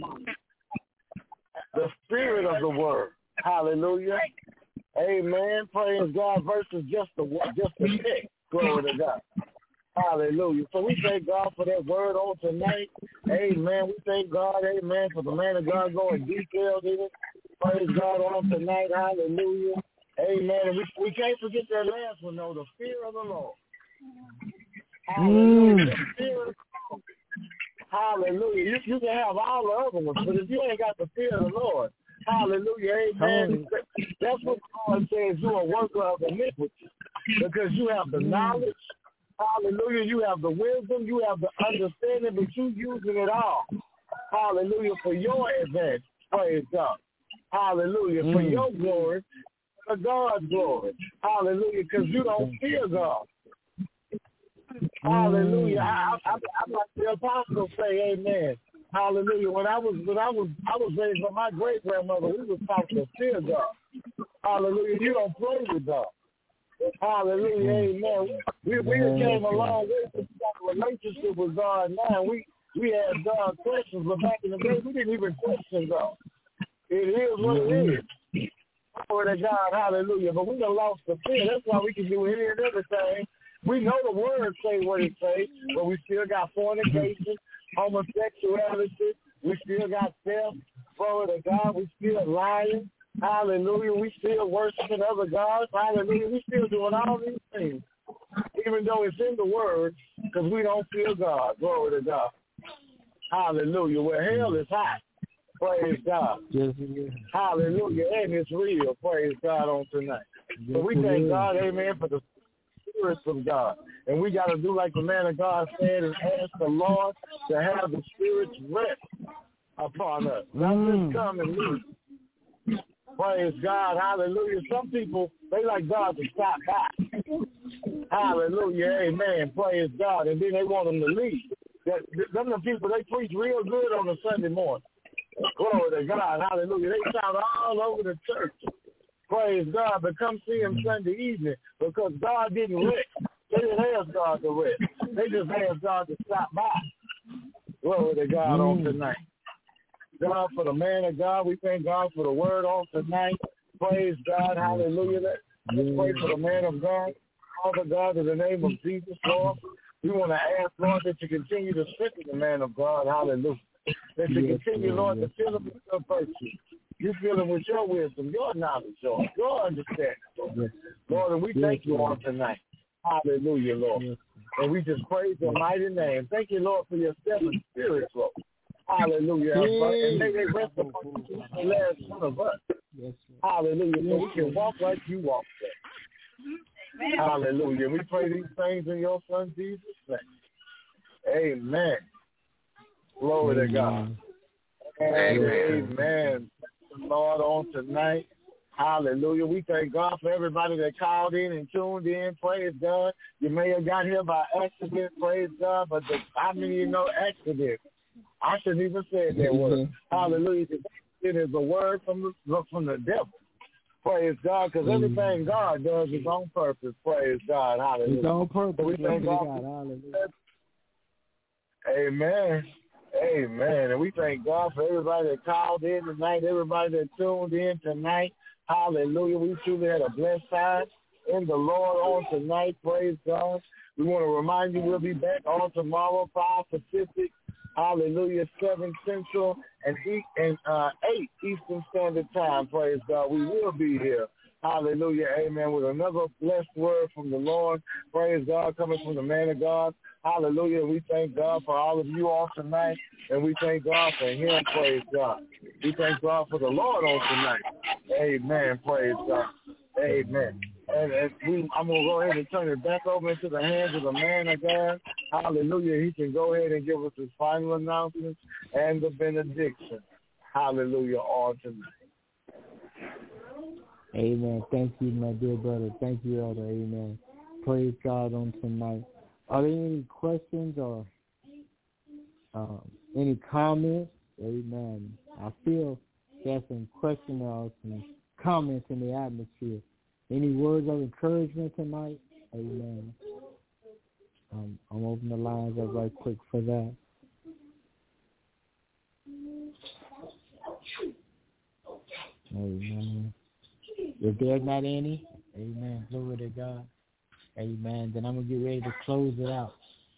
The spirit of the word. Hallelujah. Amen. Praise God versus just the text. Glory to God. Hallelujah. So we thank God for that word on tonight. Amen. We thank God, amen, for the man of God going detailed in it. Praise God on tonight. Hallelujah. Amen. And we can't forget that last one, though, the fear of the Lord. Hallelujah. The fear of the Lord. Hallelujah. You can have all the other ones, but if you ain't got the fear of the Lord, hallelujah, amen. That's what God says, you're a worker of iniquity, because you have the knowledge, hallelujah, you have the wisdom, you have the understanding, but you using it all, hallelujah, for your advantage, praise God, hallelujah, for your glory, for God's glory, hallelujah, because you don't fear God. Hallelujah. I'm like the apostle say, amen. Hallelujah. When I was raised by my great grandmother, we was taught to fear God. Hallelujah. You don't play with God. Hallelujah. Amen. We came a long way to have a relationship with God now. We had God questions, but back in the day we didn't even question God. It is what it is. Glory to God, hallelujah. But we done lost the fear. That's why we can do any and everything. We know the word say what it say, but we still got fornication, homosexuality. We still got theft. Glory to God. We still lying. Hallelujah. We still worshiping other gods. Hallelujah. We still doing all these things, even though it's in the word, because we don't fear God. Glory to God. Hallelujah. Where hell is hot. Praise God. Yes, hallelujah. And it's real. Praise God on tonight. So we thank God, amen, for the spirits of God. And we got to do like the man of God said and ask the Lord to have the spirits rest upon us. Not just come and leave. Praise God. Hallelujah. Some people, they like God to stop by. Hallelujah. Amen. Praise God. And then they want them to leave. Them the people, they preach real good on a Sunday morning. Glory to God. Hallelujah. They shout all over the church. Praise God. But come see him Sunday evening because God didn't rest. They didn't ask God to rest. They just asked God to stop by. Glory to God on tonight. God, for the man of God, we thank God for the word on tonight. Praise God. Hallelujah. Let's pray for the man of God. Father God, in the name of Jesus, Lord, we want to ask, Lord, that you continue to strengthen the man of God. Hallelujah. That you continue, Lord, to fill him with your virtue. You fill him with your wisdom, your knowledge, Lord, your understanding, Lord. Lord, and we thank you on tonight. Hallelujah, Lord. And we just praise your mighty name. Thank you, Lord, for your 7 spirits, Lord. Hallelujah. And may they rest upon the last one of us. Hallelujah. So we can walk like you walk. Hallelujah. We pray these things in your Son Jesus' name. Amen. Glory to God. Amen. Lord, on tonight. Hallelujah. We thank God for everybody that called in and tuned in. Praise God. You may have got here by accident. Praise God. But how many of you know accident? I shouldn't even say that word. Hallelujah. It is a word from the devil. Praise God. Because everything God does is on purpose. Praise God. Hallelujah. It's on purpose. So we thank God. Hallelujah. Amen. Amen. And we thank God for everybody that called in tonight, everybody that tuned in tonight. Hallelujah. We truly had a blessed time in the Lord on tonight. Praise God. We want to remind you we'll be back on tomorrow, 5 Pacific. Hallelujah. 7 Central and 8 Eastern Standard Time. Praise God. We will be here. Hallelujah. Amen. With another blessed word from the Lord. Praise God. Coming from the man of God. Hallelujah. We thank God for all of you all tonight. And we thank God for him. Praise God. We thank God for the Lord on tonight. Amen. Praise God. Amen. And I'm going to go ahead and turn it back over into the hands of the man of God. Hallelujah. He can go ahead and give us his final announcements and the benediction. Hallelujah. On tonight. Amen. Thank you, my dear brother. Thank you, Elder. Amen. Praise God on tonight. Are there any questions or any comments? Amen. I feel there's some questions or some comments in the atmosphere. Any words of encouragement tonight? Amen. I'm opening the lines up right quick for that. Amen. If there's not any, amen, glory to God. Amen. Then I'm going to get ready to close it out.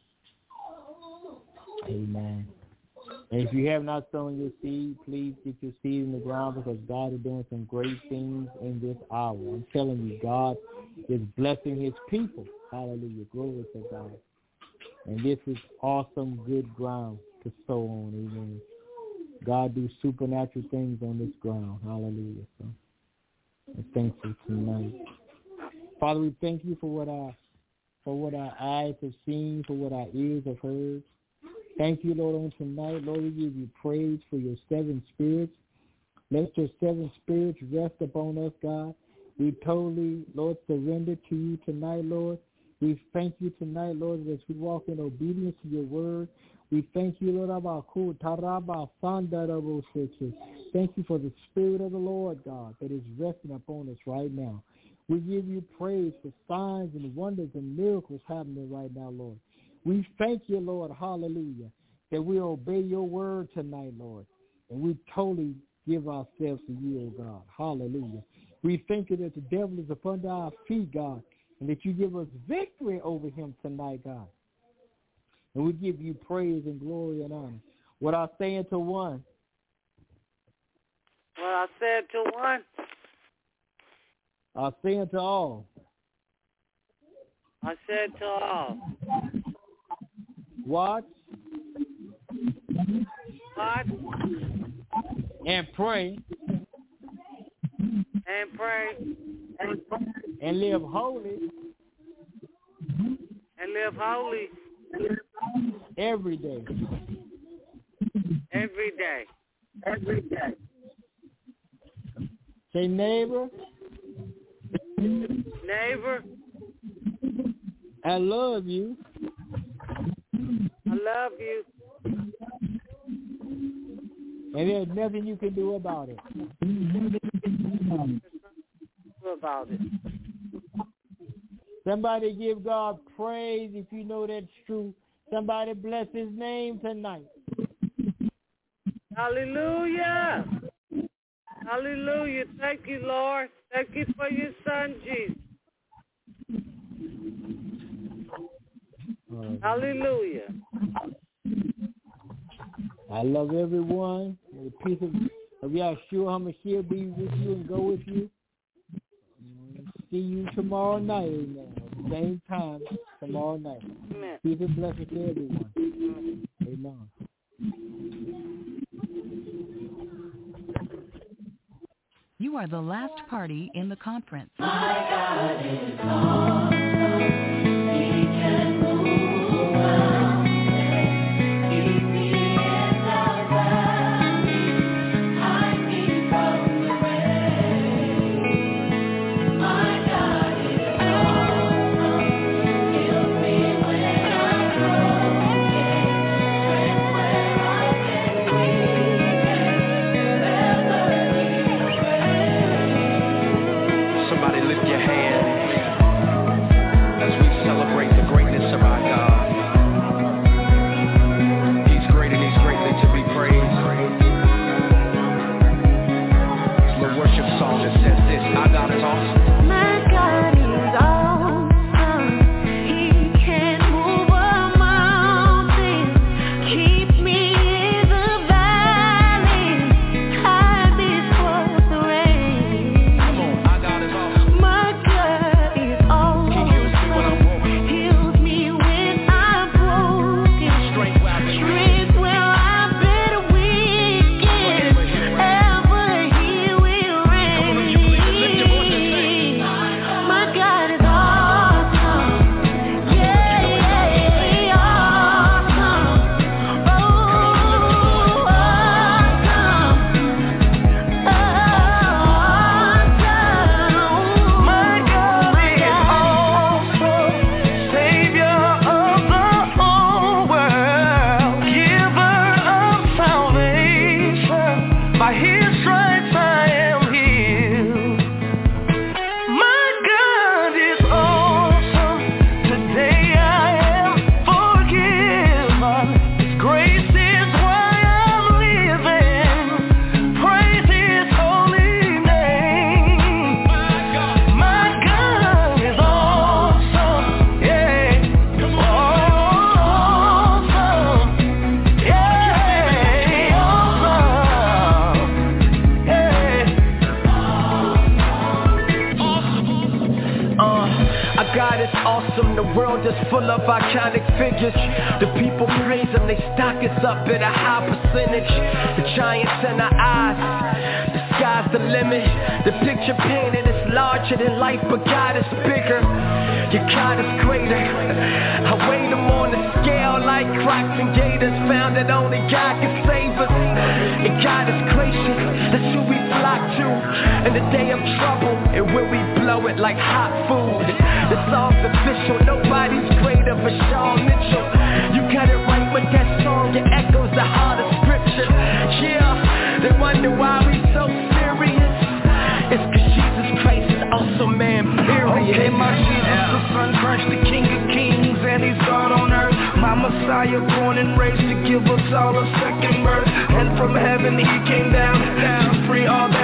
Amen. And if you have not sown your seed, please get your seed in the ground because God is doing some great things in this hour. I'm telling you, God is blessing his people. Hallelujah. Glory to God. And this is awesome, good ground to sow on. Amen. God do supernatural things on this ground. Hallelujah. So I'm thankful tonight. Father, we thank you for what our eyes have seen, for what our ears have heard. Thank you, Lord, on tonight. Lord, we give you praise for your 7 spirits. Let your 7 spirits rest upon us, God. We totally, Lord, surrender to you tonight, Lord. We thank you tonight, Lord, as we walk in obedience to your word. We thank you, Lord, thank you for the Spirit of the Lord, God, that is resting upon us right now. We give you praise for signs and wonders and miracles happening right now, Lord. We thank you, Lord, hallelujah, that we obey your word tonight, Lord, and we totally give ourselves to you, oh God, hallelujah. We thank you that the devil is up under our feet, God, and that you give us victory over him tonight, God. And we give you praise and glory and honor. What I say unto one. What I said to one. I say unto all. I said to all. Watch. Watch. And pray. And pray. And live holy. And live holy. Every day. Every day. Every day. Say neighbor. Neighbor. I love you. I love you. And there's nothing you can do about it. Somebody give God praise if you know that's true. Somebody bless his name tonight. Hallelujah. Hallelujah. Thank you, Lord. Thank you for your son, Jesus. Hallelujah. I love everyone. The peace of Yahshua HaMashiach be with you and go with you. See you tomorrow night, amen. Same time tomorrow night. Amen. Peace and blessings to everyone. Amen. You are the last party in the conference. My God is awesome. He can move mountains. Keep me in the valley. Hide me from the rain. My God is awesome. Heal me when I'm broken. Strength where I've been weakened. Never need a praise. Somebody lift your hand as we celebrate the greatness of our God. He's great and he's greatly to be praised. It's the worship song that says this: our God is awesome. My God is awesome. He can move a mountain. Keep me in the valley. Hide me from the rain. Come on, our God is awesome. My God is awesome. He heals me when I'm broken. Heals me when I'm broken. Strength where I've been weak. Strength where I've been weakened. Ever He will reign. Come on, if you believe it, lift your voice and sing. My God is awesome. Yeah, awesome. Oh, awesome. My God is awesome. Savior of the whole world, giver of salvation, by his stripes I am healed. My God is awesome. Today I am forgiven. His grace is why I'm living. Praise his holy name. My God is awesome. Yeah. Awesome. Yeah. Awesome. Our God is awesome. The world is full of iconic figures. The people praise him. They stock us up at a high percentage. The giants in our eyes. The sky's the limit. The picture painted is larger than life, but God is bigger. Your God is greater. I weighed him on the scale like Crocs and Gators. Found that only God can save us. And God is gracious. That's who we flock to in the day of trouble. And when we blow it like hot food. The song's official. Nobody's greater but Sean Mitchell. You got it right with that song. It echoes the heart of scripture. Yeah, they wonder why we so serious. It's cause Jesus Christ is also man, period. Okay, my Jesus, the Son, Christ, the King of Kings, and he's God on earth. My Messiah, born and raised to give us all a second birth. And from heaven he came down to free all